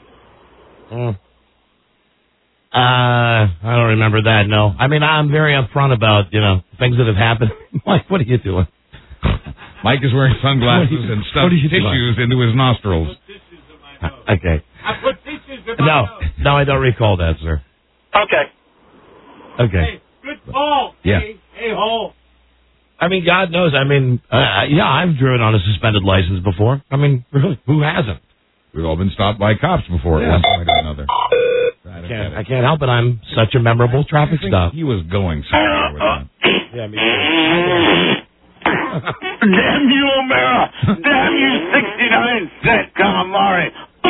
I don't remember that, no. I mean, I'm very upfront about, things that have happened. Mike, what are you doing? Mike is wearing sunglasses and stuffed tissues into his nostrils. Okay. I put tissues in my nose. No, I don't recall that, sir. Okay. Okay. Hey, good call. Yeah. Hey, ho. I mean, God knows. I mean, I've driven on a suspended license before. I mean, really, who hasn't? We've all been stopped by cops before at one point or another. I can't help it. I'm such a memorable traffic stop. He was going somewhere with that. Yeah, me too. Damn you, O'Mara. Damn you, 69-cent calamari.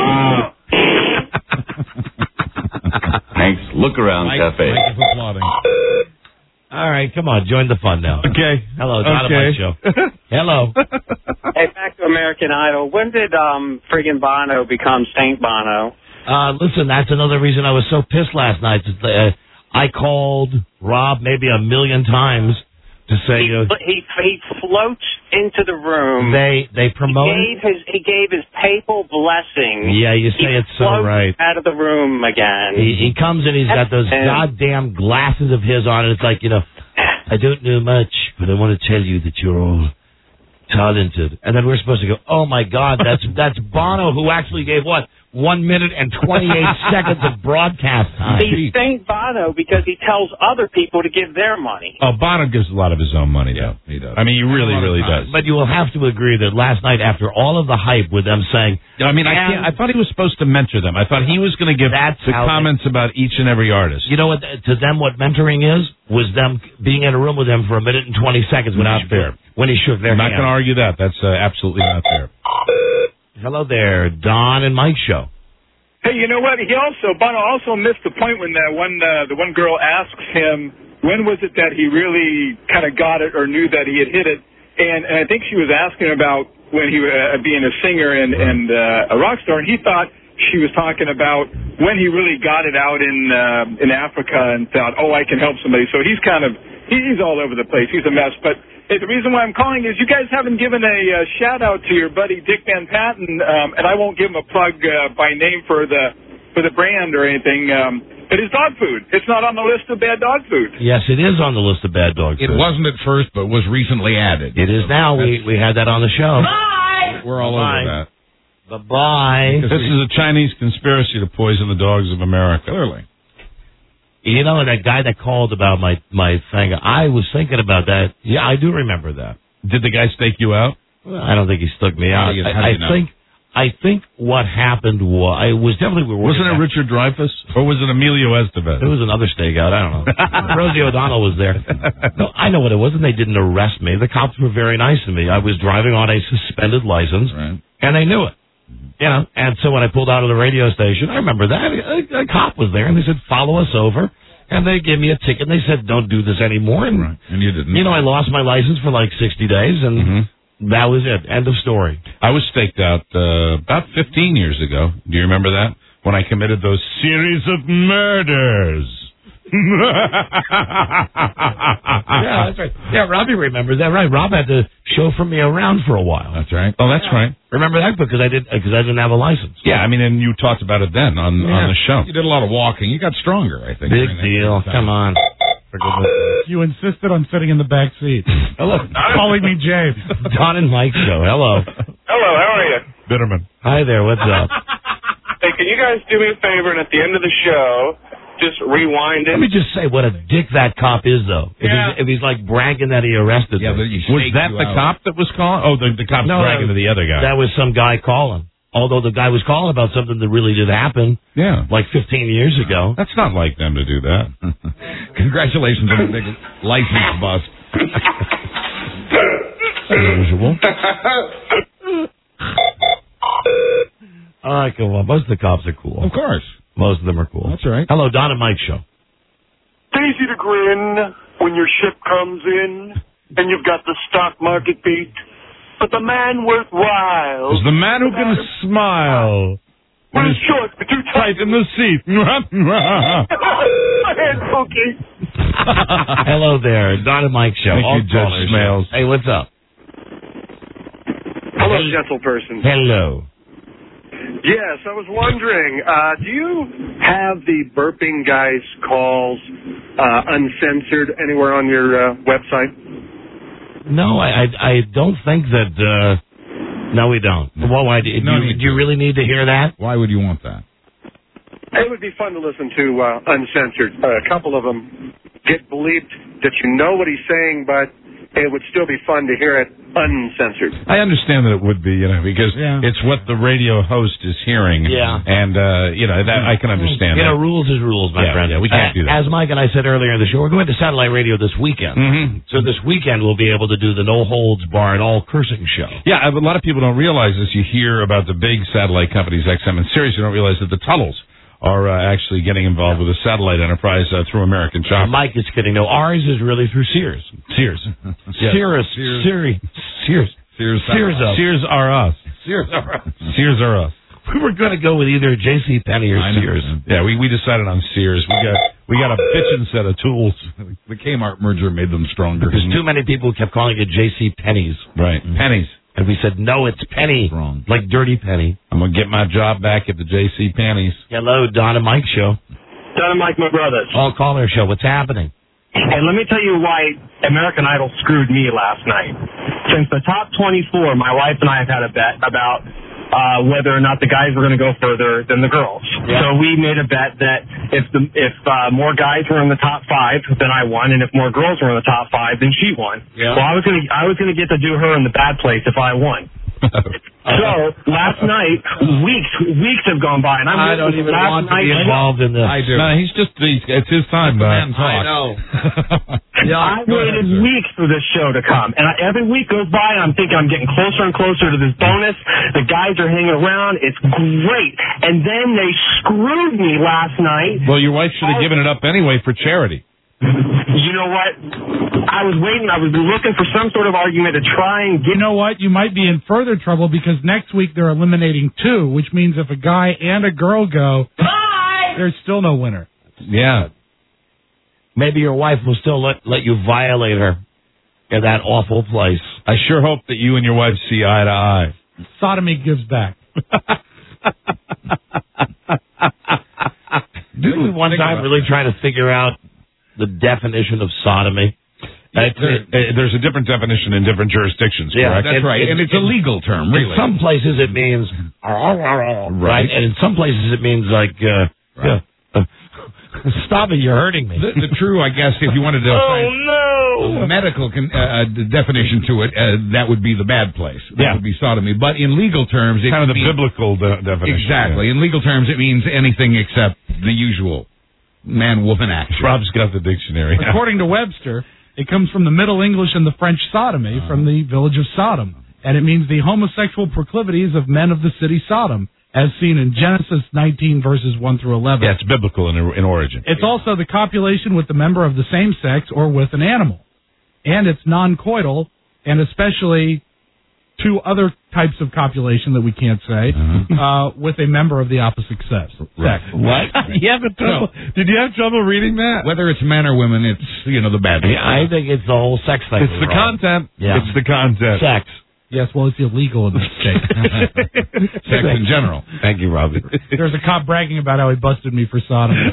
Thanks. Look Around Cafe. Mike is applauding. All right, come on, join the fun now. Okay. Hello, Don and Mike Show. Hello. Hey, back to American Idol. When did friggin' Bono become Saint Bono? Listen, that's another reason I was so pissed last night. I called Rob maybe 1 million times to say he floats into the room. They promote. He gave his papal blessing. Yeah, you say it's so right. Out of the room again. He comes in. He's got those goddamn glasses of his on, and it's like I don't know much, but I want to tell you that you're all talented. And then we're supposed to go, oh my God, that's Bono, who actually gave 1 minute and 28 seconds of broadcast time. He's Saint Bono because he tells other people to give their money. Oh, Bono gives a lot of his own money, though. He does. I mean, he really, really does. But you will have to agree that last night, after all of the hype with them saying... I mean, I thought he was supposed to mentor them. I thought he was going to give the comments about each and every artist. You know what? To them, what mentoring is, was them being in a room with him for 1 minute and 20 seconds. Not fair. When he shook their hand. I'm not going to argue that. That's absolutely not fair. Hello there, Don and Mike Show. Hey, you know what? Bono also missed the point when the one girl asks him when was it that he really kind of got it or knew that he had hit it, and I think she was asking about when he being a singer and a rock star, and he thought she was talking about when he really got it out in Africa and thought, oh, I can help somebody. So he's kind of he's all over the place. He's a mess. But hey, the reason why I'm calling is you guys haven't given a shout-out to your buddy Dick Van Patten, and I won't give him a plug by name for the brand or anything. But his dog food. It's not on the list of bad dog food. Yes, it is on the list of bad dog food. It wasn't at first, but was recently added. It is now. We had that on the show. Bye! We're all over that. Bye-bye. This is a Chinese conspiracy to poison the dogs of America. Clearly. You know, that guy that called about my thing, I was thinking about that. Yeah, I do remember that. Did the guy stake you out? Well, I don't think he stuck me out. I think what happened was definitely... Wasn't it Richard Dreyfuss? Or was it Emilio Estevez? It was another stakeout. I don't know. Rosie O'Donnell was there. No, I know what it was, and they didn't arrest me. The cops were very nice to me. I was driving on a suspended license, and they knew it. You know, and so when I pulled out of the radio station, I remember that. A cop was there, and they said, follow us over. And they gave me a ticket, and they said, don't do this anymore. And, and you didn't. You know, I lost my license for like 60 days, and that was it. End of story. I was staked out about 15 years ago. Do you remember that? When I committed those series of murders. Yeah, that's right. Yeah, Robbie remembers that, right? Rob had to chauffeur me around for a while. That's right. Oh, that's right. Remember that? Because I didn't have a license. Yeah, I mean, and you talked about it then on the show. You did a lot of walking. You got stronger, I think. Big deal. Come on. You insisted on sitting in the back seat. Hello. Calling me James. Don and Mike show. Hello. Hello, how are you? Bitterman. Hi there. What's up? Hey, can you guys do me a favor and at the end of the show, just rewind it? Let me just say what a dick that cop is, though. If he's like bragging that he arrested me. Was that the cop that was calling? Oh, the cop's bragging to the other guy. That was some guy calling. Although the guy was calling about something that really did happen. Yeah. Like 15 years ago. That's not like them to do that. Congratulations on the big license bust. Unusual. All right, come on. Most of the cops are cool. Of course. Most of them are cool. That's right. Hello, Don and Mike show. It's easy to grin when your ship comes in and you've got the stock market beat. But the man worthwhile is the man who can smile when his shorts are too tight in the seat. My head poking. Hello there, Don and Mike show. Thank you, Judge Smails. Hey, what's up? Hello, gentle person. Hello. Yes, I was wondering, do you have the burping guy's calls uncensored anywhere on your website? No, I don't think that. No, we don't. Well, why do you really need to hear that? Why would you want that? It would be fun to listen to uncensored. A couple of them get believed that you know what he's saying, but it would still be fun to hear it uncensored. I understand that it would be, because it's what the radio host is hearing. Yeah. And, that I can understand that. Rules is rules, my friend. Yeah, we can't do that. As Mike and I said earlier in the show, we're going to satellite radio this weekend. Mm-hmm. So this weekend we'll be able to do the no holds barred all cursing show. Yeah, a lot of people don't realize this. You hear about the big satellite companies, XM and Sirius, you don't realize that the Tuttles are actually getting involved with a satellite enterprise through American Chopper. Mike is kidding. No, ours is really through Sears. Sears are us. Sears are us. We were going to go with either J.C. Penney or Sears. Yeah, we decided on Sears. We got a bitchin' set of tools. The Kmart merger made them stronger. Because too many people kept calling it J.C. Penney's. Right, pennies. And we said, no, it's Penny. Wrong. Like Dirty Penny. I'm going to get my job back at the J.C. Penney's. Hello, Don and Mike show. Don and Mike, my brothers. All caller show. What's happening? Hey, let me tell you why American Idol screwed me last night. Since the top 24, my wife and I have had a bet about whether or not the guys were going to go further than the girls. Yeah. So we made a bet that if more guys were in the top 5, then I won, and if more girls were in the top 5, then she won. Yeah. Well, I was going to get to do her in the bad place if I won. So last night, weeks have gone by, and I don't even want to be involved in this. I do. No, it's his time, man. I know. I waited weeks for this show to come, and every week goes by, and I'm thinking I'm getting closer and closer to this bonus. The guys are hanging around. It's great. And then they screwed me last night. Well, your wife should have given it up anyway for charity. You know what? I was waiting. I was looking for some sort of argument to try and get... You know what? You might be in further trouble because next week they're eliminating 2, which means if a guy and a girl go, there's still no winner. Yeah. maybe your wife will still let you violate her in that awful place. I sure hope that you and your wife see eye to eye. Sodomy gives back. Didn't we one time really try to figure out the definition of sodomy? There's a different definition in different jurisdictions, correct? That's right. And it's a legal term, really. In some places it means, right? And in some places it means like, stop it, you're hurting me. The true, I guess, if you wanted to find a medical definition to it, that would be the bad place. That would be sodomy. But in legal terms, it kind of the biblical definition. Exactly. In legal terms, it means anything except the usual man-woman action. Rob's got the dictionary. According to Webster, it comes from the Middle English and the French sodomy, from the village of Sodom. And it means the homosexual proclivities of men of the city Sodom, as seen in Genesis 19, verses 1 through 11. Yeah, it's biblical in origin. It's also the copulation with the member of the same sex or with an animal. And it's non-coital, and especially two other types of copulation that we can't say, with a member of the opposite sex. Right. What? Did you have trouble reading that? Whether it's men or women, it's, the bad thing. Yeah, I think it's the whole sex thing. It's the content. Yeah. It's the content. Sex. Yes, well, it's illegal in this state. Sex in general. Thank you, Robbie. There's a cop bragging about how he busted me for sodomy.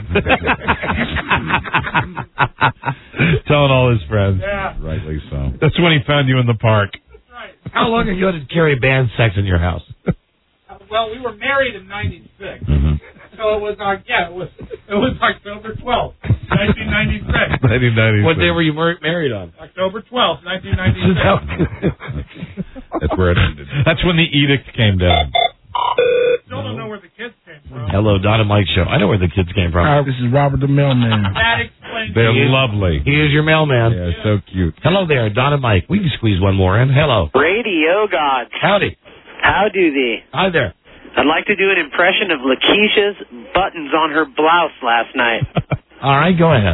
Telling all his friends. Yeah. Rightly so. That's when he found you in the park. How long ago did Carrie ban sex in your house? Well, we were married in '96, so it was October 12th, 1996. 1996. What day were you married on? October 12th, 1996. That's where it ended. That's when the edict came down. Still don't know where the kids came from. Hello, Don and Mike Show. I know where the kids came from. This is Robert the mailman. That explains. They're lovely. He is your mailman. Yeah, so cute. Hello there, Don and Mike. We can squeeze one more in. Hello. Radio gods. Howdy. How do thee? Hi there. I'd like to do an impression of Lakeisha's buttons on her blouse last night. All right, go ahead.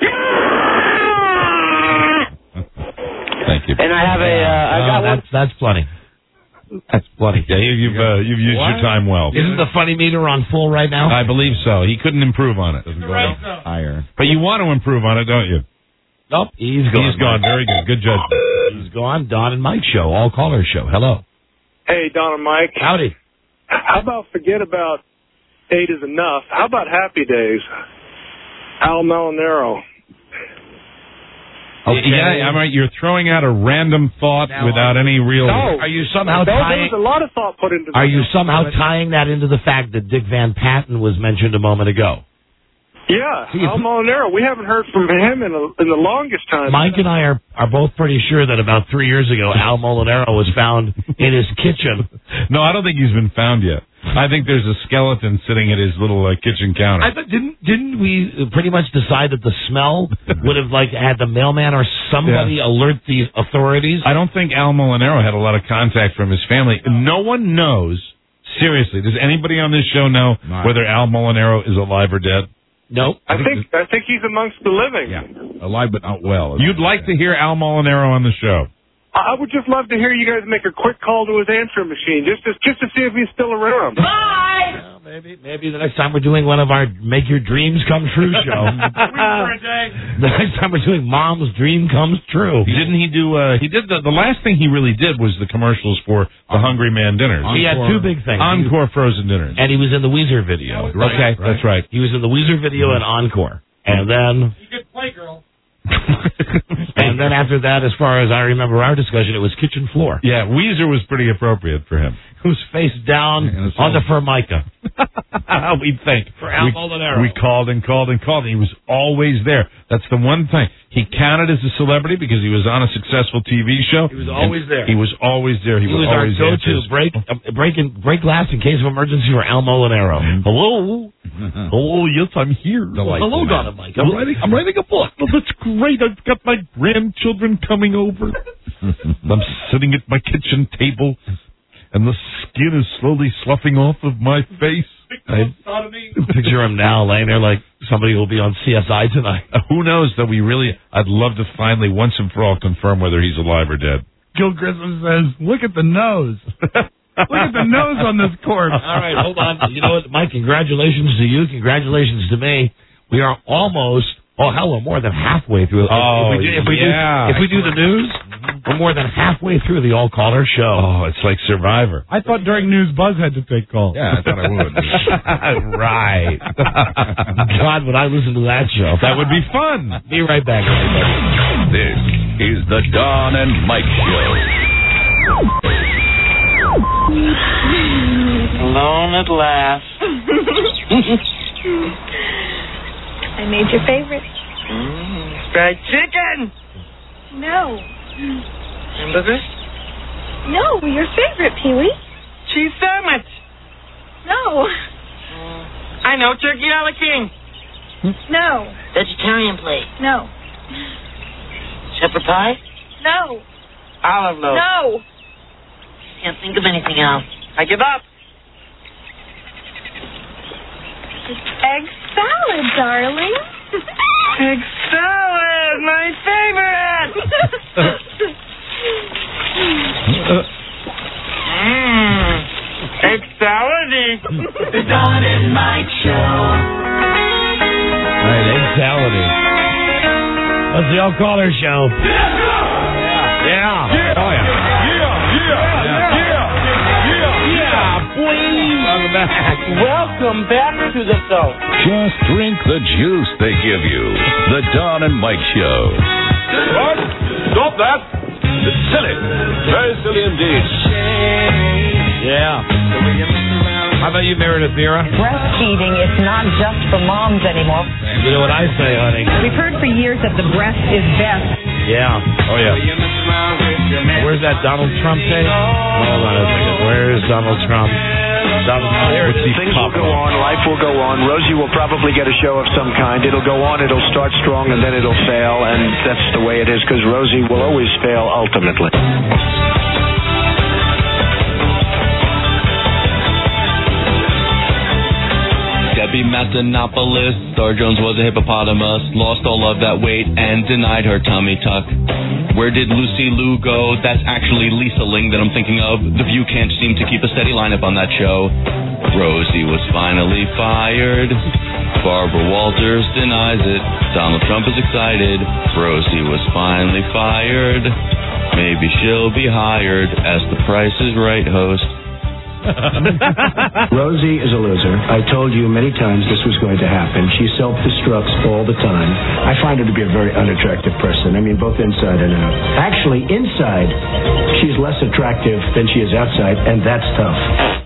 Thank you. And I have I've got one. That's plenty. That's plenty. Yeah, you've used your time well. Isn't the funny meter on full right now? I believe so. He couldn't improve on it. Doesn't go higher. But you want to improve on it, don't you? Nope, he's gone. He's gone. Very good. Good judgment. He's gone. Don and Mike Show, all caller show. Hello. Hey, Don and Mike. Howdy. How about forget about 8 is enough? How about Happy Days? Al Molinaro. Okay. Yeah, I'm right. You're throwing out a random thought without any real... No. Are you somehow There tying... was a lot of thought put into Are you that. somehow tying that into the fact that Dick Van Patten was mentioned a moment ago? Yeah, Al Molinaro. We haven't heard from him in the longest time. Mike and I are both pretty sure that about 3 years ago, Al Molinaro was found in his kitchen. No, I don't think he's been found yet. I think there's a skeleton sitting at his little kitchen counter. I thought, didn't we pretty much decide that the smell would have had the mailman or somebody alert the authorities? I don't think Al Molinaro had a lot of contact from his family. No one knows. Seriously, does anybody on this show know whether Al Molinaro is alive or dead? Nope. I think he's amongst the living. Yeah, alive but not well. You'd like to hear Al Molinaro on the show. I would just love to hear you guys make a quick call to his answering machine, just to see if he's still around. Bye! Well, maybe the next time we're doing one of our Make Your Dreams Come True show. The next time we're doing Mom's Dream Comes True. Didn't he do? He did the last thing he really did was the commercials for the Hungry Man dinners. He had two big things. Encore frozen dinners, and he was in the Weezer video. Okay, that's right. He was in the Weezer video and Encore, and then You could play, girl. and then after that, as far as I remember our discussion, it was kitchen floor. Yeah, Weezer was pretty appropriate for him. It was face down on the Formica. We'd think. For Al Molinaro. We called and called and called, and he was always there. That's the one thing. He counted as a celebrity because he was on a successful TV show. He was always there. He was always there. He was our always go-to break glass in case of emergency for Al Molinaro. Hello? Oh, yes, I'm here. Hello, Don and Mike. I'm writing a book. Oh, that's great. I've got my grandchildren coming over. I'm sitting at my kitchen table, and the skin is slowly sloughing off of my face. I picture him now laying there like somebody will be on CSI tonight. Who knows that I'd love to finally, once and for all, confirm whether he's alive or dead. Gil Grissom says, look at the nose. Look at the nose on this corpse. All right, hold on. You know what, Mike, congratulations to you. Congratulations to me. We are almost Oh, hell, we're more than halfway through. Oh, if we do the news, we're more than halfway through the all-caller show. Oh, it's like Survivor. I thought during news Buzz had to take calls. Yeah, I thought I would. Right. God, would I listen to that show? That would be fun. Be right back, everybody. This is the Don and Mike Show. Alone at last. I made your favorite. Fried chicken. No. Hamburger. No, your favorite, Pee-wee. Cheese sandwich. No. I know, turkey a la king. No. Vegetarian plate. No. Shepherd pie. No. Olive loaf. No. Can't think of anything else. I give up. Egg salad, darling. Egg salad, my favorite. Egg salady. The Don and Mike Show. All right, egg salady. That's the all-caller show. Yeah. Oh, yeah. Welcome back to the show. Just drink the juice they give you. The Don and Mike Show. What? Stop that! It's silly. Very silly indeed. Yeah. How about you, Meredith Vera? Breastfeeding is not just for moms anymore. You know what I say, honey. We've heard for years that the breast is best. Yeah. Oh, yeah. Where's that Donald Trump tape? Hold on a second. Where's Donald Trump? Things will go on. Life will go on. Rosie will probably get a show of some kind. It'll go on. It'll start strong, and then it'll fail, and that's the way it is, because Rosie will always fail ultimately. Debbie Mathenopolis, Star Jones was a hippopotamus, lost all of that weight and denied her tummy tuck. Where did Lucy Liu go? That's actually Lisa Ling that I'm thinking of. The View can't seem to keep a steady lineup on that show. Rosie was finally fired. Barbara Walters denies it. Donald Trump is excited. Rosie was finally fired. Maybe she'll be hired as the Price is Right host. Rosie is a loser. I told you many times this was going to happen. She self-destructs all the time. I find her to be a very unattractive person. I mean, both inside and out. Actually, inside, she's less attractive than she is outside, and that's tough.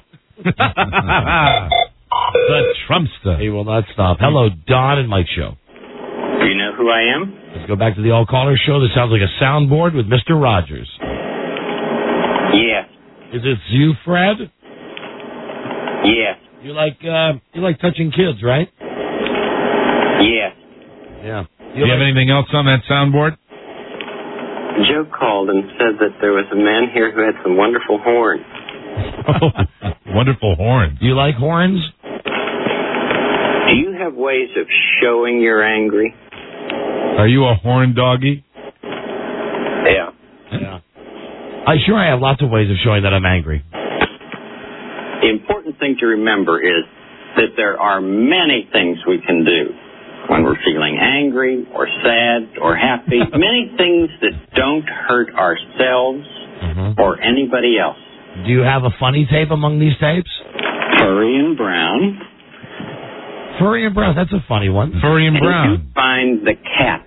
The Trumpster. He will not stop. Hello, Don and Mike Show. Do you know who I am? Let's go back to the all-caller show. This sounds like a soundboard with Mr. Rogers. Yes. Is it you, Fred? Yes. You like touching kids, right? Yes. Yeah. Do you have anything else on that soundboard? Joe called and said that there was a man here who had some wonderful horns. Wonderful horns. Do you like horns? Do you have ways of showing you're angry? Are you a horn doggy? Yeah. Yeah. I have lots of ways of showing that I'm angry. The important thing to remember is that there are many things we can do when we're feeling angry or sad or happy. Many things that don't hurt ourselves or anybody else. Do you have a funny tape among these tapes? Furry and Brown. Furry and Brown, that's a funny one. Furry and Brown. You find the cat.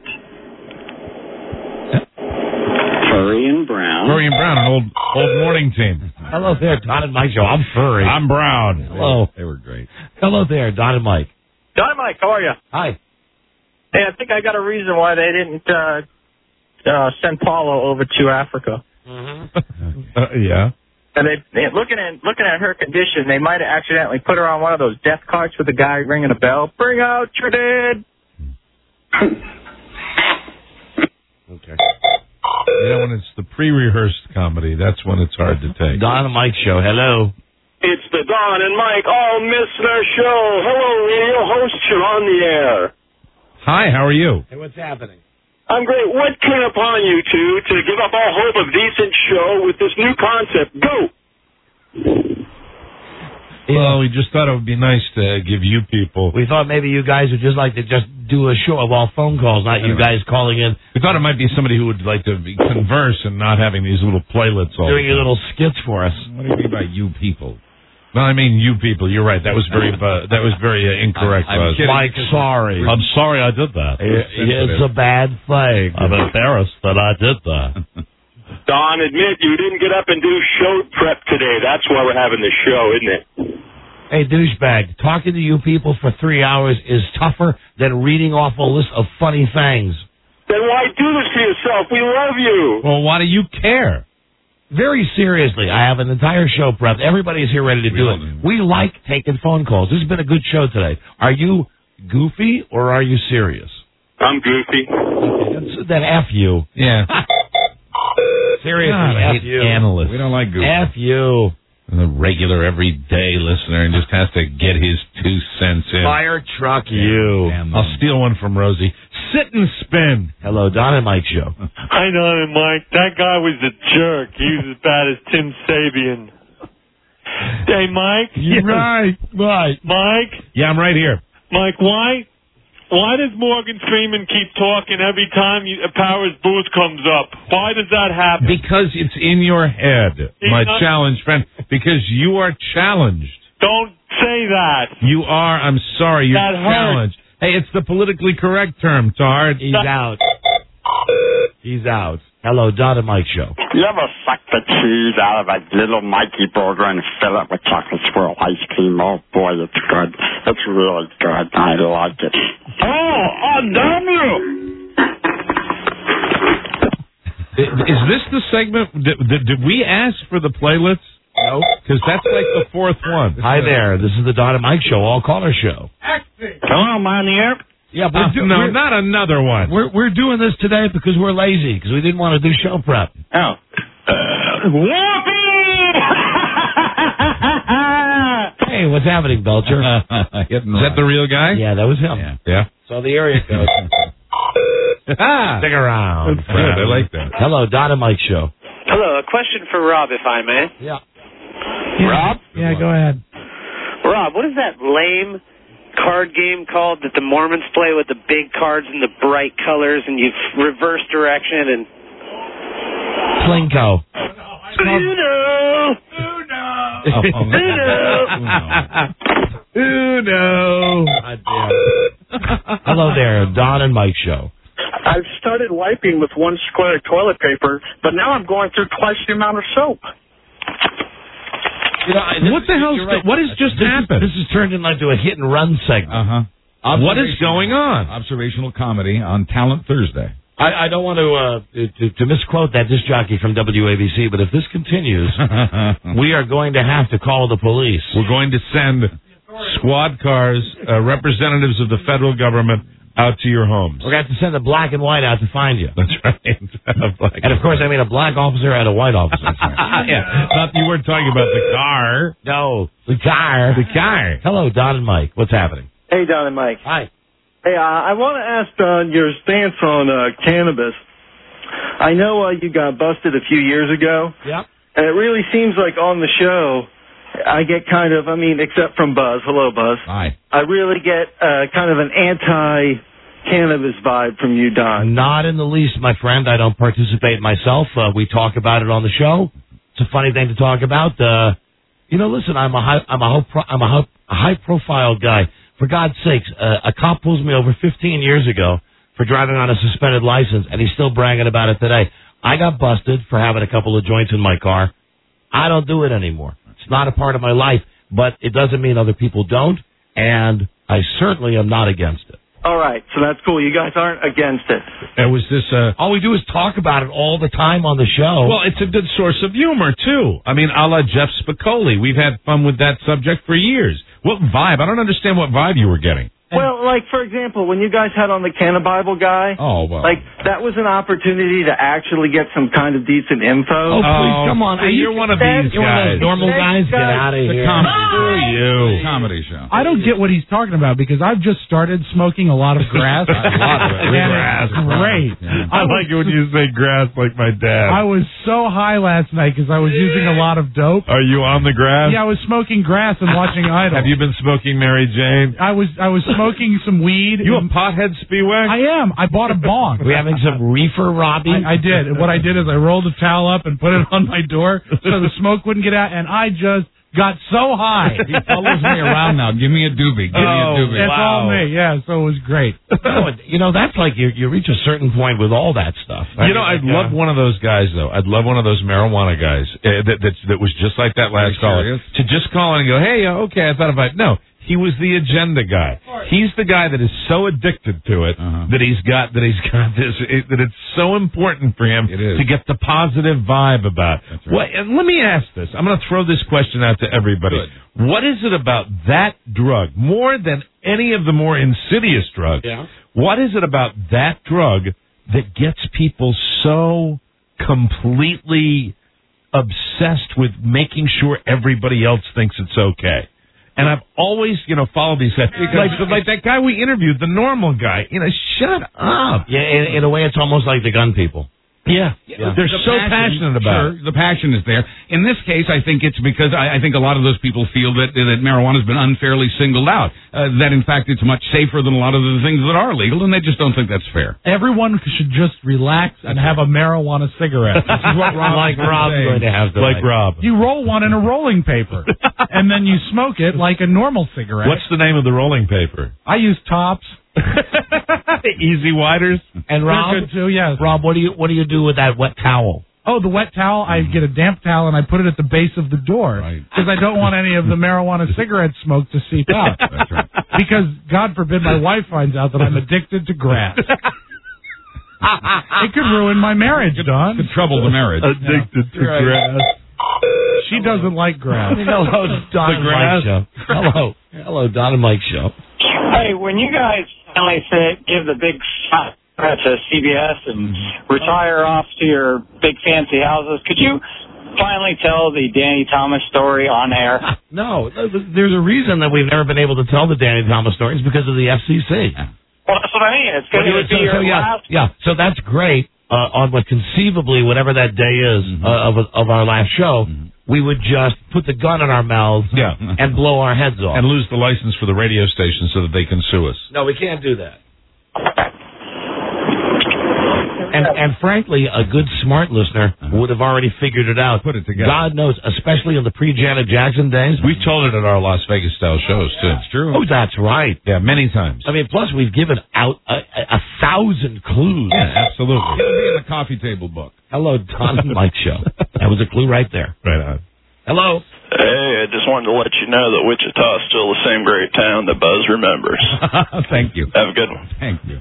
Furry and Brown. Furry and Brown, an old morning team. Hello there, Don and Mike Show. I'm Furry. I'm Brown. Hello. They were great. Hello there, Don and Mike. Don and Mike, how are you? Hi. Hey, I think I got a reason why they didn't send Paulo over to Africa. Yeah. And they looking at her condition, they might have accidentally put her on one of those death carts with the guy ringing a bell. Bring out your dead. Okay. You know, when it's the pre-rehearsed comedy, that's when it's hard to take. Don and Mike Show, hello. It's the Don and Mike all-listener show. Hello, radio hosts. You're on the air. Hi, how are you? Hey, what's happening? I'm great. What came upon you two to give up all hope of decent show with this new concept? Go! Well, we just thought it would be nice to give you people. We thought maybe you guys would just like to just do a show of all phone calls, not you guys calling in. We thought it might be somebody who would like to converse and not having these little playlets all doing your little skits for us. What do you mean by you people? No, I mean you people. You're right. That was very incorrect. I'm kidding. Mike, sorry. I'm sorry I did that. It's a bad thing. I'm embarrassed that I did that. Don, admit you didn't get up and do show prep today. That's why we're having this show, isn't it? Hey, douchebag, talking to you people for 3 hours is tougher than reading off a list of funny things. Then why do this to yourself? We love you. Well, why do you care? Very seriously, I have an entire show prepped. Everybody's here ready to do it. We like taking phone calls. This has been a good show today. Are you goofy or are you serious? I'm goofy. Then F you. Yeah. Seriously, God, I F hate you. analysts. We don't like goofy. F you. The regular, everyday listener and just has to get his 2 cents in. Fire truck you. I'll steal one from Rosie. Sit and spin. Hello, Don and Mike show. Hi, Don and Mike. That guy was a jerk. He was as bad as Tim Sabian. Hey, Mike. You're right. Mike. Yeah, I'm right here. Mike, why does Morgan Freeman keep talking every time Powers Booth comes up? Why does that happen? Because it's in your head, my challenge friend. Because you are challenged. Don't say that. You are. I'm sorry. You're That hurts. challenged. Hey, it's the politically correct term, Tard. He's out. He's out. Hello, Don and Mike show. You ever suck the cheese out of a little Mikey burger and fill it with chocolate swirl ice cream? Oh, boy, it's good. It's really good. I like it. Oh, damn you! Is this the segment? Did we ask for the playlist? No. Because that's like the 4th one. Hi there. This is the Don and Mike show, all-caller show. Hello, am I on the air? Yeah, no, not another one. We're doing this today because we're lazy, because we didn't want to do show prep. Oh. Hey, what's happening, Belcher? Is that the real guy? Yeah, that was him. Yeah. So the area code. Stick around. That's good. I like that. Hello, Don and Mike show. Hello, a question for Rob, if I may. Yeah. Rob? Yeah, go ahead. Rob, what is that lame card game called that the Mormons play with the big cards and the bright colors and you reverse direction and... Plinko. Uno. Hello there, Don and Mike show. I've started wiping with 1 square of toilet paper, but now I'm going through twice the amount of soap. You know, What the hell's right. what has just happened? This has turned into a hit and run segment. What is going on? Observational comedy on Talent Thursday. I don't want to misquote that disc jockey from WABC, but if this continues, we are going to have to call the police. We're going to send squad cars, representatives of the federal government, out to your homes. We're going to have to send a black and white out to find you. That's right. And of course, I mean a black officer and a white officer. Yeah. Not you weren't talking about the car. No, the car. The car. Hello, Don and Mike. What's happening? Hey, Don and Mike. Hi. Hey, I want to ask your stance on cannabis. I know you got busted a few years ago. Yeah. And it really seems like on the show, I get kind of, except from Buzz. Hello, Buzz. Hi. I really get kind of an anti-cannabis vibe from you, Don. Not in the least, my friend. I don't participate myself. We talk about it on the show. It's a funny thing to talk about. Listen, I'm a high-profile guy. For God's sakes, a cop pulls me over 15 years ago for driving on a suspended license, and he's still bragging about it today. I got busted for having a couple of joints in my car. I don't do it anymore. It's not a part of my life, but it doesn't mean other people don't, and I certainly am not against it. All right, so that's cool. You guys aren't against it. And was this all we do is talk about it all the time on the show. Well, it's a good source of humor, too. I mean, a la Jeff Spicoli. We've had fun with that subject for years. What vibe? I don't understand what vibe you were getting. Well, like, for example, when you guys had on the Canon Bible guy, like, that was an opportunity to actually get some kind of decent info. Oh, please, come on. You're one of these You're one of those normal guys? Get out of here. Comedy show. I don't get what he's talking about because I've just started smoking a lot of grass. Grass. Great. I like it when you say grass like my dad. I was so high last night because I was using a lot of dope. Are you on the grass? Yeah, I was smoking grass and watching Idol. Have you been smoking Mary Jane? I was smoking some weed. You a pothead, Spiewak? I am. I bought a bong. We having some reefer, Robbie? I did. What I did is I rolled a towel up and put it on my door so the smoke wouldn't get out, and I just got so high. He follows me around now. Give me a doobie. Give me a doobie. That's all me. Yeah, so it was great. That's like you reach a certain point with all that stuff. I'd love one of those guys, though. I'd love one of those marijuana guys that was just like that last caller. To just call in and go, hey, okay, I thought about it. No. He was the agenda guy. He's the guy that is so addicted to it that he's got this. That it's so important for him to get the positive vibe about. That's right. And let me ask this. I'm going to throw this question out to everybody. Good. What is it about that drug more than any of the more insidious drugs? Yeah. What is it about that drug that gets people so completely obsessed with making sure everybody else thinks it's okay? And I've always, followed these guys. Like that guy we interviewed, the normal guy. Shut up. Yeah, in a way, it's almost like the gun people. Yeah. They're so passionate about it. The passion is there. In this case, I think it's because I think a lot of those people feel that marijuana has been unfairly singled out. That, in fact, it's much safer than a lot of the things that are legal, and they just don't think that's fair. Everyone should just relax and have a marijuana cigarette. This is what Rob's going to have. Rob. You roll one in a rolling paper, and then you smoke it like a normal cigarette. What's the name of the rolling paper? I use Tops. Easy Widers. And Rob, good too, yes. Rob, what do you do with that wet towel? Oh, the wet towel, I get a damp towel and I put it at the base of the door because I don't want any of the marijuana cigarette smoke to seep out. That's right. Because, God forbid, my wife finds out that I'm addicted to grass. It could ruin my marriage, Don. It could trouble the marriage. Addicted to grass. She doesn't like grass. Hello, Don and Mike Show. Hello, Don and Mike Show. Hey, when you guys finally give the big shot to CBS and retire off to your big fancy houses, could you finally tell the Danny Thomas story on air? No, there's a reason that we've never been able to tell the Danny Thomas story. It's because of the FCC. Well, that's what I mean. It's going to be your last. Yeah, so that's great. On what conceivably, whatever that day is of our last show, we would just put the gun in our mouths and blow our heads off. And lose the license for the radio station so that they can sue us. No, we can't do that. And frankly, a good, smart listener would have already figured it out. Put it together. God knows, especially in the pre-Janet Jackson days. We've told it at our Las Vegas-style shows, too. That's true. Oh, that's right. Yeah, many times. I mean, plus we've given out 1,000 clues. Yeah, absolutely. It'll be in the coffee table book. Hello, Don and Mike Show. That was a clue right there. Right on. Hello. Hey, I just wanted to let you know that Wichita's still the same great town that Buzz remembers. Thank you. Have a good one. Thank you.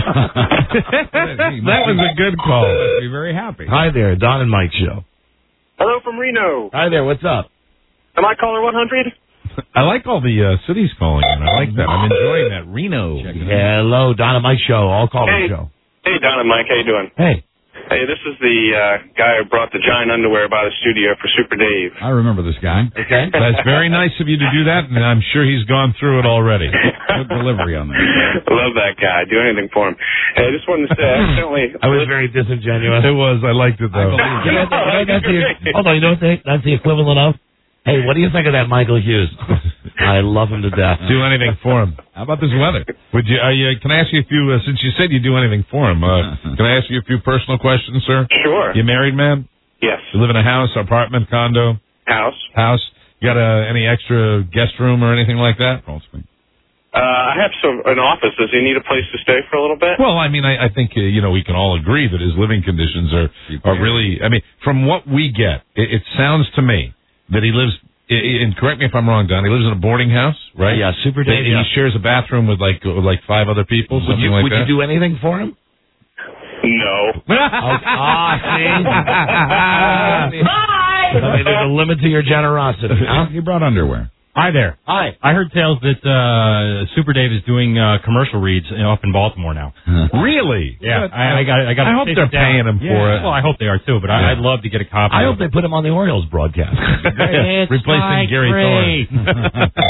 That was a good call. I'd be very happy. Hi there, Don and Mike Show. Hello from Reno. Hi there, what's up? Am I caller 100? I like all the cities calling in. I like that. I'm enjoying that. Reno. Hello, Don and Mike Show. All callers show. Hey, Don and Mike. How you doing? Hey. Hey, this is the guy who brought the giant underwear by the studio for Super Dave. I remember this guy. Okay. That's very nice of you to do that, and I'm sure he's gone through it already. Good delivery on that. I love that guy. Do anything for him. Hey, I just wanted to say, accidentally... I was very disingenuous. It was. I liked it, though. Hold on, you know what that's the equivalent of? Hey, what do you think of that Michael Hughes? I love him to death. Do anything for him. How about this weather? Would you? Can I ask you a few? Since you said you do anything for him, can I ask you a few personal questions, sir? Sure. You married, man? Yes. You live in a house, apartment, condo? House. House. You got any extra guest room or anything like that? I have an office. Does he need a place to stay for a little bit? Well, I mean, I think we can all agree that his living conditions are really. I mean, from what we get, it sounds to me that he lives, and correct me if I'm wrong, Don, he lives in a boarding house, right? Yeah, Super Dave. He shares a bathroom with like 5 other people, something like that. Would you do anything for him? No. See? I mean, there's a limit to your generosity. Huh? He brought underwear. Hi there. Hi. I heard tales that Super Dave is doing commercial reads up in Baltimore now. Really? Yeah. I got. I hope they're paying him for it. Well, I hope they are too, but I'd love to get a copy. I hope they put him on the Orioles broadcast. Replacing Gary Thorne.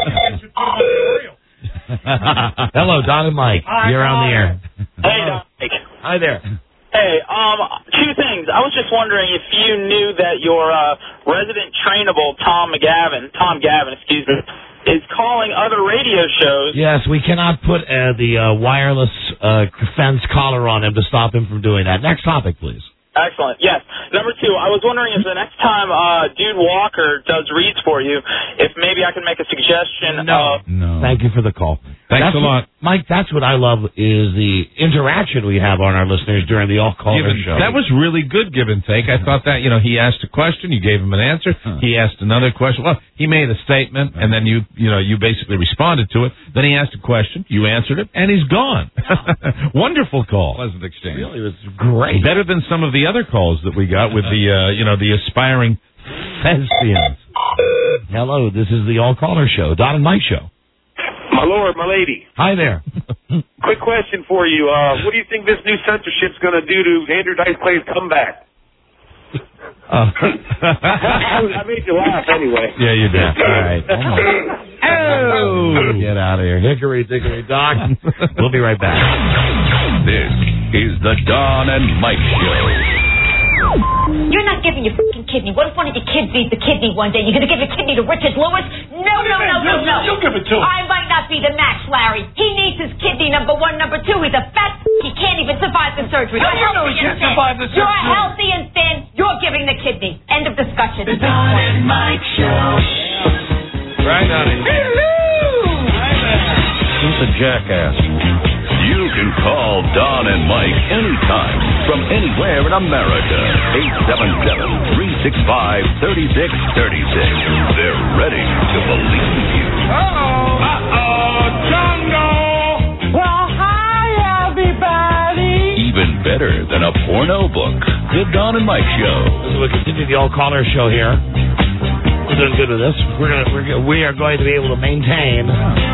Hello, Don and Mike. You're on the air. Hey, Mike. Hi there. Hey, two things. I was just wondering if you knew that your resident trainable Tom Gavin, is calling other radio shows. Yes, we cannot put the wireless fence collar on him to stop him from doing that. Next topic, please. Excellent. Yes. Number two, I was wondering if the next time Dude Walker does reads for you, if maybe I can make a suggestion. No. Thank you for the call. Thanks a lot. Mike, that's what I love is the interaction we have on our listeners during the all-caller show. That was really good give and take. I thought that, he asked a question, you gave him an answer. He asked another question. Well, he made a statement, and then you basically responded to it. Then he asked a question, you answered it, and he's gone. Wonderful call. Pleasant exchange. Really, it was great. Better than some of the other calls that we got with the aspiring thespians. Hello, this is the all-caller show, Don and Mike show. My lord, my lady. Hi there. Quick question for you. What do you think this new censorship's going to do to Andrew Dice Clay's comeback? I made you laugh anyway. Yeah, you did. All right. Oh! Get out of here. Hickory dickory dock. We'll be right back. This is the Don and Mike Show. You're not giving your fucking kidney. What if one of your kids needs the kidney one day? You're going to give your kidney to Richard Lewis? No. You give it to him. I might not be the match, Larry. He needs his kidney, number one. Number two, he's a fat he can't even survive the surgery. How do you know he can't survive the surgery? You're healthy and thin. You're giving the kidney. End of discussion. The Don and Mike Show. Right on it. He's a jackass. You can call Don and Mike anytime from anywhere in America. 877-365-3636. They're ready to believe you. Django! Well, hi, everybody. Even better than a porno book. The Don and Mike Show. We'll continue the all-caller show here. We're doing good with this. We are going to be able to maintain...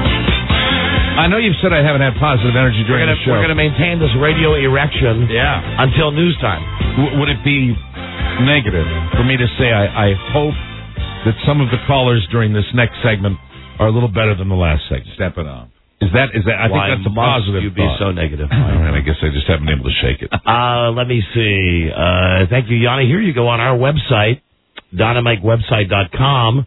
I know you've said I haven't had positive energy during the show. We're going to maintain this radio erection until news time. Would it be negative for me to say I hope that some of the callers during this next segment are a little better than the last segment? Step it up. Is that? I think that's a positive you be thought. so negative? All right, I guess I just haven't been able to shake it. Let me see. Thank you, Yanni. Here you go on our website, DonandMikeWebsite.com.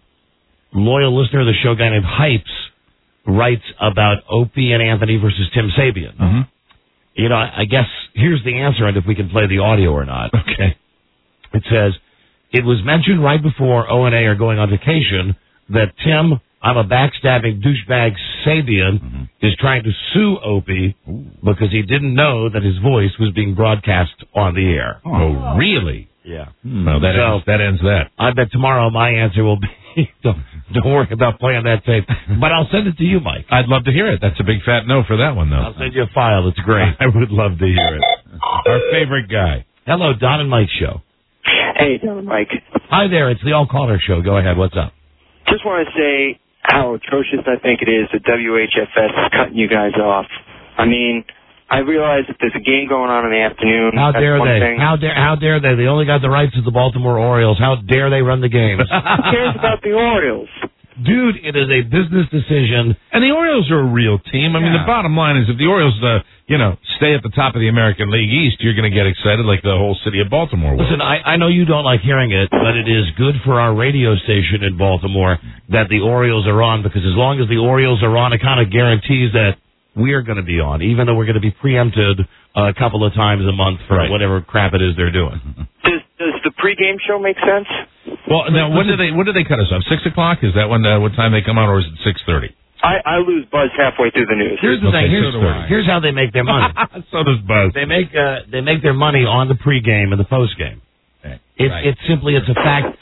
Loyal listener of the show, guy named Hypes, writes about Opie and Anthony versus Tim Sabian. Mm-hmm. I guess here's the answer, and if we can play the audio or not. Okay. It says, it was mentioned right before O&A are going on vacation that Tim, I'm a backstabbing douchebag Sabian, is trying to sue Opie because he didn't know that his voice was being broadcast on the air. Oh, really? Yeah. Well, that ends that. I bet tomorrow my answer will be, don't worry about playing that tape. But I'll send it to you, Mike. I'd love to hear it. That's a big fat no for that one, though. I'll send you a file. It's great. I would love to hear it. Our favorite guy. Hello, Don and Mike show. Hey, Don and Mike. Hi there. It's the all-caller show. Go ahead. What's up? Just want to say how atrocious I think it is that WHFS is cutting you guys off. I mean, I realize that there's a game going on in the afternoon. How That's dare one they? thing. How dare they? They only got the rights to the Baltimore Orioles. How dare they run the games? Who cares about the Orioles? Dude, it is a business decision. And the Orioles are a real team. I mean, the bottom line is if the Orioles, stay at the top of the American League East, you're going to get excited like the whole city of Baltimore will. Listen, I know you don't like hearing it, but it is good for our radio station in Baltimore that the Orioles are on, because as long as the Orioles are on, it kind of guarantees that we're going to be on, even though we're going to be preempted a couple of times a month for whatever crap it is they're doing. Does the pregame show make sense? Well, now when do they cut us off? 6:00? Is that when what time they come out, or is it 6:30? I lose Buzz halfway through the news. Here's the thing. Here's how they make their money. So does Buzz. They make their money on the pregame and the postgame. It's a fact.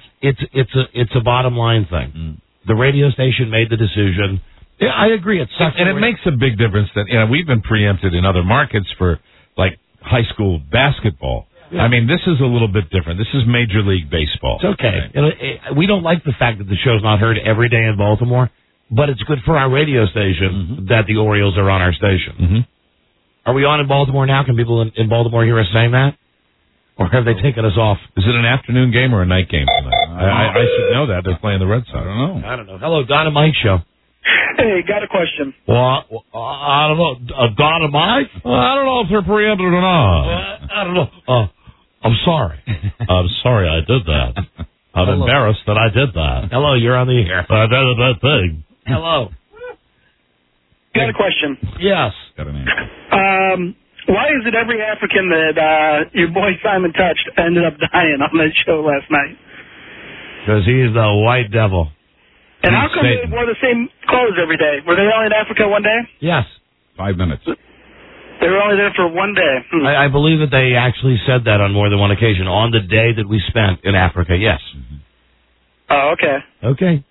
It's a bottom line thing. The radio station made the decision. Yeah, I agree. It sucks, and it makes a big difference that we've been preempted in other markets for like high school basketball. Yeah. I mean, this is a little bit different. This is Major League Baseball. It's okay. We don't like the fact that the show's not heard every day in Baltimore. But it's good for our radio station that the Orioles are on our station. Are we on in Baltimore now? Can people in Baltimore hear us saying that? Or have they taken us off? Is it an afternoon game or a night game tonight? I should know that. They're playing the Red Sox. I don't know. Hello, Don and Mike show. Hey, got a question. Well, I don't know. Don and Mike? Well, I don't know if they're preempted or not. I don't know. I'm sorry. I'm sorry I did that. I'm embarrassed that I did that. Hello, you're on the air. I did a bad thing. Hello. Got a question. Yes. Got an answer. Why is it every African that your boy Simon touched ended up dying on that show last night? Because he's the white devil. And how come they wore the same clothes every day? Were they only in Africa one day? Yes. 5 minutes. They were only there for one day. I believe that they actually said that on more than one occasion. On the day that we spent in Africa, yes. Oh, okay. Okay.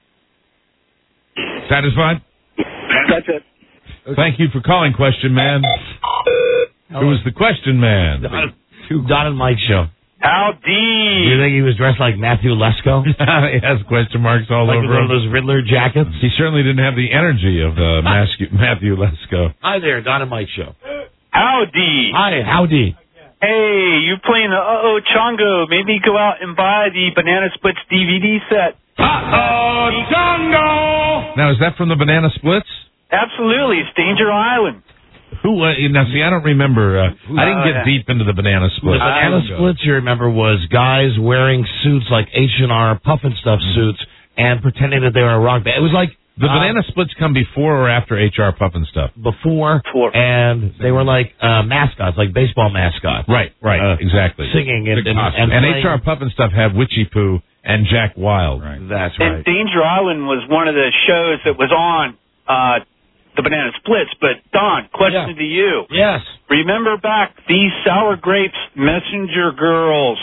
Satisfied? That's it. Okay. Thank you for calling, Question Man. Who was the Question Man? Don and Mike show. Howdy. Do you think he was dressed like Matthew Lesko? He has question marks all like over one him. of those Riddler jackets? He certainly didn't have the energy of Matthew Lesko. Hi there, Don and Mike show. Howdy. Hi, howdy. Hey, you playing the Uh-Oh Chongo. Maybe go out and buy the Banana Splits DVD set. Uh-Oh Chongo! Now, is that from the Banana Splits? Absolutely. It's Danger Island. Who? Now, see, I don't remember. I didn't get deep into the Banana Splits. The Banana Splits, you remember, was guys wearing suits like H&R Puffin Stuff suits and pretending that they were a rock band. It was like... The Banana Splits come before or after HR Puffin Stuff? Before. And they were like mascots, like baseball mascots. Right, exactly. Singing and HR Puffin Stuff had Witchy Poo and Jack Wild. Right. That's right. And Danger Island was one of the shows that was on the Banana Splits. But, Don, question to you. Yes. Remember back these Sour Grapes Messenger Girls?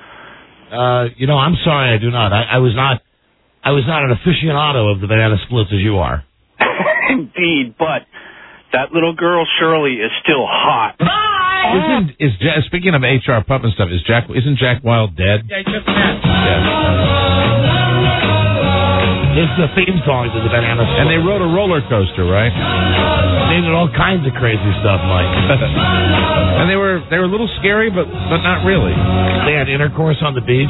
I'm sorry, I do not. I was not an aficionado of the Banana Splits as you are. Indeed, but that little girl Shirley is still hot. Speaking of HR Puffin Stuff, isn't Jack Wild dead? Yeah, he just met. It's the theme song to the Banana Splits. And they rode a roller coaster, right? They did all kinds of crazy stuff, Mike. And they were a little scary, but not really. They had intercourse on the beach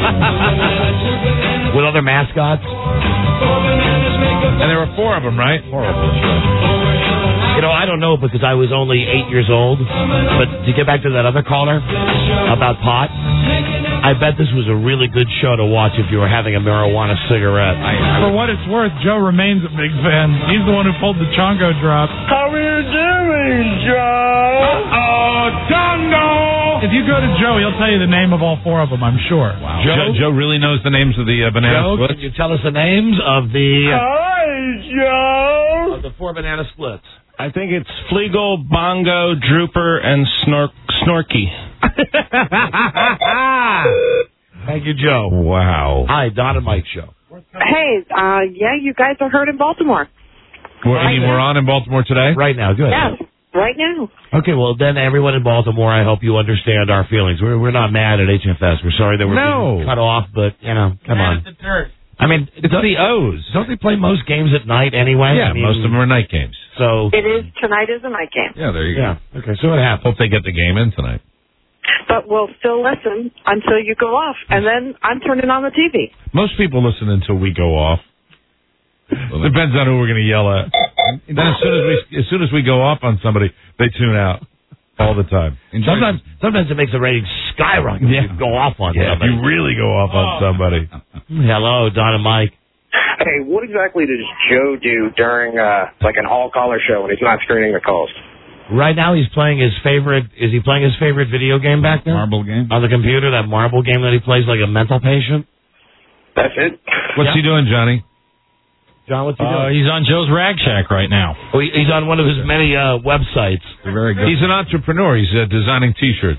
with other mascots. And there were 4 of them, right? 4 of them. I don't know because I was only 8 years old. But to get back to that other caller about pot, I bet this was a really good show to watch if you were having a marijuana cigarette. For what it's worth, Joe remains a big fan. He's the one who pulled the Chongo drop. How are you doing, Joe? Oh, Chongo! If you go to Joe, he'll tell you the name of all 4 of them, I'm sure. Wow. Joe really knows the names of the Banana Joe, Splits? Can you tell us the names of the... Hi, Joe! Of the 4 Banana Splits? I think it's Fleagle, Bongo, Drooper, and Snorky. Thank you, Joe. Wow. Hi, Don and Mike show. Hey, you guys are heard in Baltimore. We're on in Baltimore today? Right now, good. Yes, right now. Okay, well, then everyone in Baltimore, I hope you understand our feelings. We're not mad at HFS. We're sorry that we're being cut off, but, come on. I mean, it's the O's. Don't they play most games at night anyway? Yeah, most of them are night games. So Tonight is a night game. Yeah, there you go. Okay, so what happens? Hope they get the game in tonight. But we'll still listen until you go off, and then I'm turning on the TV. Most people listen until we go off. Depends on who we're going to yell at. Then as soon as we go off on somebody, they tune out all the time. Sometimes it makes the ratings skyrocket. Yeah. If you go off on Yeah, if somebody. you really go off on somebody. Hello, Don and Mike. Hey, what exactly does Joe do during like an all-caller show when he's not screening the calls? Right now he's playing his favorite... Is he playing his favorite video game back there? Marble game? On the computer, that marble game that he plays like a mental patient? That's it? What's he doing, Johnny? John, what's he doing? He's on Joe's Rag Shack right now. Oh, he's on one of his many websites. Very good. He's an entrepreneur. He's designing T-shirts.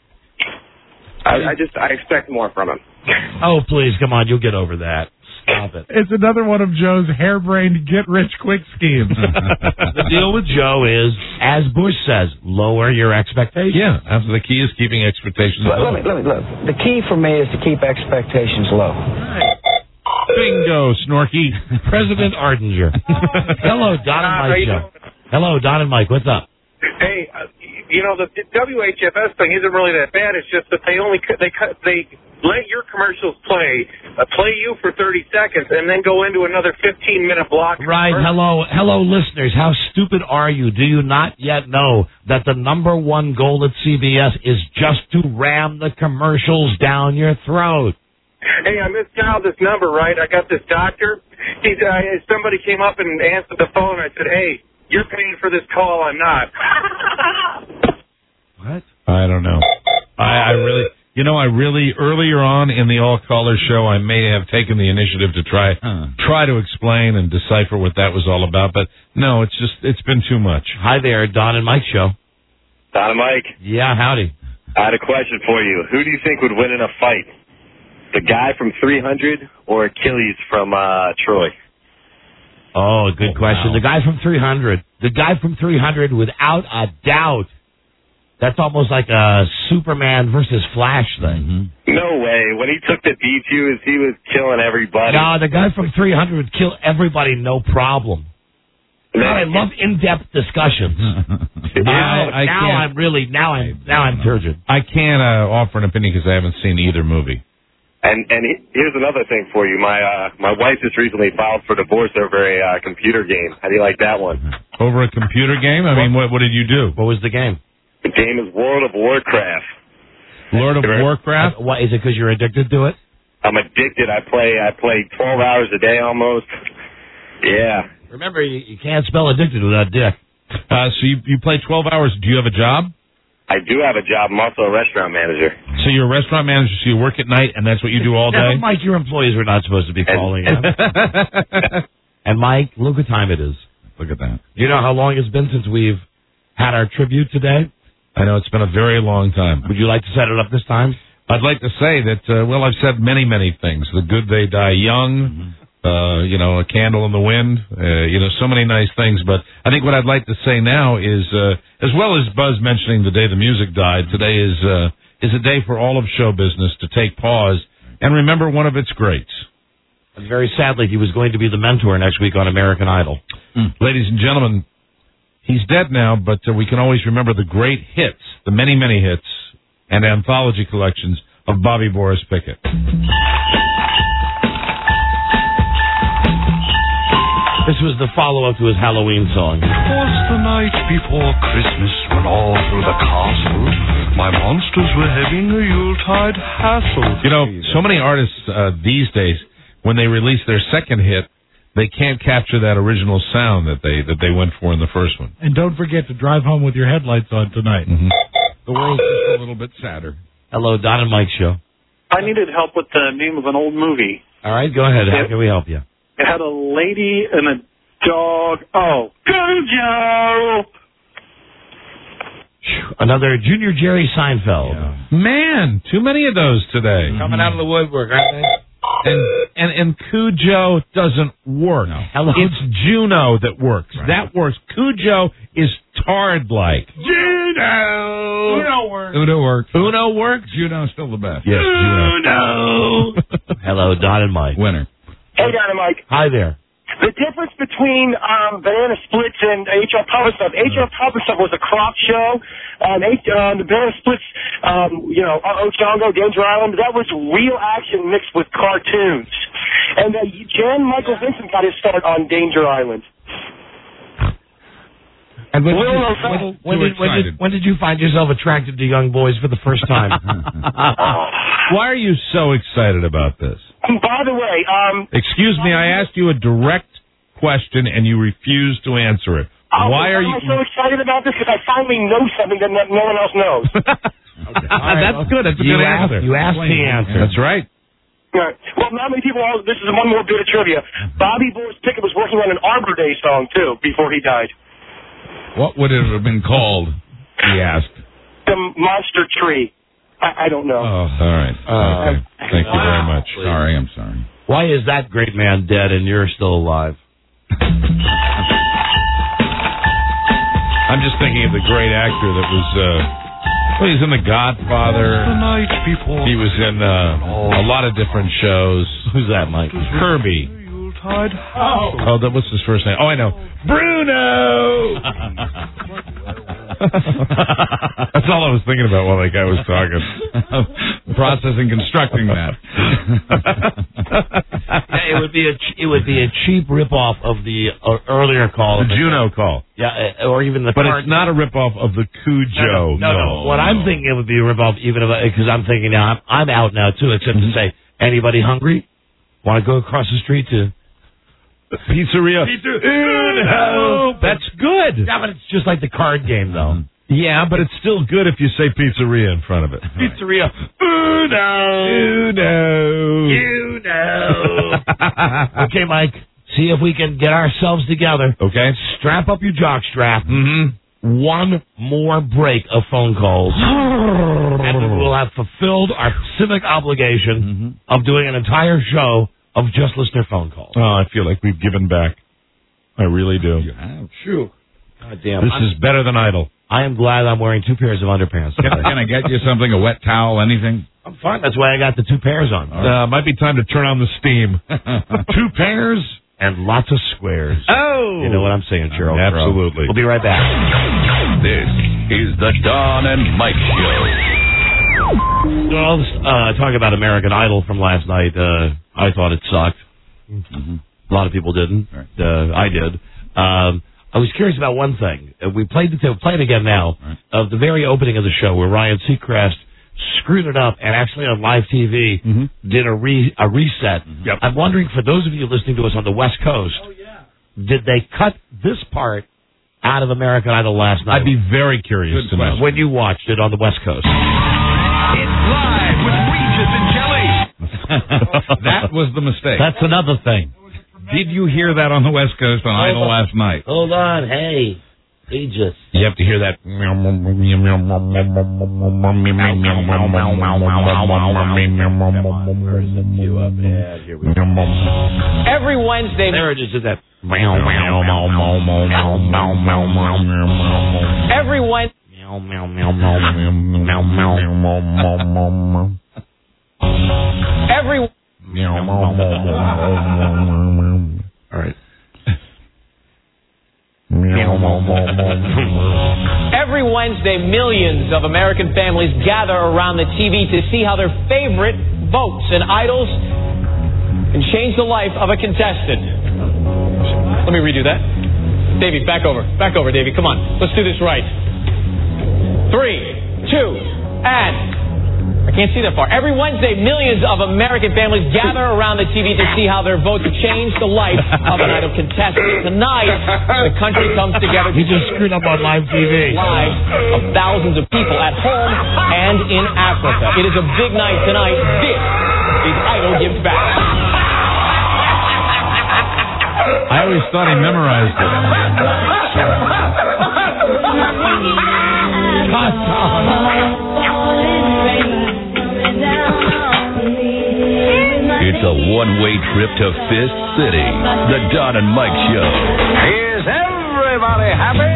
I expect more from him. Oh, please, come on. You'll get over that. Stop it. It's another one of Joe's harebrained get-rich-quick schemes. The deal with Joe is, as Bush says, lower your expectations. Yeah, the key is keeping expectations low. Look. The key for me is to keep expectations low. Bingo, Snorky. President Ardinger. Hello, Don and Mike show. Hello, Don and Mike. What's up? Hey, the WHFS thing isn't really that bad. It's just that they let your commercials play you for 30 seconds, and then go into another 15-minute block. Right. Hello, listeners. How stupid are you? Do you not yet know that the number one goal at CBS is just to ram the commercials down your throat? Hey, I misdialed this number, right? I got this doctor. Somebody came up and answered the phone. I said, hey, you're paying for this call. I'm not. What? I don't know. I really, earlier on in the all-caller show, I may have taken the initiative to try to explain and decipher what that was all about, but no, it's been too much. Hi there, Don and Mike show. Don and Mike. Yeah, howdy. I had a question for you. Who do you think would win in a fight? The guy from 300 or Achilles from Troy? Oh, good question. Wow. The guy from 300. The guy from 300, without a doubt. That's almost like a Superman versus Flash thing. Mm-hmm. No way. When he took the DQs, he was killing everybody. No, the guy from 300 would kill everybody, no problem. God, I love in-depth discussions. I'm turgid. I can't offer an opinion because I haven't seen either movie. And here's another thing for you. My wife just recently filed for divorce over a computer game. How do you like that one? Over a computer game? I mean, what did you do? What was the game? The game is World of Warcraft. Lord of Warcraft? What, is it because you're addicted to it? I'm addicted. I play 12 hours a day almost. Yeah. Remember, you can't spell addicted without dick. So you play 12 hours. Do you have a job? I do have a job. I'm also a restaurant manager. So you're a restaurant manager, so you work at night, and that's what you do all day? No, Mike, your employees were not supposed to be calling in. And, Mike, look what time it is. Look at that. You know how long it's been since we've had our tribute today? I know, it's been a very long time. Would you like to set it up this time? I'd like to say that, I've said many, many things. The good they die young, a candle in the wind, so many nice things. But I think what I'd like to say now is, as well as Buzz mentioning the day the music died, today is a day for all of show business to take pause and remember one of its greats. And very sadly, he was going to be the mentor next week on American Idol. Ladies and gentlemen, he's dead now, but we can always remember the great hits, the many, many hits, and anthology collections of Bobby Boris Pickett. This was the follow-up to his Halloween song. Was the night before Christmas when all through the castle my monsters were having a Yuletide hassle. So many artists these days, when they release their second hit, they can't capture that original sound that they went for in the first one. And don't forget to drive home with your headlights on tonight. Mm-hmm. The world's just a little bit sadder. Hello, Don and Mike show. I needed help with the name of an old movie. All right, go ahead. How can we help you? It had a lady and a dog. Oh, Cujo! Another Junior Jerry Seinfeld. Yeah. Man, too many of those today. Coming out of the woodwork, aren't they? And Cujo doesn't work. No. Hello? It's Juno that works. Right. That works. Cujo is tard-like. Juno! Uno works. Uno works. Juno's still the best. Yes, Juno. Hello, Don and Mike. Winner. Hey, Don and Mike. Hi there. The difference between Banana Splits and H.R. Papa Stuff. H.R. Papa Stuff was a crop show. The Banana Splits, Ochango, Danger Island, that was real action mixed with cartoons. And Jan Michael Vincent got his start on Danger Island. And when did you find yourself attracted to young boys for the first time? Why are you so excited about this? By the way, excuse me, I asked you a direct question and you refused to answer it. Why are you so excited about this? Because I finally know something that no one else knows. Okay. That's good. That's a good answer. You asked the answer. That's right. Right. Well, not many people know. This is one more bit of trivia. Bobby Boris Pickett was working on an Arbor Day song, too, before he died. What would it have been called, he asked? The Monster Tree. I don't know. Oh, all right. Okay. Thank you very much. Sorry, I'm sorry. Why is that great man dead and you're still alive? I'm just thinking of the great actor that was Well, he's in The Godfather. The night before. He was in a lot of different shows. Who's that, Mike? Kirby. Oh, what's his first name? Oh, I know. Bruno! That's all I was thinking about while that guy was talking. Processing, constructing that. It would be a cheap ripoff of the earlier call. The Juno call. Yeah, or even the. But it's not a ripoff of the Cujo. No. What I'm thinking it would be a ripoff, even because I'm thinking now I'm out now too. Except to say, anybody hungry? Want to go across the street to Pizzeria? Uno. That's good. Yeah, but it's just like the card game, though. Yeah, but it's still good if you say pizzeria in front of it. Pizzeria. Uno. Okay, Mike. See if we can get ourselves together. Okay. Strap up your jockstrap. Mm-hmm. One more break of phone calls. And we will have fulfilled our civic obligation of doing an entire show of just listener phone calls. Oh, I feel like we've given back. I really do. You have. True. God damn. This is better than Idle. I am glad I'm wearing 2 pairs of underpants. Can I get you something, a wet towel, anything? I'm fine. That's why I got the 2 pairs on. Might be time to turn on the steam. 2 pairs and lots of squares. Oh! You know what I'm saying, Cheryl? Absolutely. We'll be right back. This is the Don and Mike Show. Well, talking about American Idol from last night, I thought it sucked. A lot of people didn't. I did. I was curious about one thing. We played it again now, of the very opening of the show where Ryan Seacrest screwed it up and actually on live TV did a reset. Yep. I'm wondering, for those of you listening to us on the West Coast, did they cut this part out of American Idol last night? I'd be very curious to know. When you watched it on the West Coast. It's live with Regis and Jelly. That was the mistake. That's another thing. Did you hear that on the West Coast on Idol last night? Hold on. Hey, Regis. You have to hear that. Every Wednesday. There it is. That. Every Wednesday. Every. All right. Every Wednesday, millions of American families gather around the TV to see how their favorite votes and idols can change the life of a contestant. Let me redo that. Davey, back over, Davey. Come on, let's do this right. 3, 2, and... I can't see that far. Every Wednesday, millions of American families gather around the TV to see how their votes change the life of an idol contestant. Tonight, the country comes together. He just screwed up on live TV. Lives of thousands of people at home and in Africa. It is a big night tonight. This is Idol Gives Back. I always thought he memorized it. It's a one-way trip to Fist City. The Don and Mike Show. Is everybody happy?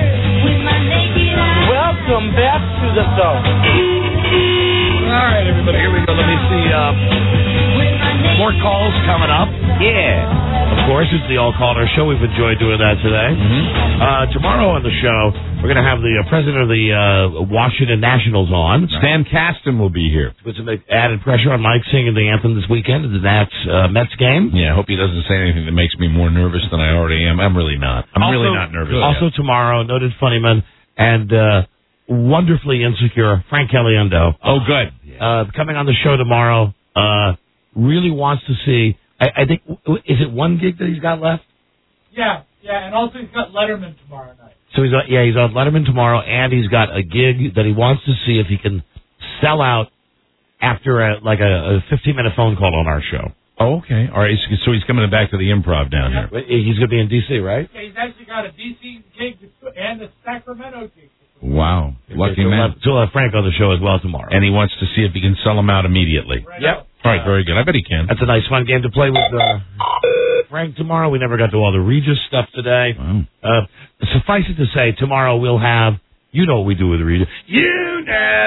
Welcome back to the show. All right, everybody, here we go. Let me see. More calls coming up. Yeah. Of course, it's the All-Caller Show. We've enjoyed doing that today. Tomorrow on the show, we're going to have the president of the Washington Nationals on. Stan Kasten will be here. With some added pressure on Mike singing the anthem this weekend at the Mets game. Yeah, I hope he doesn't say anything that makes me more nervous than I already am. I'm really not. I'm really not nervous. Also tomorrow, noted funnyman and wonderfully insecure Frank Caliendo. Oh, good. Coming on the show tomorrow. Really wants to see. I think, is it one gig that he's got left? Yeah, and also he's got Letterman tomorrow night. So he's on Letterman tomorrow, and he's got a gig that he wants to see if he can sell out after a 15-minute phone call on our show. Oh, okay. All right, so he's coming back to the Improv down here. He's going to be in D.C., right? Yeah, he's actually got a D.C. gig and a Sacramento gig. Wow, lucky man. So we'll have Frank on the show as well tomorrow. And he wants to see if he can sell them out immediately. Right. Yep. All right, very good. I bet he can. That's a nice, fun game to play with Frank tomorrow. We never got to all the Regis stuff today. Wow. Suffice it to say, tomorrow we'll have You know what we do with Regis. You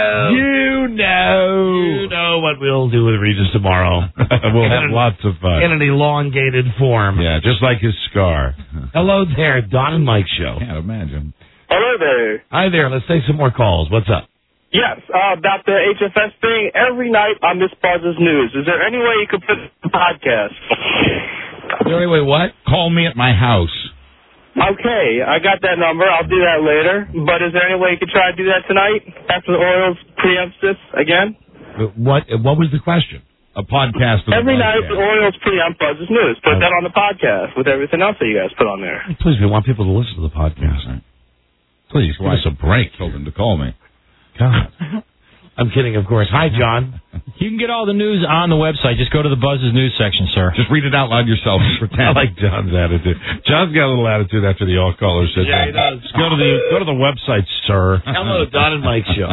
know what we'll do with Regis tomorrow. We'll have lots of fun. In an elongated form. Yeah, just like his scar. Hello there, Don and Mike Show. Can't imagine. Hello there. Hi there. Let's take some more calls. What's up? Yes, about the HFS thing, every night on this Buzz's News, is there any way you could put the podcast? Is there any way what? Call me at my house. Okay, I got that number. I'll do that later. But is there any way you could try to do that tonight? After the Orioles preempts this again? What was the question? A podcast. Every night the Orioles preempt Buzz's News. Put that on the podcast with everything else that you guys put on there. Please, we want people to listen to the podcast. Please, give us a break. Told him to call me. God. I'm kidding, of course. Hi, John. You can get all the news on the website. Just go to the Buzz's News section, sir. Just read it out loud yourself. I like John's attitude. John's got a little attitude after the all-caller said Yeah, that. he does. Just go to the website, sir. Hello, Don and Mike Show.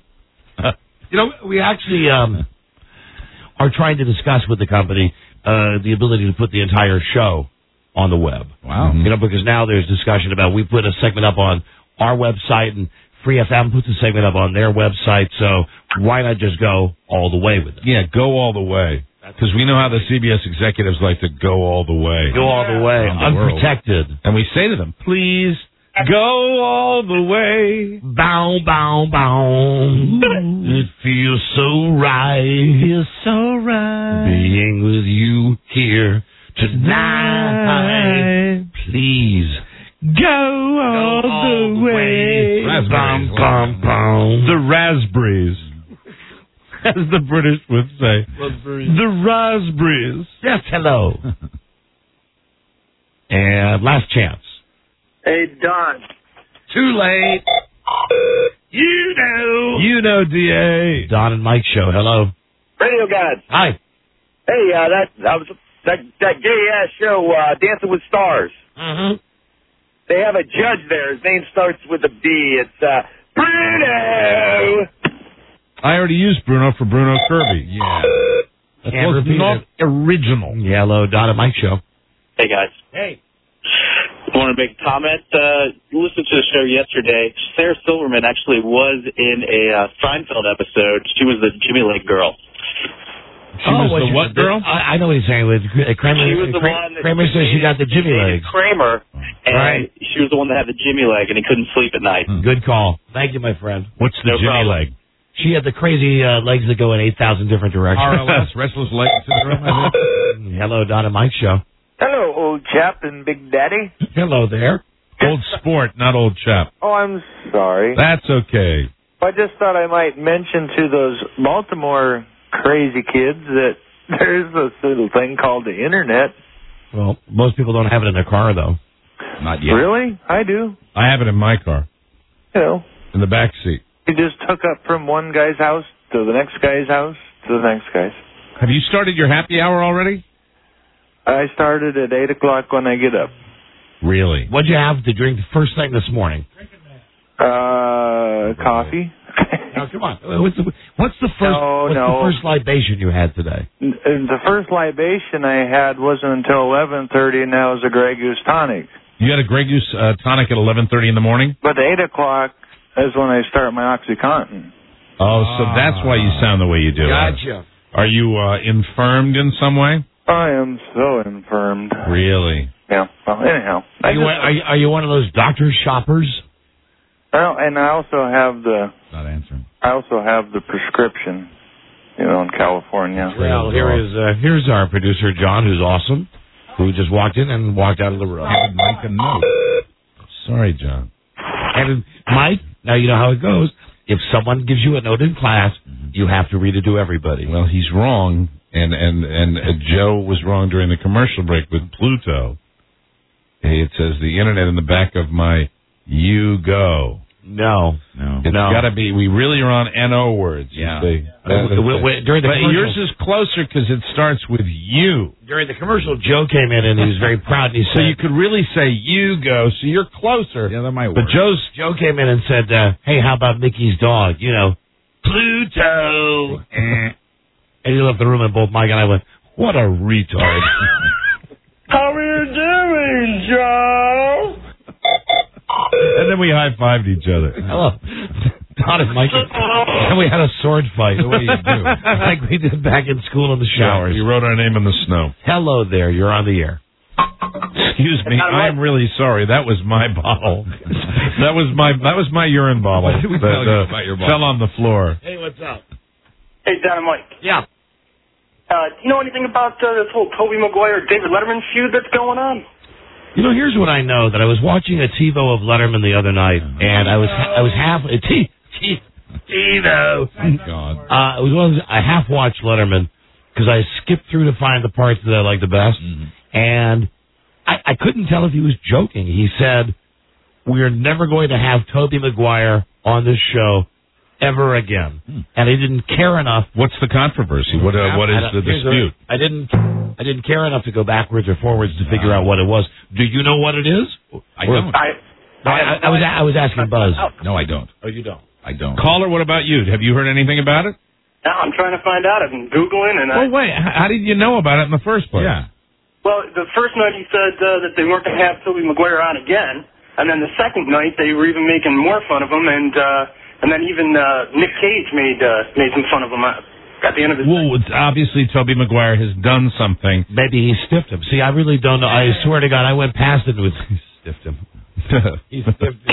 We actually are trying to discuss with the company the ability to put the entire show on the web. Wow. Because now there's discussion about we put a segment up on our website and Free FM puts a segment up on their website, so why not just go all the way with it? Yeah, go all the way. Because we know how the CBS executives like to go all the way. Go all the way, unprotected. And we say to them, please go all the way. Bow, bow, bow. It feels so right. Feels so right. Being with you here tonight. Please. Go all the way. Raspberries. The raspberries. As the British would say. The raspberries. Yes, hello. And last chance. Hey, Don. Too late. You know, DA. Don and Mike Show, hello. Radio guys. Hi. Hey, that gay-ass show, Dancing with Stars. Mm-hmm. They have a judge there. His name starts with a B. It's Bruno. I already used Bruno for Bruno Kirby. Yeah. That Can't was repeat not original. Yeah, hello, Don and Mike Show. Hey, guys. Hey. I want to make a comment. Listened to the show yesterday. Sarah Silverman actually was in a Seinfeld episode. She was the Jimmy Lake girl. She was the what girl? I know what he's saying. Kramer, she was the one that Kramer says she got the Jimmy legs. Kramer, and right. She was the one that had the Jimmy leg, and he couldn't sleep at night. Good call. Thank you, my friend. What's the Jimmy leg? She had the crazy legs that go in 8,000 different directions. RLS, restless leg syndrome, I think. Hello, Don and Mike Show. Hello, old chap and Big Daddy. Hello there. Old sport, not old chap. Oh, I'm sorry. That's okay. I just thought I might mention to those Baltimore crazy kids that there's this little thing called the Internet. Well, most people don't have it in their car, though. Not yet. Really? I do. I have it in my car. You know. In the back seat. You just hook up from one guy's house to the next guy's house to the next guy's. Have you started your happy hour already? I started at 8 o'clock when I get up. Really? What'd you have to drink first thing this morning? Coffee. Now, come on. What's the first libation you had today? The first libation I had wasn't until 11:30, and that was a Grey Goose tonic. You had a Grey Goose tonic at 11:30 in the morning? But 8 o'clock is when I start my OxyContin. Oh, so that's why you sound the way you do. Gotcha. Are you infirmed in some way? I am so infirmed. Really? Yeah. Well, anyhow. Are you one of those doctor shoppers? Well, and I also have Not answering. I also have the prescription, in California. Well, here's our producer, John, who's awesome, who just walked in and walked out of the room. Mike a note. Sorry, John. And Mike, now you know how it goes. If someone gives you a note in class, you have to read it to everybody. Well, he's wrong, and Joe was wrong during the commercial break with Pluto. Hey, it says the Internet in the back of my You Go. No. It's got to be. We really are on NO words. Yeah. During the yours is closer because it starts with you. During the commercial, Joe came in and he was very proud. And he said, so you could really say You Go, so you're closer. Yeah, that might work. But Joe came in and said, "Hey, how about Mickey's dog? Pluto." And he left the room, and both Mike and I went, "What a retard." How are you doing, Joe? And then we high-fived each other. Hello. Don and Mike. And we had a sword fight. The way you do. Like we did back in school in the showers. You wrote our name in the snow. Hello there. You're on the air. Excuse me. I'm really sorry. That was my bottle. That was my urine bottle What did we tell you about your bottle? fell on the floor. Hey, what's up? Hey, Don and Mike. Yeah. Do you know anything about this whole Tobey Maguire David Letterman feud that's going on? You know, here's what I know. That I was watching a TiVo of Letterman the other night, and I was half TiVo. Thank God. It was one of those, I half watched Letterman because I skipped through to find the parts that I liked the best, and I couldn't tell if he was joking. He said, "We are never going to have Tobey Maguire on this show ever again," and I didn't care enough. What's the controversy? What is the dispute? I didn't care enough to go backwards or forwards to figure out what it was. Do you know what it is? I don't. I was asking Buzz. No, I don't. Oh, you don't? I don't. Caller, what about you? Have you heard anything about it? No, I'm trying to find out. I've been Googling and Well, wait. How did you know about it in the first place? Yeah. Well, the first night he said that they weren't going to have Tobey Maguire on again, and then the second night they were even making more fun of him, and then even Nick Cage made some fun of him at the end of his. Well, obviously Tobey Maguire has done something. Maybe he stiffed him. See, I really don't know. I swear to God, I went past it with stiffed him. He stiffed him.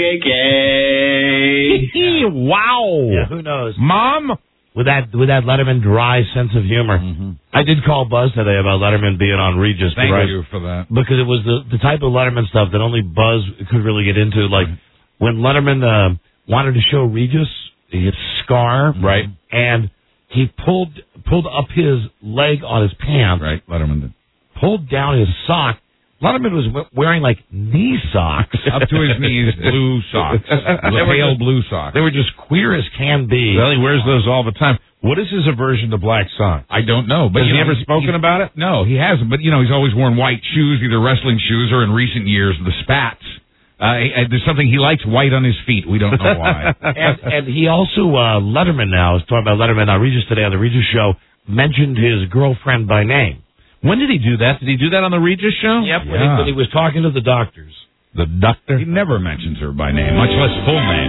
Wow. Yeah, who knows? Mom? With that Letterman dry sense of humor. I did call Buzz today about Letterman being on Regis. Thank you for that. Because it was the type of Letterman stuff that only Buzz could really get into. Like when Letterman wanted to show Regis his scar, Right. and he pulled up his leg on his pants. Right, Letterman did. Pulled down his sock. Letterman was wearing like knee socks. Up to his knees, blue socks. Pale blue socks. They were just queer as can be. Well, he wears those all the time. What is his aversion to black socks? I don't know. But Has he ever spoken about it? No, he hasn't. But, he's always worn white shoes, either wrestling shoes or in recent years, the spats. There's something he likes white on his feet. We don't know why. and he also, Letterman now, is talking about Letterman on Regis today on the Regis show, mentioned his girlfriend by name. When did he do that? Did he do that on the Regis show? Yep, when he was talking to the doctors. The doctor? He never mentions her by name, much less full name.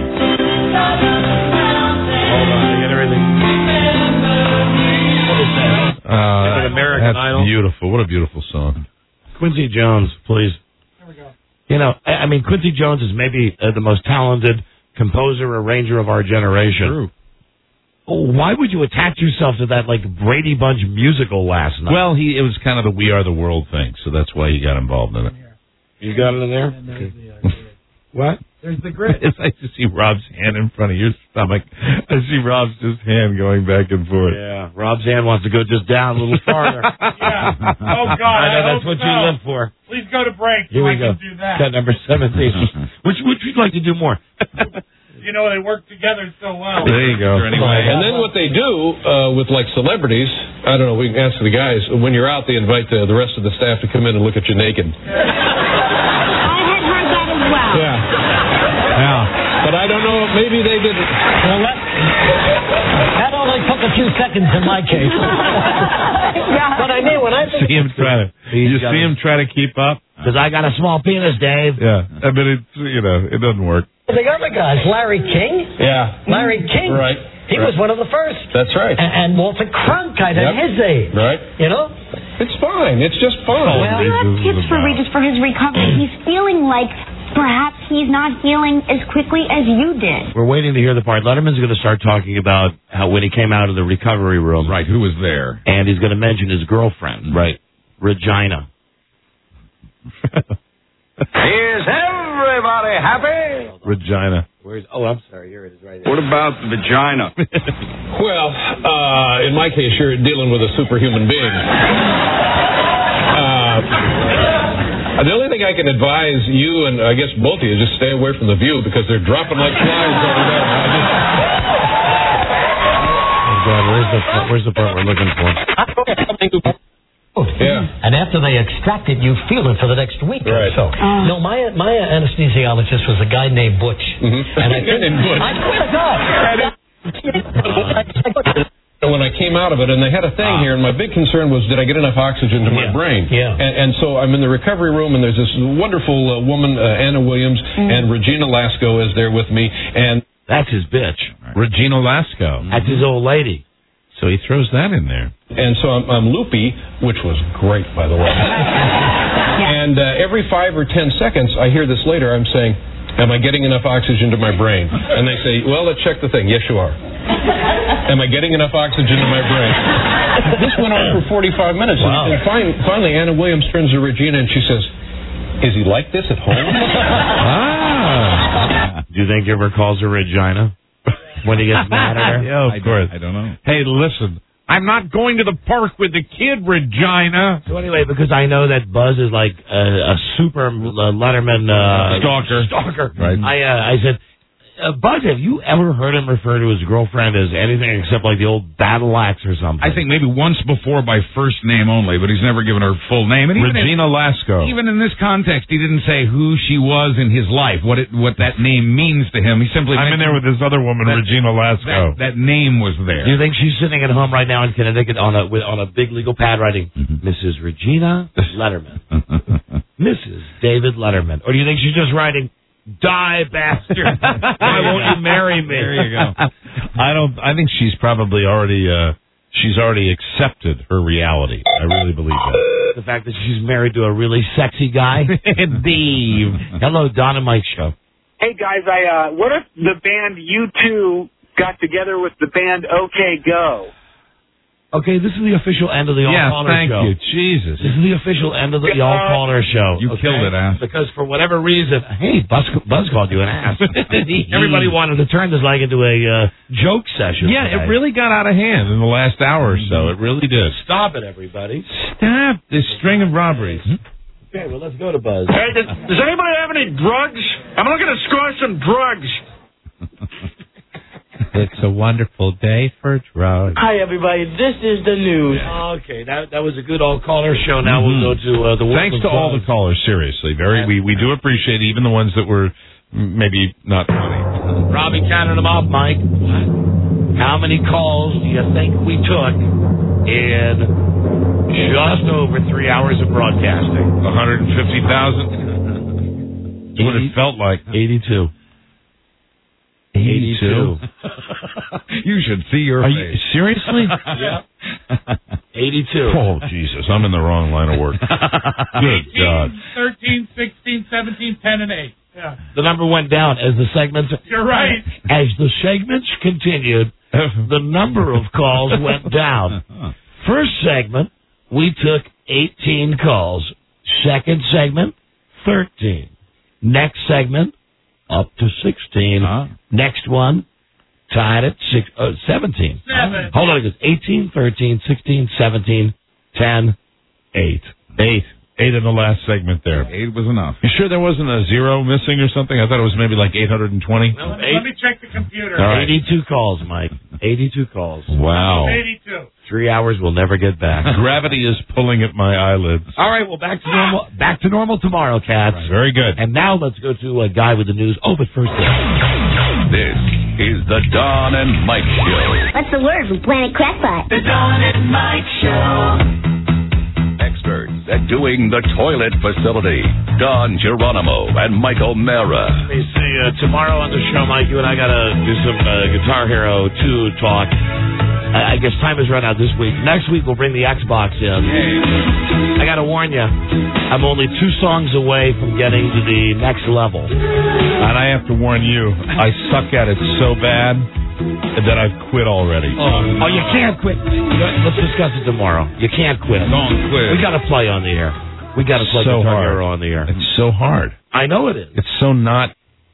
Hold on, I get everything. What is that? American that's Idol? Beautiful. What a beautiful song. Quincy Jones, please. There we go. I mean, Quincy Jones is maybe the most talented composer, arranger of our generation. True. Why would you attach yourself to that, like, Brady Bunch musical last night? Well, it was kind of the We Are the World thing, so that's why he got involved in it. You got it in there? What? There's the grid. It's like to see Rob's hand in front of your stomach. I see Rob's just hand going back and forth. Yeah, Rob's hand wants to go just down a little farther. Yeah. Oh, God. I know that's what you live for. Please go to break. Here so we I go. can do that. Cut number 17. Which would you like to do more? They work together so well. There you go. And then what they do with, like, celebrities, I don't know, we can ask the guys, when you're out, they invite the rest of the staff to come in and look at you naked. I had heard that as well. Yeah. But I don't know, maybe they didn't. Well, that only took a few seconds in my case. But I mean, when I See him try to. You see him try to keep up? Because I got a small penis, Dave. Yeah. I mean, it doesn't work. the other guys, Larry King. Yeah. Larry King. Right. He was one of the first. That's right. And Walter Cronkite at his age. Right. It's fine. It's just fun. Well, you have tips for Regis for his recovery. He's feeling like perhaps he's not healing as quickly as you did. We're waiting to hear the part. Letterman's going to start talking about how when he came out of the recovery room. Right, who was there? And he's going to mention his girlfriend. Right. Regina. Is everybody happy? Regina. I'm sorry. Here it is right there. What about the vagina? Well, in my case, you're dealing with a superhuman being. The only thing I can advise you, and I guess both of you, is just stay away from the view because they're dropping like flies over there. Oh, God, where's the part we're looking for? Yeah. And after they extract it, you feel it for the next week or Right. so. No, my anesthesiologist was a guy named Butch. And I think, Named Butch. I swear to God. When I came out of it, and they had a thing here, and my big concern was, did I get enough oxygen to my brain? Yeah. And so I'm in the recovery room, and there's this wonderful woman, Anna Williams, and Regina Lasko is there with me, and that's his bitch. Regina Lasko. That's his old lady. So he throws that in there. And so I'm loopy, which was great, by the way. And every 5 or 10 seconds, I hear this later, I'm saying, am I getting enough oxygen to my brain? And they say, well, let's check the thing. Yes, you are. Am I getting enough oxygen to my brain? This went on for 45 minutes. Wow. And finally, Anna Williams turns to Regina and she says, is he like this at home? Do you think he ever calls her Regina? When he gets mad at her? Yeah, of course. I don't know. Hey, listen, I'm not going to the park with the kid, Regina. So anyway, because I know that Buzz is like a super Letterman stalker. Right. I said, Buzz, have you ever heard him refer to his girlfriend as anything except like the old battle axe or something? I think maybe once before by first name only, but he's never given her full name. And Regina Lasko. Even in this context, he didn't say who she was in his life, what that name means to him. He simply I'm in there with this other woman, Regina Lasko. That name was there. Do you think she's sitting at home right now in Connecticut on a big legal pad writing, Mrs. Regina Letterman, Mrs. David Letterman, or do you think she's just writing, die, bastard? Why won't you marry me? There you go. I think she's probably already accepted her reality. I really believe that. The fact that she's married to a really sexy guy. Dave. Hello, Don and Mike Show. Hey guys, what if the band U2 got together with the band OK Go? Okay, this is the official end of the All-Caller thank Show. you. Jesus. This is the official end of the All-Caller Show. You killed it, ass. Because for whatever reason, hey, Buzz called you an ass. Everybody wanted to turn this like into a joke session. Yeah, today. it really got out of hand in the last hour or so. It really did. Stop it, everybody. Stop this string of robberies. Okay, well, let's go to Buzz. Hey, does anybody have any drugs? I'm looking to score some drugs. It's a wonderful day for drugs. Hi, everybody. This is the news. Okay, that was a good All-Caller Show. Now we'll go to the world Thanks of to all Buzz. the callers, seriously. We do appreciate even the ones that were maybe not funny. Robbie counted them up, Mike. How many calls do you think we took in just over 3 hours of broadcasting? 150,000? What it felt like. 82. 82. You should see your Are face. you seriously? Yeah. 82. Oh, Jesus. I'm in the wrong line of work. Good 18, God. 13, 16, 17, 10, and 8. Yeah. The number went down as the segments. You're right. As the segments continued, the number of calls went down. First segment, we took 18 calls. Second segment, 13. Next segment, up to 16. Next one, tied at 17. 7. Hold on, it goes 18, 13, 16, 17, 10, 8. 8 in the last segment there. 8 was enough. You sure there wasn't a zero missing or something? I thought it was maybe like 820. Let me check the computer. All right. 82 calls, Mike. 82 calls. Wow. 82. 3 hours we'll never get back. Gravity is pulling at my eyelids. All right, well, back to normal. Back to normal tomorrow, cats. Right, very good. And now let's go to a guy with the news. Oh, but first, This is the Don and Mike Show. What's the word from Planet Crackpot? The Don and Mike Show. Experts at doing the toilet facility. Don Geronimo and Mike O'Mara. let me see. Tomorrow on the show, Mike, you and I got to do some Guitar Hero 2 talk. I guess time has run out this week. Next week, we'll bring the Xbox in. I got to warn you, I'm only 2 songs away from getting to the next level. And I have to warn you, I suck at it so bad that I've quit already. Oh, you can't quit. Let's discuss it tomorrow. You can't quit. Don't quit. We got to play on the air. We got to play So Guitar hard. Hero on the air. It's so hard. I know it is. It's so not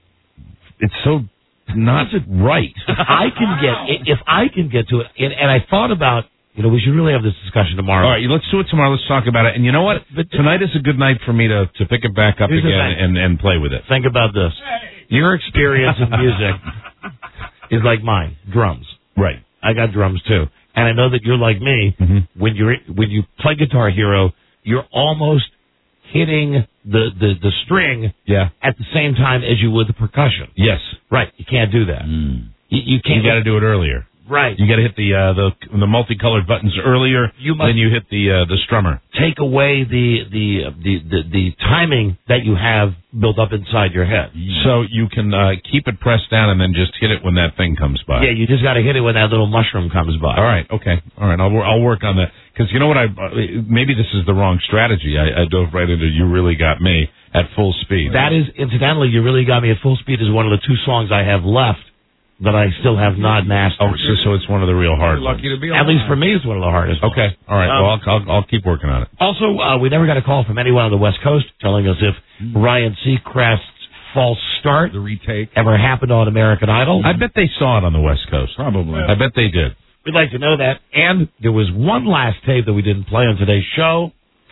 right. If I can get to it, and I thought about, we should really have this discussion tomorrow. All right, let's do it tomorrow. Let's talk about it. And you know what? Tonight is a good night for me to pick it back up Here's the again and play with it. Think about this. Your experience in music is like mine, drums. Right. I got drums too. And I know that you're like me. Mm-hmm. When you play Guitar Hero, you're almost hitting the string at the same time as you would the percussion. Yes. Right. You can't do that. You can't. You got to do it earlier. Right. You got to hit the multicolored buttons earlier. Then you hit the strummer. Take away the timing that you have built up inside your head. So you can keep it pressed down and then just hit it when that thing comes by. Yeah, you just got to hit it when that little mushroom comes by. All right, okay. All right, I'll work on that. Because you know what, maybe this is the wrong strategy. I dove right into You Really Got Me at full speed. That is, incidentally, You Really Got Me at full speed is one of the 2 songs I have left that I still have not mastered. Oh, so it's one of the real hard ones. Lucky to be At least for me, it's one of the hardest. Okay, all right. Well, I'll keep working on it. Also, we never got a call from anyone on the West Coast telling us if Ryan Seacrest's false start, the retake, ever happened on American Idol. I bet they saw it on the West Coast. Probably. I bet they did. We'd like to know that. And there was one last tape that we didn't play on today's show.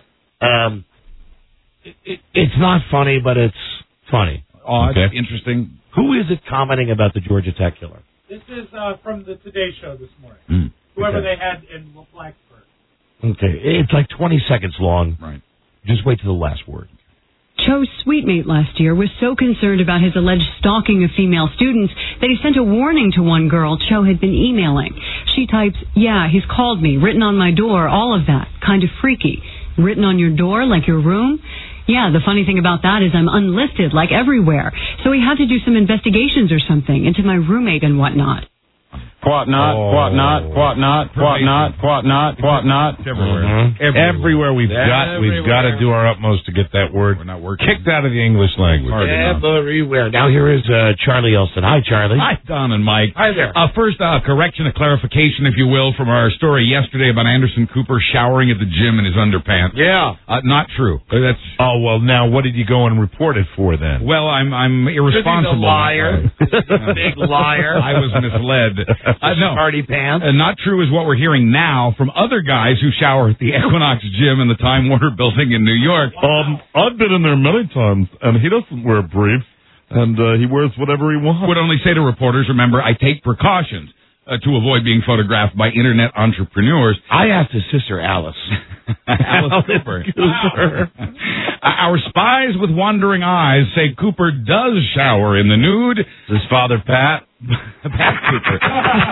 It's not funny, but it's funny. Oh, okay. Interesting. Who is it commenting about the Georgia Tech killer? This is from the Today Show this morning. Whoever they had in Blacksburg. Okay. It's like 20 seconds long. Right. Just wait to the last word. Cho's suite-mate last year was so concerned about his alleged stalking of female students that he sent a warning to one girl Cho had been emailing. She types, "Yeah, he's called me, written on my door, all of that. Kind of freaky. Written on your door, like your room? Yeah, the funny thing about that is I'm unlisted, like everywhere. So he had to do some investigations or something into my roommate and whatnot." Whatnot. Everywhere we've got to do our utmost to get that word kicked out of the English language. Everywhere. Now here is Charlie Elston. Hi, Charlie. Hi, Don and Mike. Hi there. First, correction, a clarification, if you will, from our story yesterday about Anderson Cooper showering at the gym in his underpants. Yeah. Not true. That's. Oh, well, now what did you go and report it for then? Well, I'm irresponsible. He's a liar. Big liar. I was misled. No. Party pants. Not true is what we're hearing now from other guys who shower at the Equinox Gym in the Time Warner Building in New York. I've been in there many times, and he doesn't wear briefs, and he wears whatever he wants. Would only say to reporters, remember, I take precautions to avoid being photographed by internet entrepreneurs. I asked his sister, Alice. Alice Cooper. Our spies with wandering eyes say Cooper does shower in the nude. His father, Pat Cooper.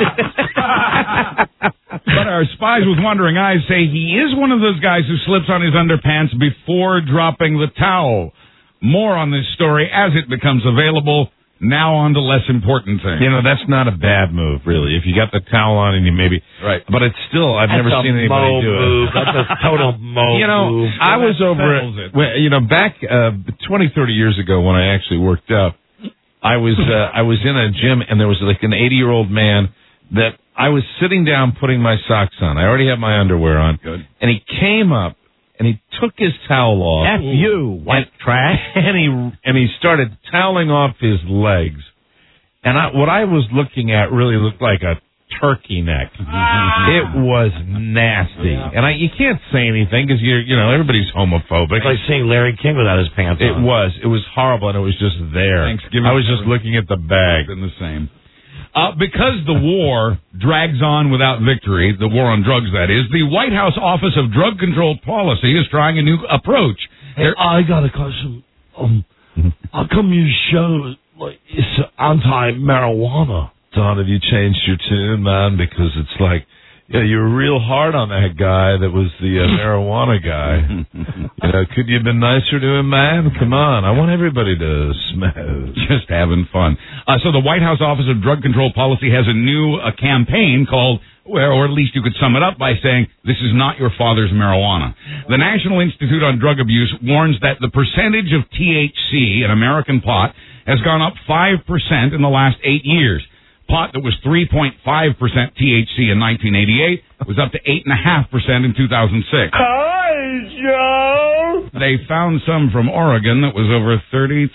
But our spies with wandering eyes say he is one of those guys who slips on his underpants before dropping the towel. More on this story as it becomes available. Now on to less important things. You know, that's not a bad move, really. If you got the towel on and you maybe... Right. But it's still... I've never seen anybody do it. That's a total move. You know, I was over... back 20, 30 years ago when I actually worked out, I was in a gym and there was like an 80-year-old man that I was sitting down putting my socks on. I already had my underwear on. Good. And he came up and he took his towel off. F you, white trash. And he started toweling off his legs. And what I was looking at really looked like a turkey neck. It was nasty. And you can't say anything because everybody's homophobic. It's like seeing Larry King without his pants on. It was horrible, and it was just there. I was just looking at the bag. Been the same. Because the war drags on without victory, the war on drugs, that is, the White House Office of Drug Control Policy is trying a new approach. Hey, I got a question. How come you show like it's anti-marijuana? Don, have you changed your tune, man? Because it's like, you were real hard on that guy that was the marijuana guy. Could you have been nicer to him, man? Come on. I want everybody to smoke. Just having fun. So the White House Office of Drug Control Policy has a new campaign called, or at least you could sum it up by saying, this is not your father's marijuana. The National Institute on Drug Abuse warns that the percentage of THC in American pot has gone up 5% in the last 8 years. Pot that was 3.5% THC in 1988 was up to 8.5% in 2006. Hi, Joe. They found some from Oregon that was over 33%.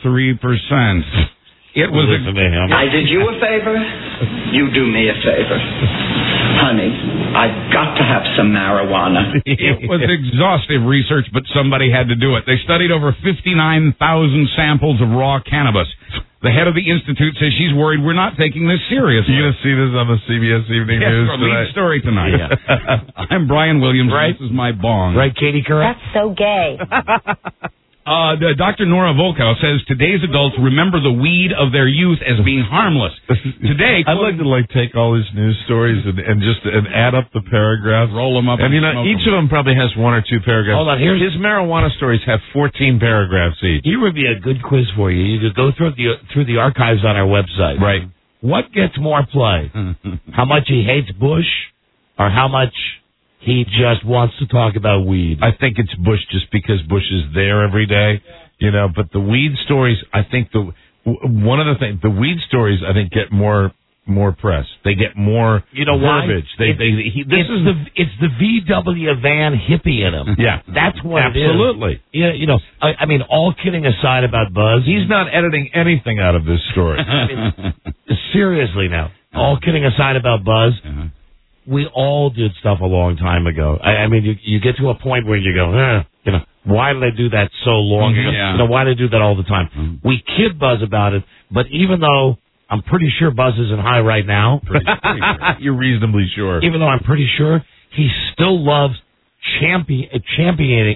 It was. I did you a favor. You do me a favor. Honey, I've got to have some marijuana. It was exhaustive research, but somebody had to do it. They studied over 59,000 samples of raw cannabis. The head of the institute says she's worried we're not taking this seriously. You're going to see this on the CBS Evening News our tonight. lead story tonight. Yeah. I'm Brian Williams. Right. This is my bong. Right, Katie Couric? That's so gay. Dr. Nora Volkow says today's adults remember the weed of their youth as being harmless. Today, I'd like to take all his news stories and add up the paragraphs, roll them up, and each of them probably has one or two paragraphs. Hold on, his marijuana stories have 14 paragraphs each. Here would be a good quiz for you. You could go through the archives on our website. Right. What gets more play? How much he hates Bush, or how much he just wants to talk about weed? I think it's Bush just because Bush is there every day, but the weed stories, I think the weed stories, I think, get more press. They get more verbiage. It's the VW van hippie in him. Yeah. That's what absolutely. it is. I mean, all kidding aside about Buzz. He's not editing anything out of this story. Seriously now, all kidding aside about Buzz, we all did stuff a long time ago. I mean, you get to a point where you go, why did I do that so long ago? Yeah. Why did I do that all the time? We kid Buzz about it, but even though I'm pretty sure Buzz isn't high right now, pretty sure. You're reasonably sure. Even though I'm pretty sure, he still loves championing.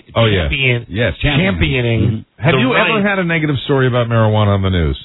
Have you ever had a negative story about marijuana on the news?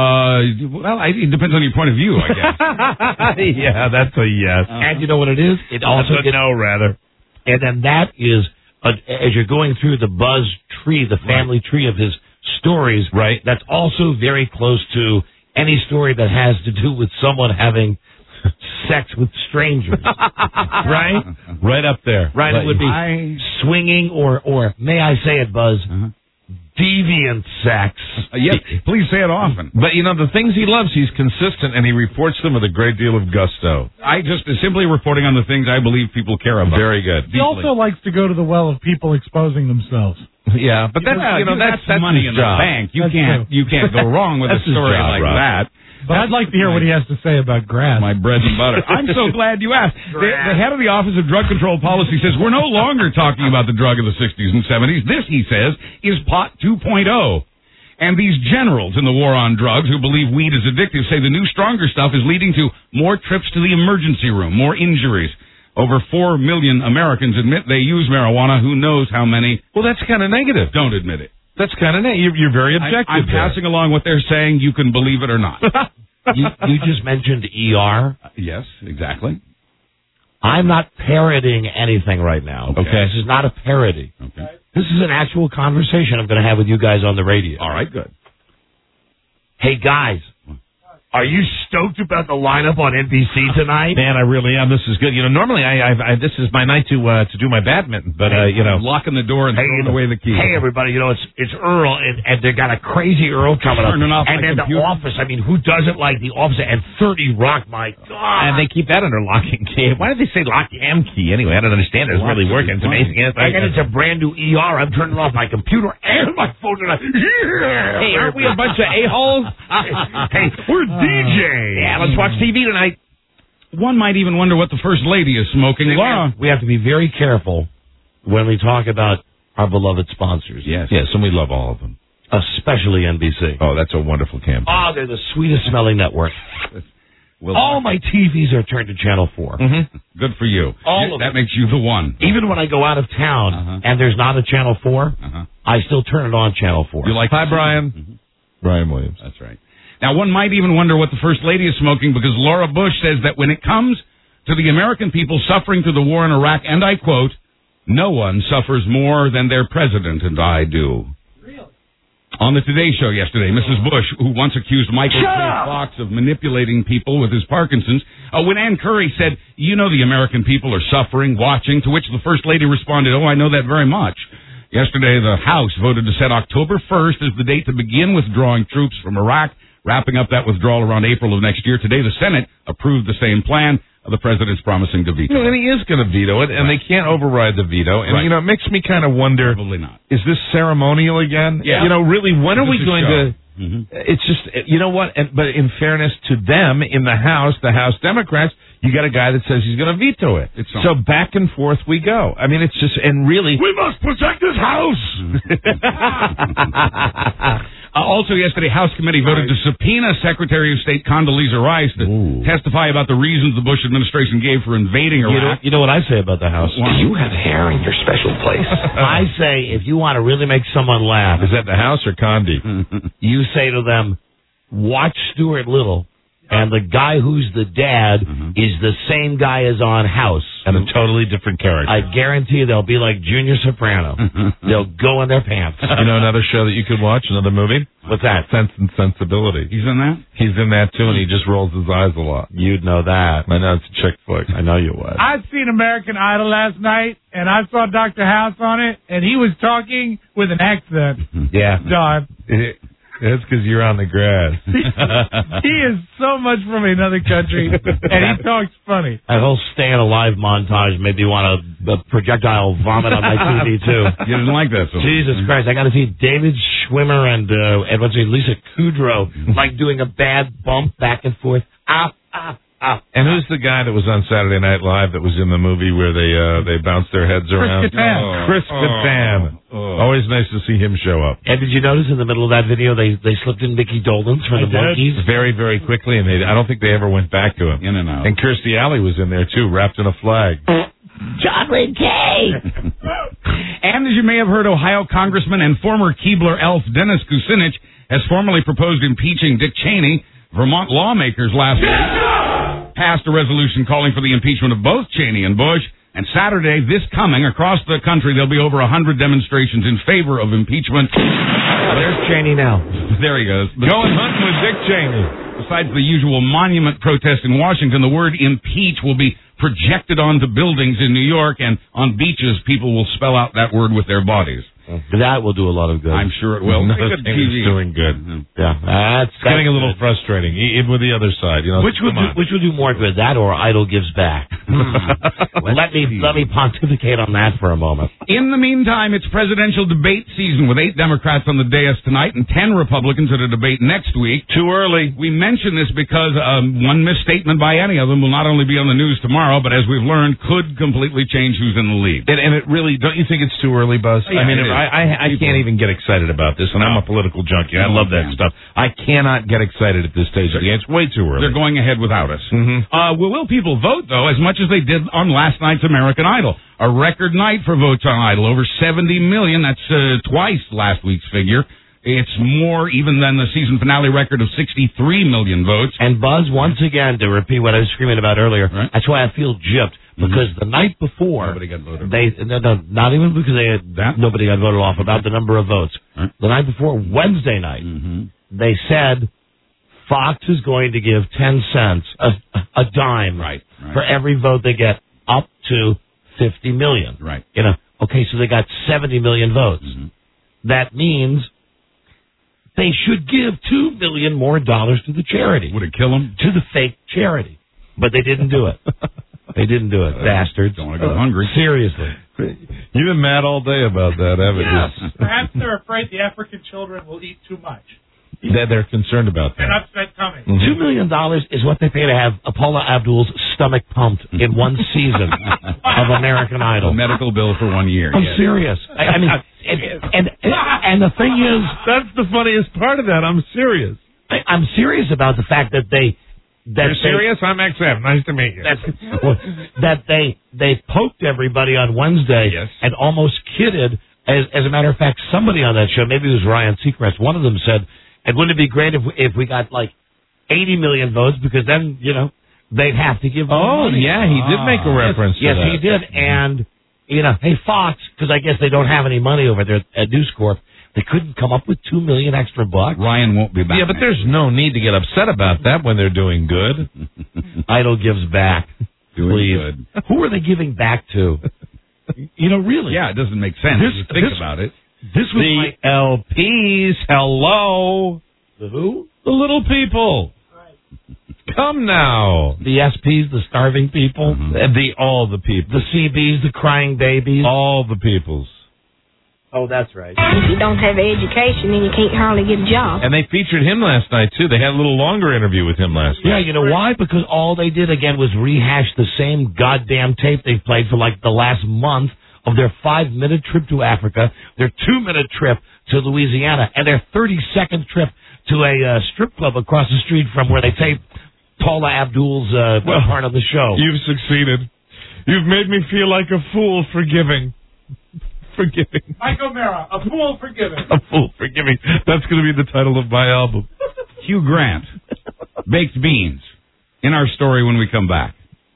Well, it depends on your point of view, I guess. Yeah, that's a yes. And you know what it is? It also that's a no, rather. And then that is, as you're going through the Buzz tree, the family tree of his stories, right? That's also very close to any story that has to do with someone having sex with strangers, right? Right up there. Right, it would be swinging or may I say it, Buzz, deviant sex. Yes, please say it often. But, the things he loves, he's consistent, and he reports them with a great deal of gusto. I just simply reporting on the things I believe people care about. Very good. He also likes to go to the well of people exposing themselves. Yeah, but that's money in the bank. You can't go wrong with a story like that. But I'd like to hear what he has to say about grass. My bread and butter. I'm so glad you asked. The head of the Office of Drug Control Policy says we're no longer talking about the drug of the 60s and 70s. This, he says, is pot 2.0. And these generals in the war on drugs who believe weed is addictive say the new stronger stuff is leading to more trips to the emergency room, more injuries. Over 4 million Americans admit they use marijuana. Who knows how many? Well, that's kind of negative. Don't admit it. That's kind of negative. You're very objective. I'm passing along what they're saying. You can believe it or not. You just mentioned ER. Yes, exactly. I'm not parroting anything right now. Okay. This is not a parody. Okay. This is an actual conversation I'm going to have with you guys on the radio. All right, good. Hey, guys. Are you stoked about the lineup on NBC tonight? Man, I really am. This is good. Normally this is my night to do my badminton, but locking the door and throwing away the key. Hey, everybody, it's Earl, and they got a crazy Earl coming up. Turning off and then computer. The Office. I mean, who doesn't like The Office? And 30 Rock, my God. And they keep that under lock and key. Why did they say lock and key anyway? I don't understand. It's really working. It's amazing. And then it's a brand new ER. I'm turning off my computer and my phone tonight. Hey, aren't we a bunch of a-holes? Hey, we're DJ. Yeah, let's watch TV tonight. One might even wonder what the First Lady is smoking. Laura. We have to be very careful when we talk about our beloved sponsors. Yes. Yes, and we love all of them. Especially NBC. Oh, that's a wonderful campaign. Oh, they're the sweetest smelling network. All my TVs are turned to Channel 4. Mm-hmm. Good for you. That makes you the one. Even when I go out of town and there's not a Channel 4, I still turn it on Channel 4. You like Hi, Brian. Brian Williams. That's right. Now, one might even wonder what the First Lady is smoking because Laura Bush says that when it comes to the American people suffering through the war in Iraq, and I quote, no one suffers more than their president and I do. Really? On the Today Show yesterday, Mrs. Bush, who once accused Michael J. Fox of manipulating people with his Parkinson's, when Ann Curry said, the American people are suffering, watching, to which the First Lady responded, I know that very much. Yesterday, the House voted to set October 1st as the date to begin withdrawing troops from Iraq, wrapping up that withdrawal around April of next year. Today, the Senate approved the same plan. The president's promising to veto it. And he is going to veto it, and they can't override the veto. And, it makes me kind of wonder, probably not. Is this ceremonial again? Yeah. Really, when are we going to... It's just, what? But in fairness to them, in the House Democrats, you got a guy that says he's going to veto it. So back and forth we go. I mean, it's just, and really... We must protect this House! Also yesterday, House Committee voted to subpoena Secretary of State Condoleezza Rice to testify about the reasons the Bush administration gave for invading Iraq. You know what I say about the House? Well, you have hair in your special place. I say, if you want to really make someone laugh... Is that the House or Condi? You say to them, watch Stuart Little, and the guy who's the dad is the same guy as on House. And a totally different character. I guarantee they'll be like Junior Soprano. They'll go in their pants. You know another show that you could watch, another movie? What's that? Sense and Sensibility. He's in that? He's in that, too, and he just rolls his eyes a lot. You'd know that. I know, it's a chick flick. I know you would. I'd seen American Idol last night, and I saw Dr. House on it, and he was talking with an accent. Yeah. Don. That's because you're on the grass. He is so much from another country, and he talks funny. That whole staying alive montage made me want a projectile vomit on my TV, too. You didn't like that so much. Jesus Christ, I got to see David Schwimmer and what's his Lisa Kudrow, like doing a bad bump back and forth. And who's the guy that was on Saturday Night Live that was in the movie where they bounced their heads around? Chris Kattan. Always nice to see him show up. And did you notice in the middle of that video they slipped in Mickey Dolenz for the Monkees? Very, very quickly, and I don't think they ever went back to him. In and out. And Kirstie Alley was in there, too, wrapped in a flag. John Wayne Kay! And as you may have heard, Ohio Congressman and former Keebler elf Dennis Kucinich has formally proposed impeaching Dick Cheney. Vermont lawmakers last week passed a resolution calling for the impeachment of both Cheney and Bush. And Saturday, this coming, across the country, there'll be over 100 demonstrations in favor of impeachment. There's Cheney now. There he goes. Going hunting with Dick Cheney. Besides the usual monument protest in Washington, the word impeach will be projected onto buildings in New York, and on beaches, people will spell out that word with their bodies. That will do a lot of good. I'm sure it will. Nothing is doing good. Yeah, that's getting a little frustrating. Even with the other side, you know. Which would do more good, that or Idol Gives Back? Let me pontificate on that for a moment. In the meantime, it's presidential debate season with 8 Democrats on the dais tonight and 10 Republicans at a debate next week. Too early. We mention this because one misstatement by any of them will not only be on the news tomorrow, but as we've learned, could completely change who's in the lead. And it really, don't you think it's too early, Buzz? Yeah, I mean, I can't even get excited about this, and I'm a political junkie. I love that stuff. I cannot get excited at this stage. It's way too early. They're going ahead without us. Will people vote, though, as much as they did on last night's American Idol? A record night for votes on Idol, over 70 million. That's twice last week's figure. It's more even than the season finale record of 63 million votes. And Buzz, once again, to repeat what I was screaming about earlier, that's why I feel gypped. Because the night before, nobody got voted. Not even because nobody got voted off about the number of votes. The night before, Wednesday night, they said Fox is going to give 10 cents, a dime, for every vote they get, up to 50 million. Right. You know, okay, so they got 70 million votes. That means they should give $2 million more dollars to the charity. Would it kill them? To the fake charity. But they didn't do it. They didn't do it, bastards. Don't want to go hungry. Seriously. You've been mad all day about that, haven't you? Perhaps they're afraid the African children will eat too much. They're concerned about that. An upset tummy. $2 million is what they pay to have Paula Abdul's stomach pumped in one season of American Idol. A medical bill for 1 year. I'm serious. I mean, and the thing is, that's the funniest part of that. I'm serious. I'm serious about the fact that You're serious? I'm XM. Nice to meet you. That they poked everybody on Wednesday and almost kidded. As a matter of fact, somebody on that show, maybe it was Ryan Seacrest, one of them said, "And wouldn't it be great if we got like 80 million votes, because then, you know, they'd have to give money." Yeah, he did make a reference to that. Yes, he did. And, you know, hey, Fox, because I guess they don't have any money over there at News Corp, they couldn't come up with $2 million extra bucks. Ryan won't be back. Yeah, but there's no need to get upset about that when they're doing good. Idol gives back. Doing good. Who are they giving back to? You know, really? Yeah, it doesn't make sense. If you think about it. This was the LPs. Hello. The who? The little people. Right. Come now. The SPs, the starving people. All the people. The CBs, the crying babies. All the peoples. Oh, that's right. If you don't have an education, then you can't hardly get a job. And they featured him last night, too. They had a little longer interview with him last night. Yeah, you know why? Because all they did, again, was rehash the same goddamn tape they've played for, like, the last month of their 5-minute trip to Africa, their 2-minute trip to Louisiana, and their 30-second trip to a strip club across the street from where they taped Paula Abdul's part of the show. You've succeeded. You've made me feel like a fool for giving. Forgiving. Mike O'Mara, a fool for giving. A fool for giving. That's going to be the title of my album. Hugh Grant, baked beans. In our story when we come back.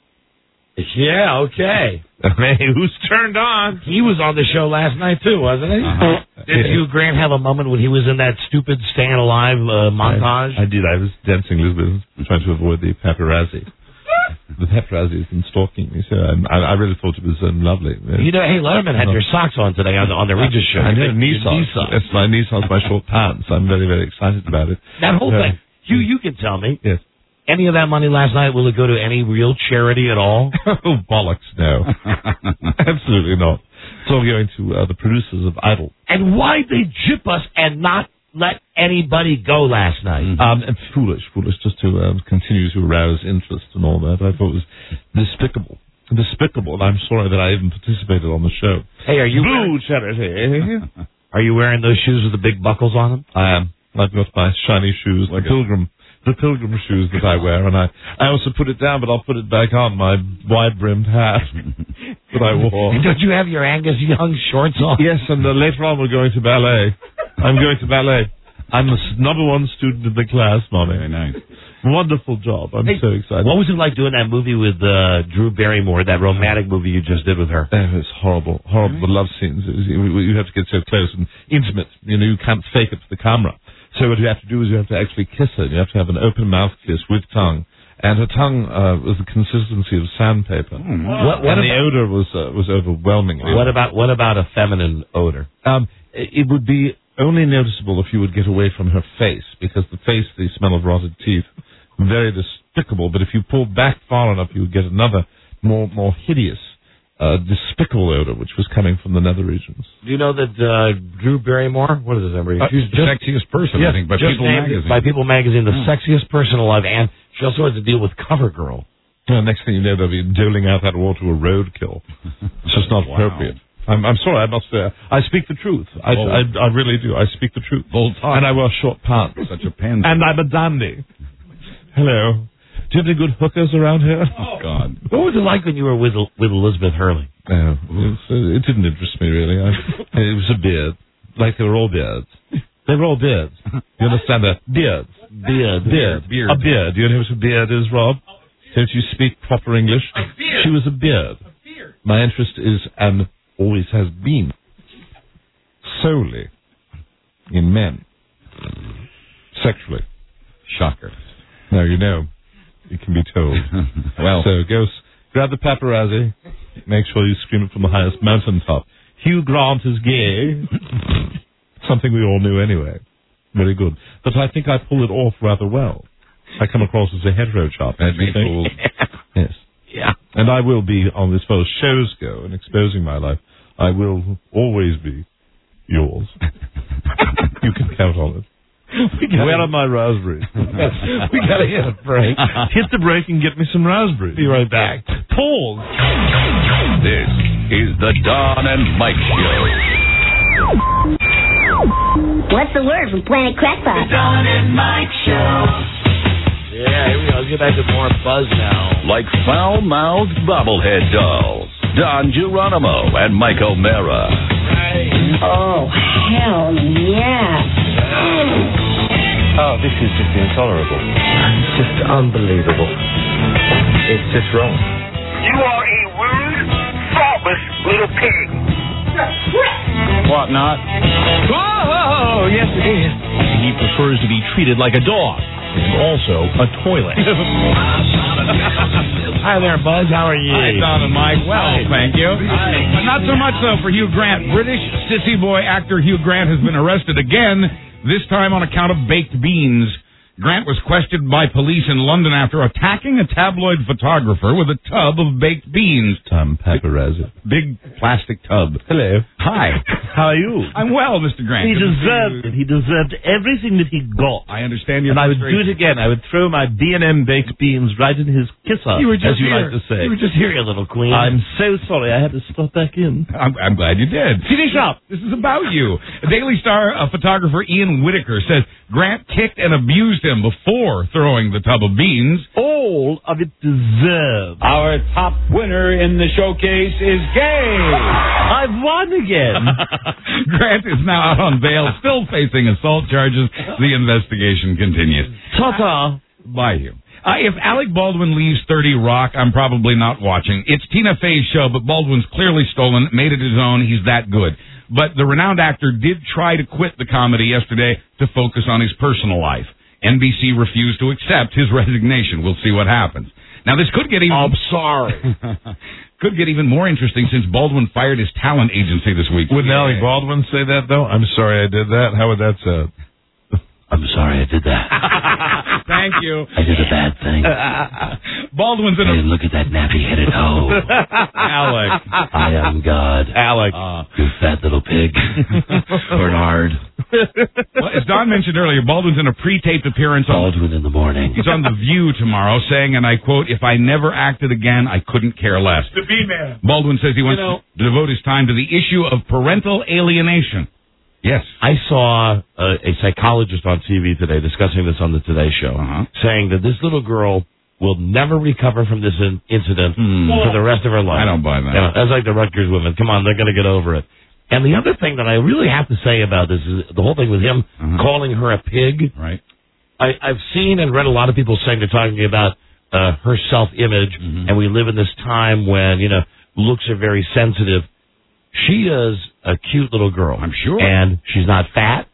Yeah, okay. Hey, who's turned on? He was on the show last night, too, wasn't he? Did Hugh Grant have a moment when he was in that stupid Staying Alive montage? I did. I was dancing a little bit, trying to avoid the paparazzi. The paparazzi has been stalking me, so I really thought it was lovely. You know, hey, Letterman had your socks on today on the Regis show. I know, knee socks. That's my knee socks, my short pants. I'm very, very excited about it. That whole thing. Hugh, you can tell me. Yes. Any of that money last night, will it go to any real charity at all? Oh, bollocks, no. Absolutely not. It's all going to the producers of Idol. And why'd they gyp us and not let anybody go last night? And foolish, just to continue to arouse interest and all that. I thought it was despicable, and I'm sorry that I even participated on the show. Hey, are you charity? Are you wearing those shoes with the big buckles on them? I am. I've got my shiny shoes, like the pilgrim shoes that I wear, and I also put it down, but I'll put it back on, my wide-brimmed hat that I wore. Don't you have your Angus Young shorts on? Yes, and later on we're going to ballet. I'm going to ballet. I'm the number one student in the class, Mommy. Very nice. Wonderful job. I'm so excited. What was it like doing that movie with Drew Barrymore, that romantic movie you just did with her? It was horrible. The love scenes. You have to get so close and intimate. You know, you can't fake it for the camera. So what you have to do is you have to actually kiss her. You have to have an open mouth kiss with tongue. And her tongue was the consistency of sandpaper. And the odor was overwhelming. What about a feminine odor? It would be only noticeable if you would get away from her face, because the face, the smell of rotted teeth, very despicable. But if you pull back far enough, you would get another more hideous, despicable odor, which was coming from the nether regions. Do you know that Drew Barrymore, what is his number? She's the sexiest person, I think, by People Magazine. By People Magazine, the sexiest person alive, and she also has to deal with CoverGirl. Next thing you know, they'll be doling out that war to a roadkill. It's just not appropriate. I'm sorry, I'm not fair. I speak the truth. I really do. I speak the truth. Bold talk. And I wear short pants. Such a pansy. And I'm a dandy. Hello. Do you have any good hookers around here? Oh, God. What was it like when you were with Elizabeth Hurley? It didn't interest me, really. It was a beard. Like they were all beards. They were all beards. You understand that? Beards. Beard. A beard. Do you know what a beard is, Rob? Don't you speak proper English? She was a beard. My interest is, and always has been, solely in men. Sexually. Shocker. Now, you know, you can be told. Well. So go grab the paparazzi. Make sure you scream it from the highest mountaintop. Hugh Grant is gay. Something we all knew anyway. Very good. But I think I pull it off rather well. I come across as a hetero chap. That'd be cool. Yes. Yeah. And I will be, on as far as shows go and exposing my life, I will always be yours. You can count on it. Where are my raspberries? We gotta hit a break. Hit the break and get me some raspberries. Be right back. Pause. This is the Don and Mike Show. What's the word from Planet Crackpot? The Don and Mike Show. Yeah, here we go. Let's get back to more buzz now. Like foul-mouthed bobblehead dolls. Don Geronimo and Mike O'Mara. Oh, hell yeah. Oh, this is just intolerable. It's just unbelievable. It's just wrong. You are a rude, thoughtless little pig. What not? Oh, yes it is. He prefers to be treated like a dog. And also a toilet. Hi there, Buzz. How are you? Hi, Don and Mike. Well, thank you. Not so much, though, for Hugh Grant. British sissy boy actor Hugh Grant has been arrested again, this time on account of baked beans. Grant was questioned by police in London after attacking a tabloid photographer with a tub of baked beans. Tom Paparazzi. Big plastic tub. Hello. Hi. How are you? I'm well, Mr. Grant. He deserved it. He deserved everything that he got. I understand your And I would do it again. I would throw my B&M baked beans right in his kiss-off, You were just as you here. like to say. You were just here, you little queen. I'm so sorry. I had to stop back in. I'm glad you did. Finish up. This is about you. Daily Star photographer Ian Whitaker says Grant kicked and abused him before throwing the tub of beans. All of it deserved. Our top winner in the showcase is Gay. I've won again. Grant is now out on bail, still facing assault charges. The investigation continues. Ta-ta. Bye, you. If Alec Baldwin leaves 30 Rock, I'm probably not watching. It's Tina Fey's show, but Baldwin's clearly stolen, made it his own. He's that good. But the renowned actor did try to quit the comedy yesterday to focus on his personal life. NBC refused to accept his resignation. We'll see what happens. Now, this could get even... I'm sorry. could get even more interesting since Baldwin fired his talent agency this week. Wouldn't Alec Baldwin say that, though? I'm sorry I did that. How would that sound? I'm sorry I did that. Thank you. I did a bad thing. Baldwin's in a... Hey, look at that nappy-headed hoe. Alec. I am God. Alec. You fat little pig. Bernard. Well, as Don mentioned earlier, Baldwin's in a pre-taped appearance on... Baldwin in the morning. He's on The View tomorrow, saying, and I quote, "If I never acted again, I couldn't care less." The B-Man. Baldwin says he wants to devote his time to the issue of parental alienation. Yes. I saw a psychologist on TV today discussing this on the Today Show, saying that this little girl will never recover from this incident for the rest of her life. I don't buy that. You know, that's like the Rutgers women. Come on, they're going to get over it. And the other thing that I really have to say about this is the whole thing with him calling her a pig. Right. I've seen and read a lot of people saying they're talking about her self-image, and we live in this time when, you know, looks are very sensitive. She is a cute little girl. I'm sure. And she's not fat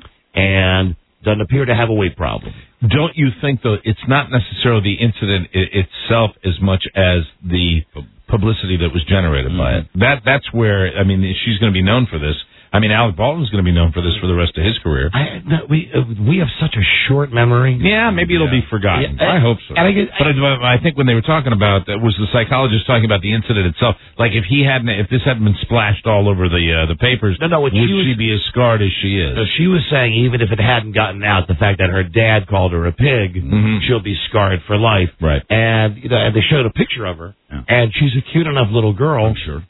and doesn't appear to have a weight problem. Don't you think, though, it's not necessarily the incident itself as much as the publicity that was generated by it? That's where, I mean, she's going to be known for this. I mean, Alec Baldwin's going to be known for this for the rest of his career. We have such a short memory. Yeah, maybe it'll be forgotten. Yeah, I hope so. But I think when they were talking about, was the psychologist talking about the incident itself? Like if this hadn't been splashed all over the papers, would she be as scarred as she is? So she was saying even if it hadn't gotten out, the fact that her dad called her a pig, she'll be scarred for life. Right. And and they showed a picture of her, and she's a cute enough little girl. I'm sure.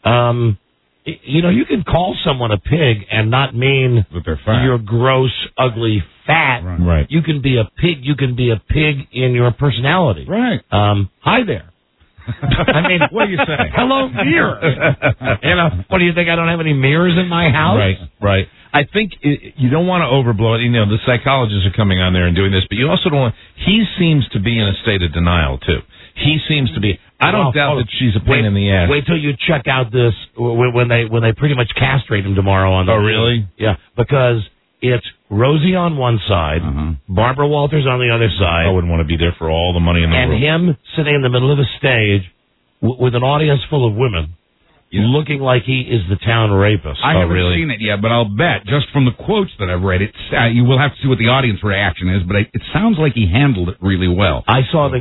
You can call someone a pig and not mean that they're fat. You're gross, ugly, fat. Right. You can be a pig. You can be a pig in your personality. Right. Hi there. I mean, what do you say? Hello, mirror. What do you think? I don't have any mirrors in my house? Right. I think you don't want to overblow it. You know, the psychologists are coming on there and doing this, but you also don't want... He seems to be in a state of denial, too. He seems to be... I don't doubt that she's a pain in the ass. Wait till you check out this when they pretty much castrate him tomorrow on the... Oh, really? Yeah, because it's Rosie on one side, Barbara Walters on the other side. I wouldn't want to be there for all the money in the world. And him sitting in the middle of a stage with an audience full of women, looking like he is the town rapist. I haven't seen it yet, but I'll bet, just from the quotes that I've read, you will have to see what the audience reaction is, but it sounds like he handled it really well. I saw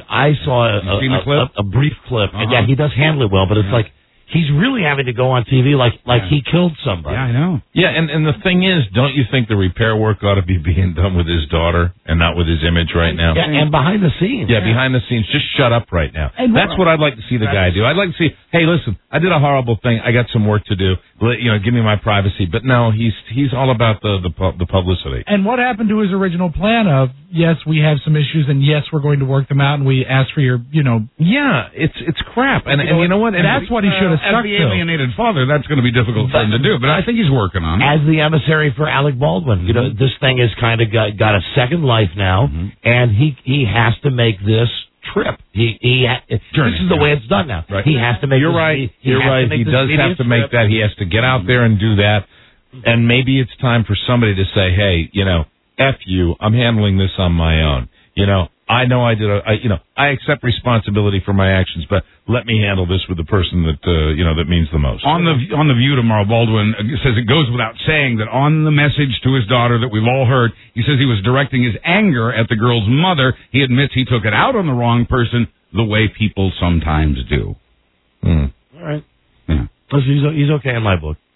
a brief clip, and yeah, he does handle it well, but it's like he's really having to go on TV like he killed somebody. Yeah, I know. Yeah, and the thing is, don't you think the repair work ought to be being done with his daughter and not with his image right now? Yeah, and behind the scenes. Yeah, behind the scenes. Just shut up right now. And that's what I'd like to see the guy do. I'd like to see, hey, listen, I did a horrible thing. I got some work to do. Give me my privacy. But no, he's all about the publicity. And what happened to his original plan of, yes, we have some issues, and yes, we're going to work them out, and we ask for your, Yeah, it's crap. And you know what? And that's what he should have stuck to. As the alienated father, that's going to be difficult for him to do, but I think he's working on it. As the emissary for Alec Baldwin, this thing has kind of got a second life now, and he has to make this trip. This is the way it's done now. Right. He has to make. You're right. You're right. He does have to make that. He has to get out there and do that. And maybe it's time for somebody to say, hey, F you. I'm handling this on my own. I know I did. I accept responsibility for my actions, but let me handle this with the person that that means the most. On the View tomorrow, Baldwin says it goes without saying that on the message to his daughter that we've all heard, he says he was directing his anger at the girl's mother. He admits he took it out on the wrong person, the way people sometimes do. All right. Yeah. Listen, he's okay in my book.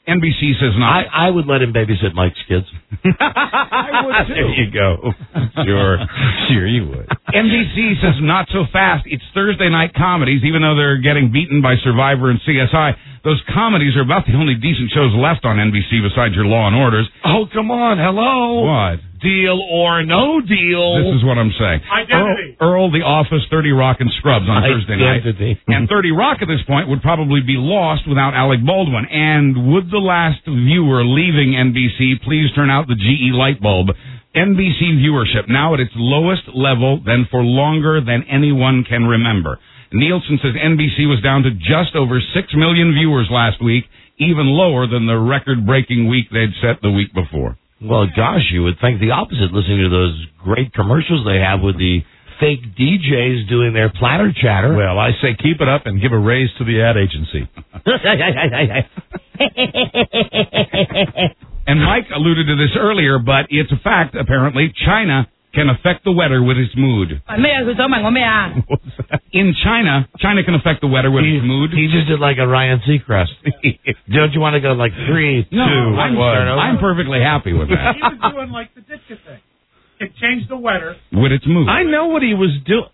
NBC says not. I would let him babysit Mike's kids. I would too. There you go. Sure you would. NBC says not so fast. It's Thursday night comedies, even though they're getting beaten by Survivor and CSI. Those comedies are about the only decent shows left on NBC besides your Law and Orders. Oh, come on. Hello. What? Deal or no deal. This is what I'm saying. Identity. Earl, The Office, 30 Rock, and Scrubs on Thursday night. And 30 Rock at this point would probably be lost without Alec Baldwin. And would the last viewer leaving NBC please turn out the GE light bulb? NBC viewership now at its lowest level than for longer than anyone can remember. Nielsen says NBC was down to just over 6 million viewers last week, even lower than the record-breaking week they'd set the week before. Well, gosh, you would think the opposite, listening to those great commercials they have with the fake DJs doing their platter chatter. Well, I say keep it up and give a raise to the ad agency. And Mike alluded to this earlier, but it's a fact, apparently. China can affect the weather with its mood. In China can affect the weather with its mood. He just did like a Ryan Seacrest. Don't you want to go like 3, 2, 1? I'm perfectly happy with that. He was doing like the Ditka thing. It changed the weather. With its mood. I know what he was doing.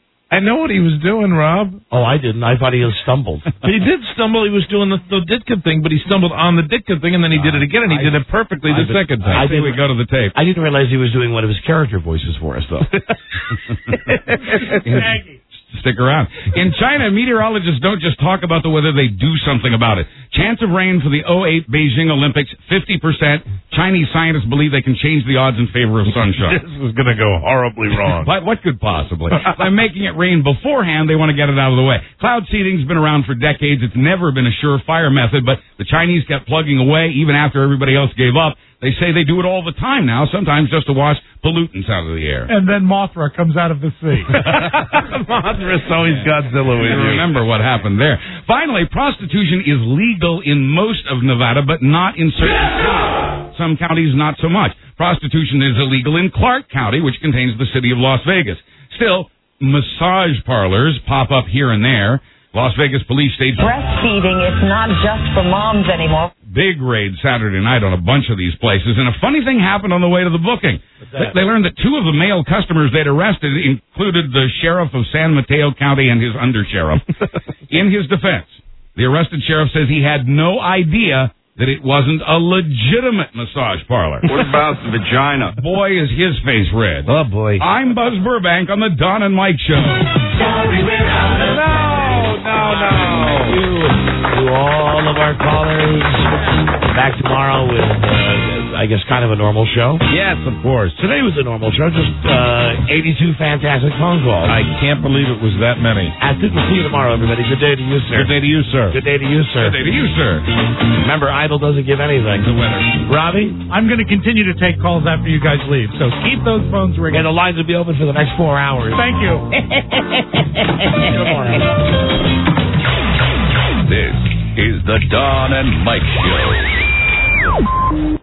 Rob. Oh, I didn't. I thought he stumbled. He did stumble. He was doing the Ditka thing, but he stumbled on the Ditka thing, and then he did it again, and he did it perfectly the second time. I think we go to the tape. I didn't realize he was doing one of his character voices for us, though. Stick around. In China, meteorologists don't just talk about the weather, they do something about it. Chance of rain for the 2008 Beijing Olympics, 50%. Chinese scientists believe they can change the odds in favor of sunshine. This is going to go horribly wrong. But what could possibly? By making it rain beforehand, they want to get it out of the way. Cloud seeding's been around for decades. It's never been a surefire method, but the Chinese kept plugging away even after everybody else gave up. They say they do it all the time now, sometimes just to wash pollutants out of the air. And then Mothra comes out of the sea. Mothra's always Godzilla with you. Remember what happened there. Finally, prostitution is legal in most of Nevada, but not in certain counties. Some counties, not so much. Prostitution is illegal in Clark County, which contains the city of Las Vegas. Still, massage parlors pop up here and there. Las Vegas police state breastfeeding is not just for moms anymore. Big raid Saturday night on a bunch of these places, and a funny thing happened on the way to the booking. They learned that 2 of the male customers they'd arrested included the sheriff of San Mateo County and his undersheriff. In his defense, the arrested sheriff says he had no idea that it wasn't a legitimate massage parlor. What about the vagina? Boy, is his face red. Oh, boy. I'm Buzz Burbank on the Don and Mike Show. Sorry, we're out of Thank you to all of our callers. Back tomorrow with, I guess, kind of a normal show. Yes, of course. Today was a normal show, just 82 fantastic phone calls. I can't believe it was that many. We'll see you tomorrow, everybody. Good day to you, sir. Good day to you, sir. Good day to you, sir. Good day to you, sir. Remember, Idle doesn't give anything. The winner. Robbie? I'm going to continue to take calls after you guys leave, so keep those phones ringing. And the lines will be open for the next 4 hours. Thank you. Good morning. This is the Don and Mike Show.